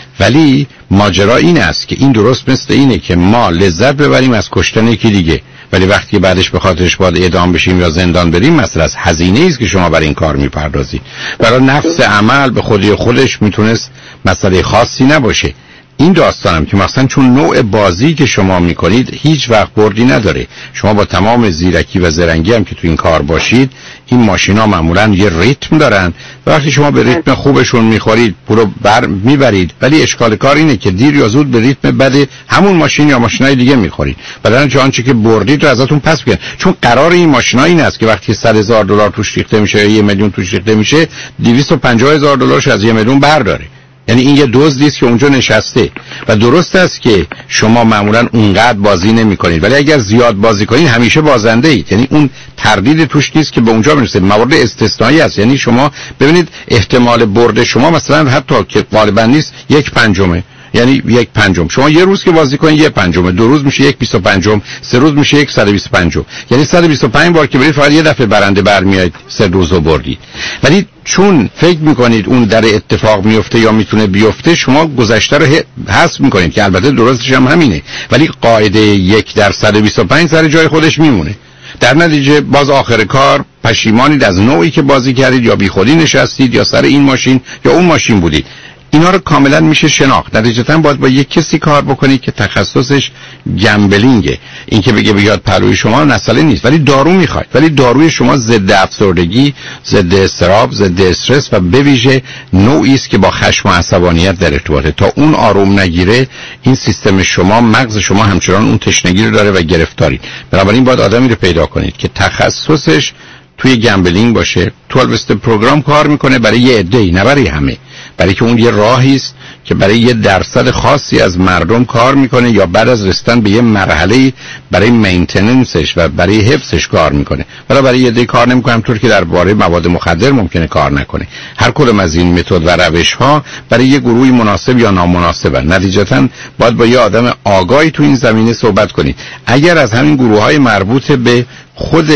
ولی ماجرا این است که این درست مثل اینه که ما لذت ببریم از کشتن یکی دیگه، ولی وقتی بعدش به خاطرش باید اعدام بشیم یا زندان بریم، مثلا از هزینه است که شما برای این کار میپردازید. برای نفس عمل به خودی خودش میتونست مسئله خاصی نباشه. این داستانم که مثلا چون نوع بازی که شما میکنید هیچ وقت بردی نداره. شما با تمام زیرکی و زرنگی هم که تو این کار باشید، این ماشینا معمولا یه ریتم دارن و وقتی شما به ریتم خوبشون میخورید پولو بر میبرید، ولی اشکال کار اینه که دیر یا زود به ریتم بد همون ماشین یا ماشینای دیگه میخورید و در نتیجه آنچه که بردید رو ازتون پس میگیرن. چون قرار این ماشینا این است که وقتی صد هزار دلار توش ریخته میشه یا یه میلیون توش ریخته میشه، دویست و پنجاه هزار دلارش از یه میلیون برداره. یعنی این یه دزدی است که اونجا نشسته و درست است که شما معمولا اونقدر بازی نمی کنید، ولی اگر زیاد بازی کنید همیشه بازنده اید. یعنی اون تردید توش نیست که به اونجا برسید. موارد استثنایی است. یعنی شما ببینید احتمال برد شما مثلا حتی که غالبا نیست یک پنجمه، یعنی یک پنجم. شما یه روز که بازی کنید یک پنجمه، دو روز میشه یک بیست و پنجم، سه روز میشه یک صد و بیست و پنجم. یعنی صد و بیست و پنج بار که برید فقط یه دفعه برنده برمیاد، سه روز رو بردید. ولی چون فکر میکنید اون در اتفاق میفته یا میتونه بیفته، شما گذشته رو حذف میکنید که البته درستش هم همینه، ولی قاعده یک در صد و بیست و پنج سر جای خودش میمونه. در نتیجه باز آخر کار پشیمانید از نوعی که بازی کردید، یا بیخودی نشستید یا سر این ماشین یا اون ماشین بودید. اینا رو کاملا میشه شناخت. نتیجتا باید با یک کسی کار بکنید که تخصصش گمبلینگه. این که بگه بیاد پلوی شما مسئله نیست، ولی دارو میخواید. ولی داروی شما ضد افسردگی، ضد اضطراب، ضد استرس و به ویژه نوعی است که با خشم و عصبانیت در ارتباطه. تا اون آروم نگیره این سیستم شما، مغز شما همچنان اون تشنگی رو داره و گرفتاری. بنابراین باید آدمی رو پیدا کنید که تخصصش توی گمبلینگ باشه. توئلو استپ پروگرام کار میکنه برای یه عده‌ای، نه برای همه. برای که اون یه راهی است که برای یه درصد خاصی از مردم کار میکنه یا بعد از رسیدن به یه مرحله برای مینتیننسش و برای حفظش کار میکنه. برای برای یه عده کار نمیکنه، همونطور که درباره مواد مخدر ممکنه کار نکنه. هر کدوم از این متد و روش ها برای یه گروهی مناسب یا نامناسبه. نتیجتا باید با یه آدم آگاهی تو این زمینه صحبت کنید. اگر از همین گروه های مربوط به خود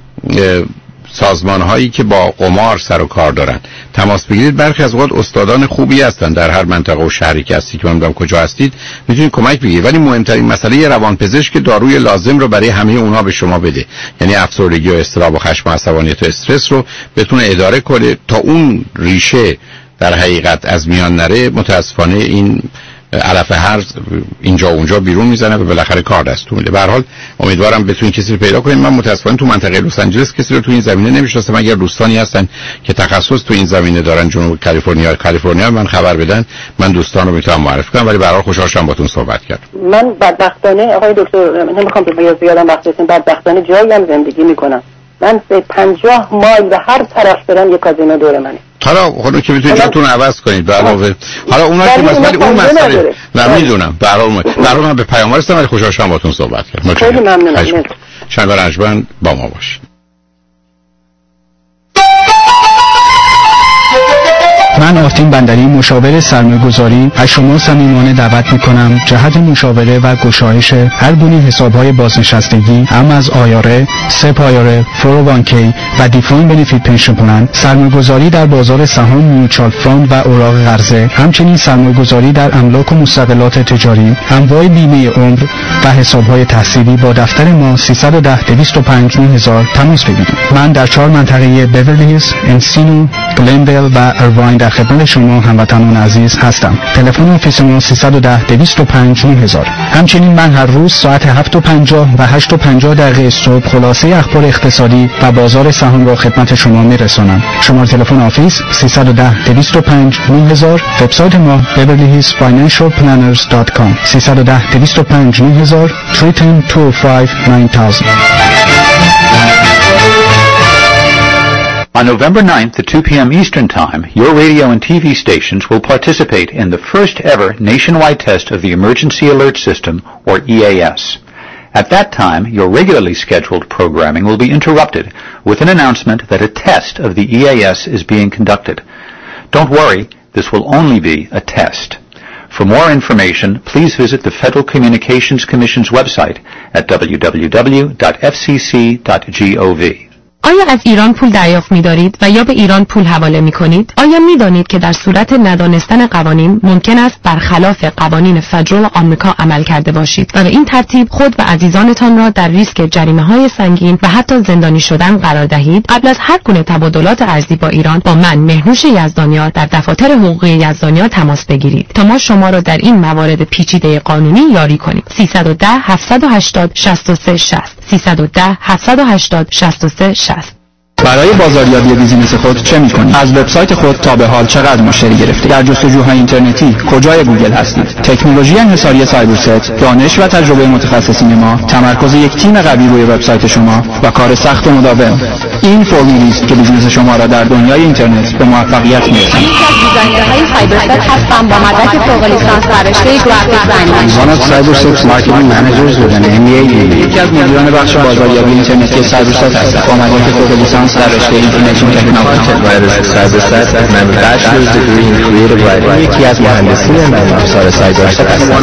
سازمان هایی که با قمار سر و کار دارن تماس بگیرید، برخی از اوقات استادان خوبی هستن در هر منطقه و شهری که هستید که من میدونم کجا هستید میتونید کمک بگیرید. ولی مهمترین مسئله روانپزشک که داروی لازم رو برای همه اونها به شما بده، یعنی افسردگی و اضطراب و خشم و عصبانیت و استرس رو بتونه اداره کنه تا اون ریشه در حقیقت از میان نره. متاسفانه این علف هرز اینجا اونجا بیرون میزنه و بالاخره کار دستتون میده. به هر حال امیدوارم بتونین کسی رو پیدا کنین. من متاسفانه تو منطقه لس آنجلس کسی رو تو این زمینه نمیشناسم. اگر دوستانی هستن که تخصص تو این زمینه دارن، جنوب کالیفرنیا کالیفرنیا من خبر بدن، من دوستان رو میتونم معرفی کنم. ولی به هر حال خوشحال شدم باهاتون صحبت کردم. من بدبختانه آقای دکتر نمیخوام به زیادم وقت بسیم، بدبختانه جایی هم زندگی میکنم. من به پنجاه مایل به هر طرف برم یک کازینو دور منه. حالا خودتون که میتونید جاتون عوض کنید به علاوه حالا اونا که مسئله اون مسئله نه میدونم. برام برام من به پیام رسیدم ولی خوشحال شدم باهاتون صحبت کردم. خیلی ممنونم. شنبه رنجبند با ما باشید. من آرتین بندری مشاور سرمایه‌گذاری از شما صمیمانه دعوت می‌کنم جهت مشاوره و گشایش هر گونه حساب‌های بازنشستگی هم از آیاره، سپ آیاره، فور او وان کی و دیفاین بنفیت پنشن پلن، سرمایه‌گذاری در بازار سهام، میوچوال فاند و اوراق قرضه، همچنین سرمایه‌گذاری در املاک و مستقلات تجاری، انواع بیمه عمر و حساب‌های تحصیلی با دفتر ما سیصد و ده دویست و پنج نه هزار تماس بگیرید. من در چهار منطقه بیورلی هیلز، انسینو، گلندل و ارواین در خدمت شما هموطنان عزیز هستم. تلفن آفیس ما سیصد و ده دویست و پنج نه هزار. همچنین من هر روز ساعت هفت و پنجاه و هشت و پنجاه دقیقه صبح خلاصه اخبار اقتصادی و بازار سهام را خدمت شما میرسانم. شماره تلفن آفیس سیصد و ده دویست و پنج نه هزار. وبسایت ما بیورلی هیلز فاینانشال پلنرز دات کام سیصد و ده دویست و پنج نه هزار سه یک صفر دو پنج نه هزار. On November ninth at two p.m. Eastern Time, your radio and T V stations will participate in the first ever nationwide test of the Emergency Alert System, or E A S. At that time, your regularly scheduled programming will be interrupted with an announcement that a test of the E A S is being conducted. Don't worry, this will only be a test. For more information, please visit the Federal Communications Commission's website at w w w dot f c c dot gov. آیا از ایران پول دریافت می‌دارید و یا به ایران پول حواله می‌کنید؟ آیا می‌دانید که در صورت ندانستن قوانین ممکن است برخلاف قوانین فدرال آمریکا عمل کرده باشید و به این ترتیب خود و عزیزانتان را در ریسک جریمه‌های سنگین و حتی زندانی شدن قرار دهید؟ قبل از هر گونه تبادلات ارزی با ایران با من مهنوش یزدانیار در دفاتر حقوقی یزدانیار تماس بگیرید تا ما شما را در این موارد پیچیده قانونی یاری کنیم. سیصد و ده هفتصد و هشتاد شصت و سه شصت سیصد و ده هفتصد و هشتاد شصت و سه شصت. برای بازاریابی بیزینس خود چه می‌کنید؟ از وبسایت خود تا به حال چقدر مشتری گرفتید؟ در جستجوهای اینترنتی کجای گوگل هستید؟ تکنولوژی انحصاری سایبرست، دانش و تجربه متخصصین ما، تمرکز یک تیم قوی روی وبسایت شما و کار سخت و مداوم. این فرمولی است که بیزینس شما را در دنیای اینترنت به موفقیت می‌رساند. یکی از دیزاینرهای سایبرست هستم با مدرک فوق لیسانس در رشته گرافیک دیزاین. One of Cyberset's marketing managers with an M B A degree. یکی از مدیران بخش بازاریابی اینترنتی سایبرست هستم با مدرک فوق لیسانس در رشته اینفورمیشن تکنولوژی. سایبرست من bachelor's degree in creative writing. یکی از مهندسین نرم افزار سایبرست هستم.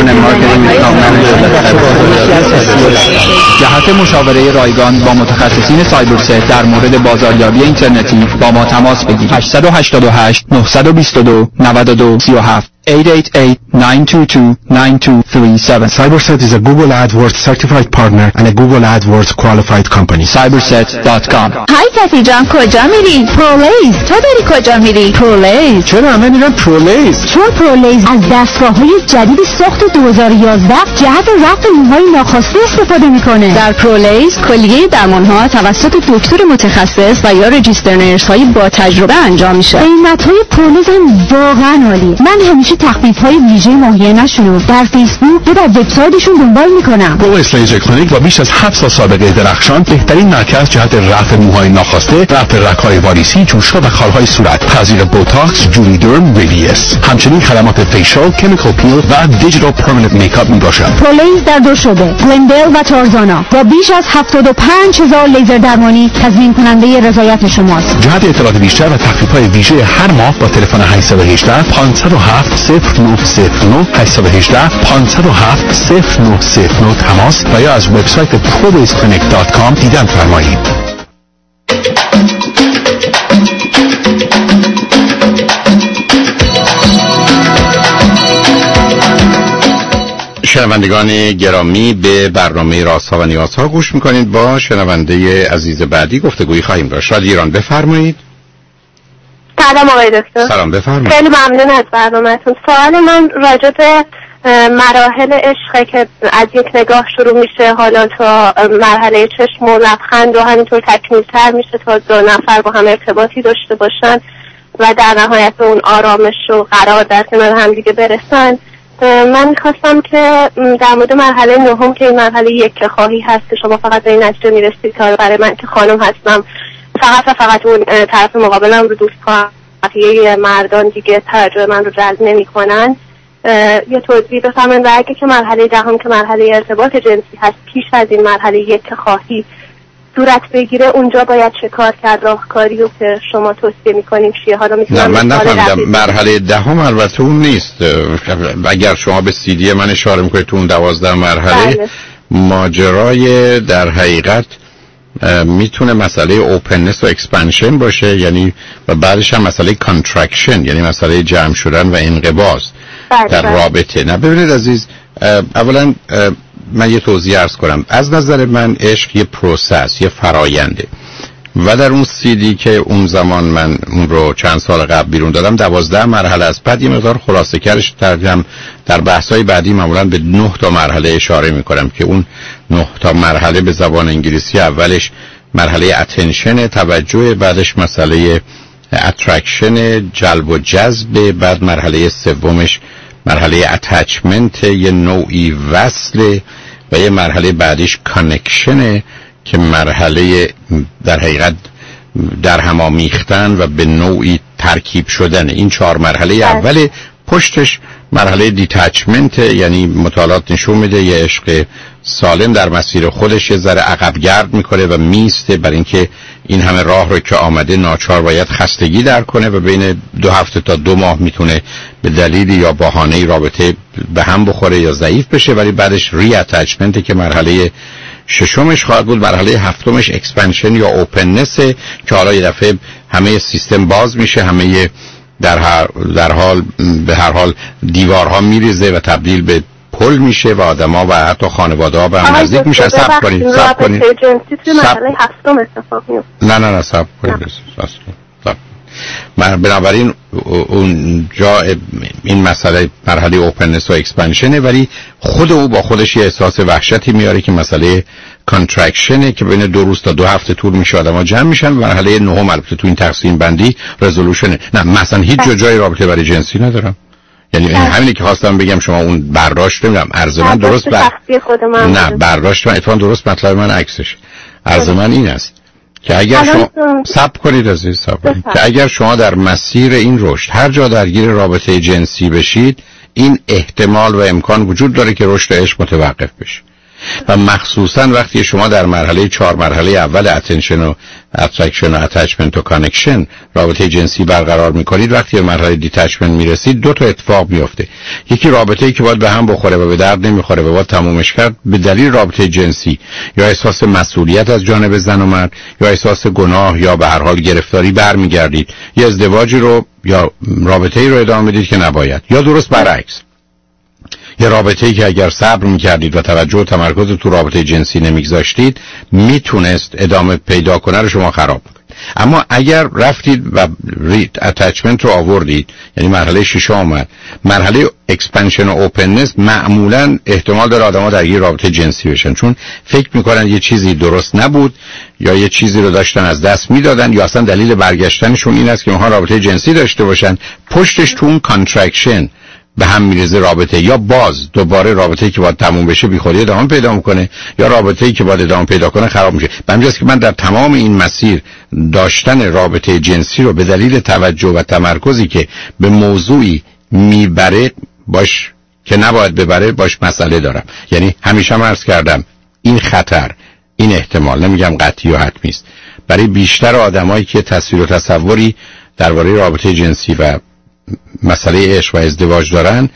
جهت مشاوره رایگان با متخصصین سایبرست در مورد بازاریابی اینترنتی با ما تماس بگیرید. هشت هشت هشت نه دو دو نه دو سه هفت eight eight eight nine two two nine two three seven. Cyberset is a Google AdWords certified partner and a Google AdWords qualified company. cyberset dot com. های کسی جان کجا میری؟ پرولیز. تو داری کجا میری؟ پرولیز. چرا همه میرن پرولیز؟ چون پرولیز از دستگاه‌های جدید ساخت دو هزار و یازده جهت رفع موهای ناخواسته استفاده میکنه. در پرولیز کلیه درمان‌ها توسط دکتر متخصص و یا رجیستر نرس‌های با تجربه انجام میشه. قیمت‌های پرولیز هم واقعا عالی. من همیشه تخفیف‌های ویژه ماهیانه نشون در فیسبوک و در وبسایتشون دنبال میکنم. پرولیز لیزر کلینیک با بیش از هفت سال سابقه درخشان بهترین مرکز جهت رفع موهای ناخواسته، رفع رگ‌های واریسی، جوش‌ها و خال‌های صورت، تزریق بوتاکس، جولیدرم، ریویس، همچنین خدمات فیشال، کمیکال پیل و دیجیتال پرمننت میکاپ میباشد. پرولیز در دو شعبه، گلندل و تارزانا با بیش از هفتاد و پنج هزار لیزر درمانی تضمین کننده رضایت شماست. جهت اطلاعات بیشتر و تخفیف‌های ویژه هر ماه با تلفن هشت یک هشت پنج صفر هفت صفر نه صفر نه هشت یک هشت پنج صفر هفت صفر نه صفر نه تماس و یا از وبسایت پرولیز کلینیک دات کام دیدن فرمایید. شنوندگان گرامی به برنامه رازها و نیازها گوش میکنید. با شنونده عزیز بعدی گفتگویی خواهیم داشت. رادیو ایران بفرمایید. سلام آقای دکتر. سلام بفرمایید. خیلی ممنون از برنامه‌تون. سوال من راجع به مراحل عشقه که از یک نگاه شروع میشه حالا تا مرحله چشم و لبخند و همینطور تکمیل‌تر میشه تا دو نفر با هم ارتباطی داشته باشن و در نهایت به اون آرامش و قرار در کنار هم دیگه برسن. من میخواستم که در مورد مرحله نهم که این مرحله یک خواهی هست که شما فقط به این نتیجه میرسید که برای من که خانم هستم فقط و فقط اون طرف مقابلم رو دوست کنم، بقیه مردان دیگه توجه من رو جلب نمی‌کنن، یه توضیح بفرمایید. و اگه که مرحله دهم که مرحله ارتباط جنسی هست پیش از این مرحله یک خواهی صورت بگیره اونجا باید چه کار کرد؟ راهکاری رو که شما توصیه میکنیم چیه؟ حالا نه من نفهمیدم. مرحله دهم البته اون نیست. اگر شما به سی دی من اشاره میکنید تو اون دوازده مرحله بله. ماجرای در حقیقت میتونه مسئله اوپننس و اکسپنشن باشه، یعنی و بعدش هم مسئله کانترکشن، یعنی مسئله جمع شدن و انقباض در رابطه. نه ببینید عزیز، اولا من یه توضیح عرض کنم. از نظر من عشق یه پروسس، یه فراینده و در اون سیدی که اون زمان من اون رو چند سال قبل بیرون دادم دوازده مرحله است. بعد یه مقدار خلاصه کردش ترجم در بحث‌های بعدی معمولاً به نه تا مرحله اشاره می‌کنم که اون نه تا مرحله به زبان انگلیسی اولش مرحله اتنشن، توجه، بعدش مسئله اترکشن، جلب و جذب، بعد مرحله سومش مرحله اتچمنت، یه نوعی وصله، و یه مرحله بعدش کانکشنه که مرحله در حقیقت در هم آمیختن و به نوعی ترکیب شدن. این چهار مرحله اوله. پشتش مرحله دیتچمنت، یعنی مطالعات نشون میده یه عشق سالم در مسیر خودش یه ذره عقب گرد میکنه و میسته، بر اینکه این همه راه رو که آمده ناچار باید خستگی در کنه و بین دو هفته تا دو ماه میتونه به دلیلی یا بهانه‌ای رابطه به هم بخوره یا ضعیف بشه، ولی بعدش ری اتچمنت که مرحله ششمش خواهد بود. مرحله هفتمش اکسپنشن یا اوپننس که حالا یه دفعه همه سیستم باز میشه، همه در هر در حال به هر حال دیوارها میریزه و تبدیل به پل میشه و آدما و حتی خانواده‌ها به هم نزدیک میشن. صبر کنید صبر کنید جنسی توی مرحله هفتم اتفاق میفته. نه نه نه صبر کنید. من بنابراین اونجا این مسئله مرحله اوپننس و اکسپنشنه، ولی خود او با خودش یه احساس وحشتی میاره که مسئله کانترکشنه که بین دو روز تا دو هفته طول میشه آدم‌ها جمع میشن. مرحله نهم البته تو این تقسیم بندی رزولوشنه. نه مثلا هیچ جا جای رابطه برای جنسی ندارم، یعنی همینی که خواستم بگم شما اون برداشت نمیدونم عرض من درست بر... نه برداشت من اتفاقا درست مطلب من عکسش. عرض من این است که اگر شما صبر کنید عزیز صبر کنید که اگر شما در مسیر این رشد هر جا درگیر رابطه جنسی بشید، این احتمال و امکان وجود داره که رشد عشق متوقف بشه، و مخصوصا وقتی شما در مرحله چهار مرحله اول اتنشن و اترکشن و اتچمنت و کانکشن رابطه جنسی برقرار میکنید، وقتی به مرحله دیتچمنت میرسید دو تا اتفاق میفته. یکی رابطه‌ای که باید به هم بخوره و به درد نمیخوره و باید تمومش کرد به دلیل رابطه جنسی، یا احساس مسئولیت از جانب زن و مرد، یا احساس گناه، یا به هر حال گرفتاری برمیگردید یه ازدواجی رو یا رابطه‌ای رو ادامه میدید که نباید، یا درست برعکس یه رابطه‌ای که اگر صبر می‌کردید و توجه و تمرکز تو رابطه جنسی نمی‌گذاشتید میتونست ادامه پیدا کنه رو شما خراب کنید. اما اگر رفتید و ریت اتچمنت رو آوردید، یعنی مرحله شش آمد، مرحله اکسپنشن و اوپننس، معمولاً احتمال داره آدم‌ها در یه رابطه جنسی بشن چون فکر می‌کنن یه چیزی درست نبود یا یه چیزی رو داشتن از دست میدادن، یا اصلا دلیل برگشتنشون این است که می‌خوان رابطه جنسی داشته باشن. پشتش تو اون کانترکشن به هم میرزه رابطه، یا باز دوباره رابطه‌ای که باید تموم بشه بیخودی ادامه پیدا میکنه، یا رابطه‌ای که باید ادامه پیدا کنه خراب میشه. به همین جاست که من در تمام این مسیر داشتن رابطه جنسی رو به دلیل توجه و تمرکزی که به موضوعی میبره باش که نباید ببره باش مسئله دارم. یعنی همیشه هم عرض کردم این خطر، این احتمال، نمیگم قطعی و حتمی است، برای بیشتر آدمایی که تصویر و تصوری درباره رابطه جنسی و مسئله عشق و ازدواج دارن،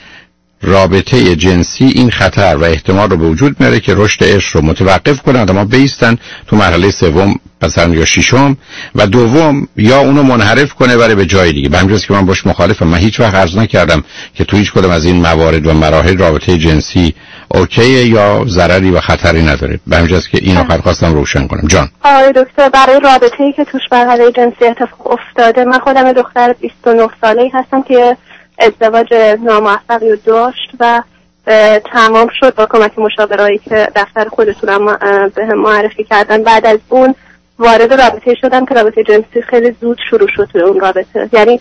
رابطه جنسی این خطر و احتمال رو به وجود میاره که رشد عشق رو متوقف کنن، آدم‌ها بیستن تو مرحله سوم مثلا یا ششم، و دوم یا اونو منحرف کنه بره به جای دیگه. به همین جاست که من باش مخالفم. من هیچ وقت عرض نکردم که تو هیچ کدوم از این موارد و مراحل رابطه جنسی اوکیه یا ضرری و خطری نداره. به همین جاست که اینو فقط خواستم روشن کنم. جان آقای دکتر، برای رابطه‌ای که توش مرحله جنسی اتفاق افتاده، من خودم دختر بیست و نه ساله‌ای هستم که ازدواج ناموفقی رو داشت و تمام شد با کمک مشاورایی که دفتر خودتونم به هم معرفی کردن. بعد از اون وارد رابطه شدم که رابطه جنسی خیلی زود شروع شد توی اون رابطه. یعنی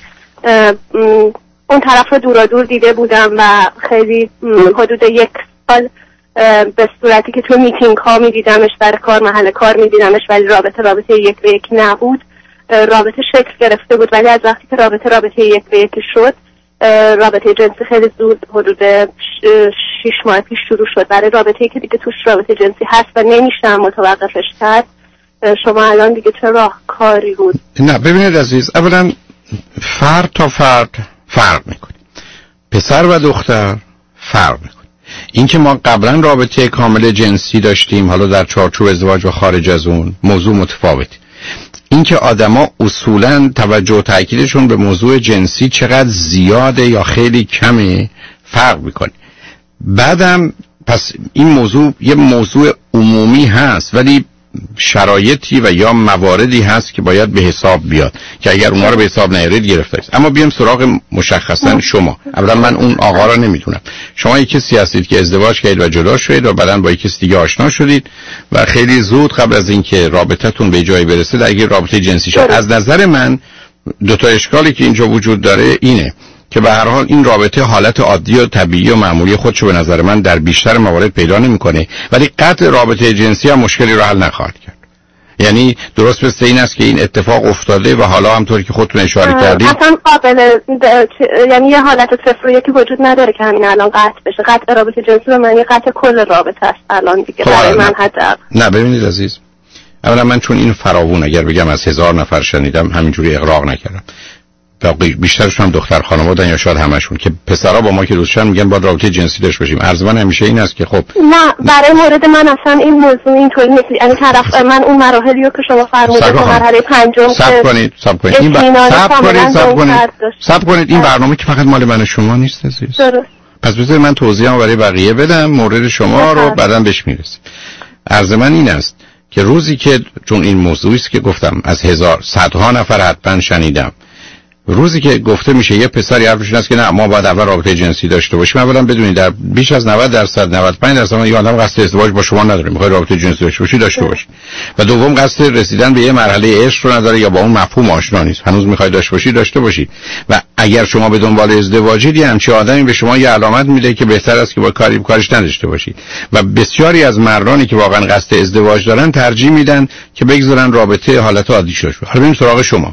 اون طرف رو دورا دور دیده بودم و خیلی حدود یک سال به صورتی که توی میتینگ ها میدیدمش، در کار محل کار میدیدمش، ولی رابطه رابطه یک به یک نبود. رابطه شکل گرفته بود، ولی از وقتی که رابطه رابطه یک به یک شد، رابطه جنسی خیلی زود حدود شش ماه پیش شروع شد. برای رابطه‌ای که دیگه توش رابطه جنسی هست و نمیشه متوقفش کرد، شما الان دیگه چه راهکاری بود؟ نه ببینید عزیز، اولا فرد تا فرد فرق میکنه، پسر و دختر فرق میکنه. این که ما قبلا رابطه کامل جنسی داشتیم، حالا در چارچوب ازدواج و خارج از اون موضوع متفاوته. این که آدما اصولا توجه و تاکیدشون به موضوع جنسی چقدر زیاده یا خیلی کمه فرق میکنه. بعدم پس این موضوع یه موضوع عمومی هست، ولی شرایطی و یا مواردی هست که باید به حساب بیاد که اگر اونها رو به حساب نیارید گرفتار است. اما بیام سراغ مشخصا شما. اولا من اون آقا رو نمیدونم. شما یک کسی هستید که ازدواج کردید و جدا شدید و بعداً با یک کسی دیگه آشنا شدید و خیلی زود قبل از اینکه رابطتون به جایی برسه درگیر رابطه جنسی شد. از نظر من دو تا اشکالی که اینجا وجود داره اینه که به هر حال این رابطه حالت عادی و طبیعی و معمولی خودشو به نظر من در بیشتر موارد پیدا نمیکنه، ولی قطع رابطه جنسی هم مشکلی رو حل نخواهد کرد. یعنی درست مثل این است که این اتفاق افتاده و حالا همطوری که خودتون اشاره کردید اصلا قابل یعنی یه حالت صفر و یکی وجود نداره که همین الان قطع بشه. قطع رابطه جنسی به معنی قطع کل رابطه است الان دیگه برای من حداقل. نه ببینید عزیز، اولا من چون این فراوون اگر بگم از هزار نفر شنیدم همینجوری اغراق نکردم. بیشترشون هم دختر خانوادن یا شاید همشون که پسرا با ما که دوستشن میگن باید رابطه جنسی داشته باشیم. عرض من همیشه این است که خب نه برای مورد من اصلا این موضوع اینطوری نیست. یعنی طرف من اون مراحلی رو که شما فرمودید که مرحله پنجم صبر کنید صبر کنید این صبر کنید صبر کنید صبر کنید این برنامه که فقط مال من و شما نیست عزیز. درست. پس بذارید من توضیحم برای بقیه بدم مورد شما رو بعداً بهش میرسیم. عرض من این است که روزی که چون این موضوعی است که گفتم از هزار صدها نفر حتما شنیدم، روزی که گفته میشه یه پسری حرفش این است که نه ما باید اول رابطه جنسی داشته باشیم، اولا بدونید در بیش از نود درصد نود و پنج درصد یه آدم قصد ازدواج با شما نداره، میخواد رابطه جنسی داشته باشی داشته باشی. و دوم قصد رسیدن به یه مرحله عشق رو نداره یا با اون مفهوم آشنا نیست، هنوز میخواد داشته باشی داشته باشی. و اگر شما به دنبال ازدواجید یه همچین آدمی به شما یه علامت میده که بهتر است که با کاری کارش نداشته باشی. و بسیاری از مردانی که واقعا قصد ازدواج دارن ترجیح میدن که بگذارن رابطه حالت عادی شه. حالا بریم سراغ شما.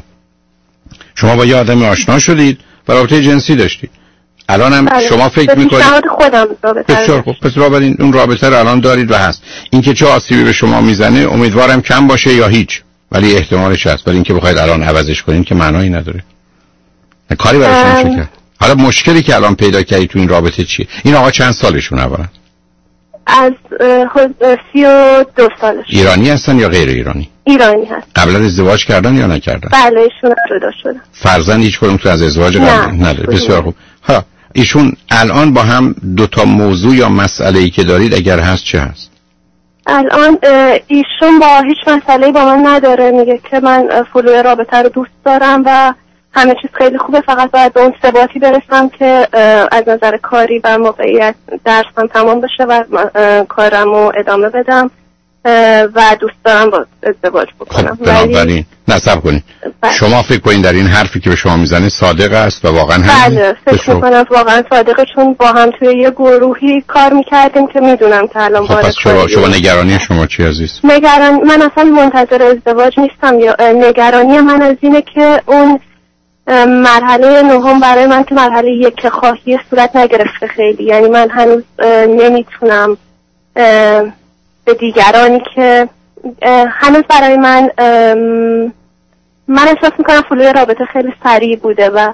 شما با یه آدمی آشنا شدید و رابطه جنسی داشتید. الان هم بله. شما فکر میکنید خودم رابطه بسیار خوب، پس رابطه اون رابطه رو الان دارید و هست. اینکه چه آسیبی به شما میزنه امیدوارم کم باشه یا هیچ، ولی احتمالش هست. ولی اینکه بخواید الان عوضش کنین که معنایی نداره. کاری برای شما چه کرد؟ حالا مشکلی که الان پیدا کردید تو این رابطه چیه؟ این آقا چند سالشون اولا؟ از سی و دو سالش. ایرانی هستن یا غیر ایرانی؟ ایرانی هست. قبلا ازدواج کردن یا نکردن؟ بله ایشون جدا شدن. فرزند هیچ کدوم تو از ازدواج قبل نداره. بسیار خوب. حالا ایشون الان با هم دو تا موضوع یا مسئله‌ای که دارید اگر هست چه هست؟ الان ایشون با هیچ مسئله‌ای با من نداره، میگه که من فلوی رابطه رو دوست دارم و همه چیز خیلی خوبه، فقط باید به اون ثباتی برسم که از نظر کاری و موقعیت درسم تمام بشه و کارم رو ادامه بدم و دوست دارم با ازدواج بکنم. خب بنابراین نصب کنید بله. شما فکر کنید در این حرفی که به شما میزنه صادق است و واقعا هم بله فکر میکنم واقعا صادقه، چون با هم توی یه گروهی کار میکردیم که میدونم که الان خب پس شما, شما نگرانی شما چی عزیز؟ نگران من اصلا منتظر ازدواج نیستم، یا نگرانی من از اینه که اون مرحله نهم برای من که مرحله یک خواهی صورت نگرفته خیلی، یعنی من هنوز نمیتونم به دیگرانی که هنوز برای من من احساس میکنم فلوی رابطه خیلی سریع بوده و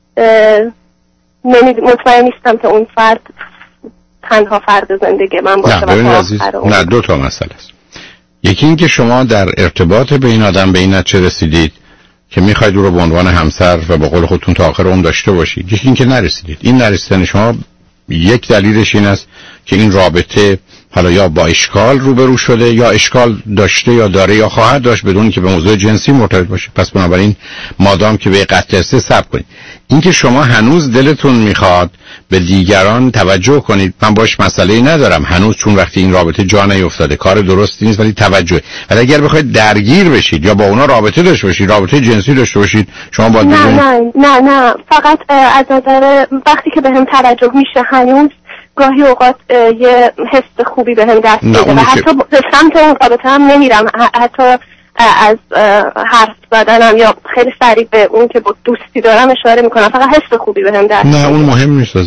مطمئن نیستم که اون فرد تنها فرد زندگی من باشه. نه ببین عزیز، نه دو تا مسئله است. یکی این که شما در ارتباط به این آدم به این نتیجه رسیدید که میخواید او رو به عنوان همسر و به قول خودتون تا آخر عمر داشته باشید. یکی این که نرسیدید. این نرسیدن شما یک دلیلش این است که این رابطه حالا یا با اشکال روبرو شده یا اشکال داشته یا داره یا خواهد داشت بدون که به موضوع جنسی مرتبط باشه. پس بنابراین مادام که به قطع رسه صبر کنید. این که شما هنوز دلتون میخواد به دیگران توجه کنید، من باش مسئله‌ای ندارم هنوز، چون وقتی این رابطه جا نیفتاده کار درستی نیست، ولی توجه. ولی اگر بخواید درگیر بشید یا با اونا رابطه داشته باشید، رابطه جنسی داشته باشید، شما باید نه نه نه نه فقط از نظر وقتی که بهم توجه میشه هنوز گاهی اوقات یه حس خوبی بهم دست میده و حتی به سمت اون رابطه هم نمیرم، حتی از حرف زدنم یا خیلی سریع به اون که با دوستی دارم اشاره میکنم، فقط حس خوبی بهم دست نه اون مهم نیست عزیز.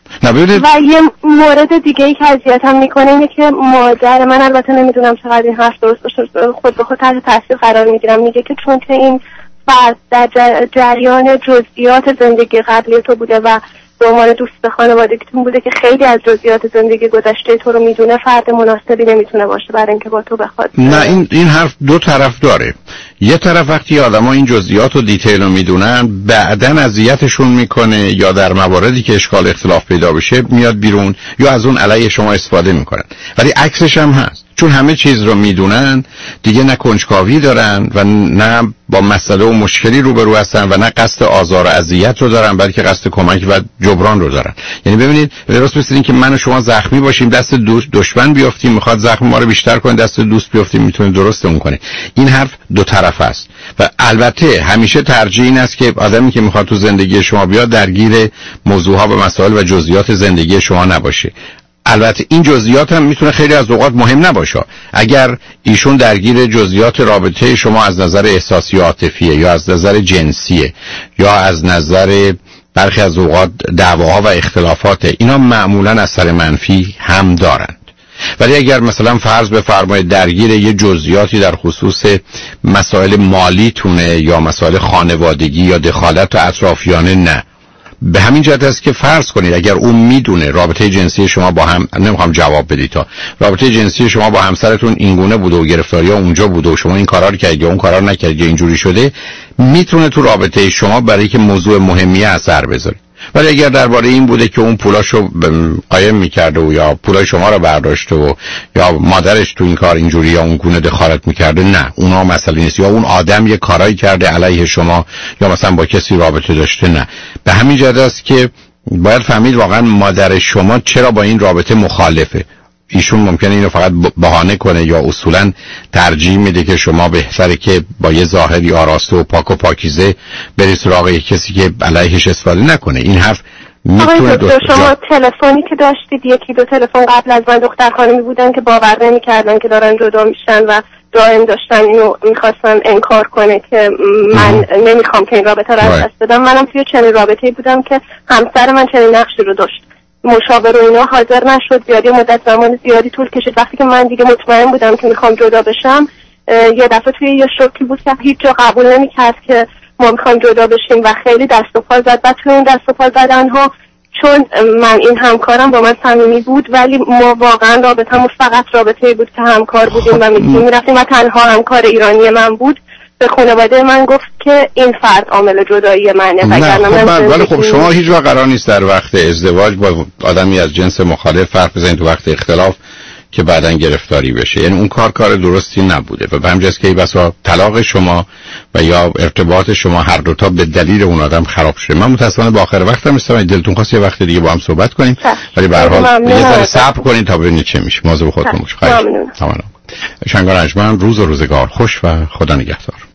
و یه مورد دیگه ای که اذیتم میکنه اینه که مادر من، البته نمیدونم چقدر این حرف درست باشه، خود به خود تحت تاثیر قرار میگیرم، میگه که چون که این فرد در جریان جزئیات زندگی قبلی تو بوده و به عنوان دوست خانوادگیتون بوده که خیلی از جزئیات زندگی گذشته تو رو میدونه، فرد مناسبی نمیتونه باشه برای اینکه با تو بخواد. نه، این این حرف دو طرف داره. یه طرف وقتی آدما این جزئیات و دیتیل رو میدونن، بعدن اذیتشون میکنه یا در مواردی که اشکال اختلاف پیدا بشه میاد بیرون یا از اون علیه شما استفاده میکنن. ولی عکسش هم هست، چون همه چیز رو میدونن دیگه نه کنجکاوی دارن و نه با مسئله و مشکلی روبرو هستن و نه قصد آزار و اذیت رو دارن، بلکه قصد کمک و جبران رو دارن. یعنی ببینید، درست مثل این که من و شما زخمی باشیم دست دوست دشمن بیافتیم میخواد زخم ما رو بیشتر کنه، دست دوست بیافتیم میتونه درستمون کنه. این حرف دو طرف است و البته همیشه ترجیح این است که آدمی که میخواد تو زندگی شما بیاد درگیر موضوعها و مسائل و جزئیات زندگی شما نباشه. البته این جزئیات هم میتونه خیلی از اوقات مهم نباشه. اگر ایشون درگیر جزئیات رابطه شما از نظر احساسی عاطفیه یا از نظر جنسیه یا از نظر برخی از اوقات دعواها و اختلافات، اینا معمولا اثر منفی هم دارند. ولی اگر مثلا فرض بفرمایید درگیر یه جزئیاتی در خصوص مسائل مالی تونه یا مسائل خانوادگی یا دخالت اطرافیانه، نه، به همین جهت است که فرض کنید اگر اون میدونه رابطه جنسی شما با هم، نمیخوام جواب بدید تا رابطه جنسی شما با همسرتون اینگونه بوده و گرفتاری‌ها اونجا بوده و شما این کارا رو کردید یا اون کارا رو نکردید یا اینجوری شده، میتونه تو رابطه شما برای که موضوع مهمی اثر بذاره. ولی اگر درباره این بوده که اون پولاشو قایم میکرده و یا پولای شما رو برداشته و یا مادرش تو این کار اینجوری یا اون گونه دخالت میکرده، نه، اونا مسئله نیست. یا اون آدم یه کارایی کرده علیه شما یا مثلا با کسی رابطه داشته، نه. به همین جهت است که باید فهمید واقعا مادر شما چرا با این رابطه مخالفه. ایشون ممکنه اینو فقط بهانه کنه یا اصولا ترجیح میده که شما بهتره که با یه ظاهری آراسته و پاک و پاکیزه بری سراغ کسی که علیهش استفاده نکنه. این حرف میتونه دو شما تلفنی که داشتید یکی دو تلفن قبل از من دختر خانمی بودن که باور نمی‌کردن که دارن جدا میشن و دائم داشتن اینو میخواستن انکار کنه که من نمیخوام که این رابطه رو از دست بدم. منم توی چنین رابطه‌ای بودم که همسر من چنین نقشی رو داشت، مشاور و اینا حاضر نشد، زیادی مدت زمان زیادی طول کشید. وقتی که من دیگه مطمئن بودم که میخوام جدا بشم، یه دفعه توی یه شوکی بود که هیچ جا قبول نمیکرد که ما میخوام جدا بشیم و خیلی دست و پا زد. و توی اون دست و پا زدن ها، چون من این همکارم با من صمیمی بود ولی ما واقعا رابطه‌مون فقط رابطه‌ای بود که همکار بودیم و میرفتیم و تنها همکار ایرانی من بود، به خانواده من گفت که این فرد عامل جدایی منه. نه خب ولی خب شما هیچ وقت قرار نیست در وقت ازدواج با آدمی از جنس مخالف فرق بزنید تو وقت اختلاف که بعداً گرفتاری بشه. یعنی اون کار کار درستی نبوده و به همین جاست که بسا طلاق شما و یا ارتباط شما هر دو تا به دلیل اون آدم خراب شده. من متأسفانه با آخر وقتم استم دلتون خواست یه وقت دیگه با هم صحبت کنیم، ولی به هر حال یه ذره صبر کنید تا ببینید چه میشه. مواظب خودتون باشید. خواهش می‌کنم. شنگار انجمن، روز و روزگار خوش و خدا نگهدار.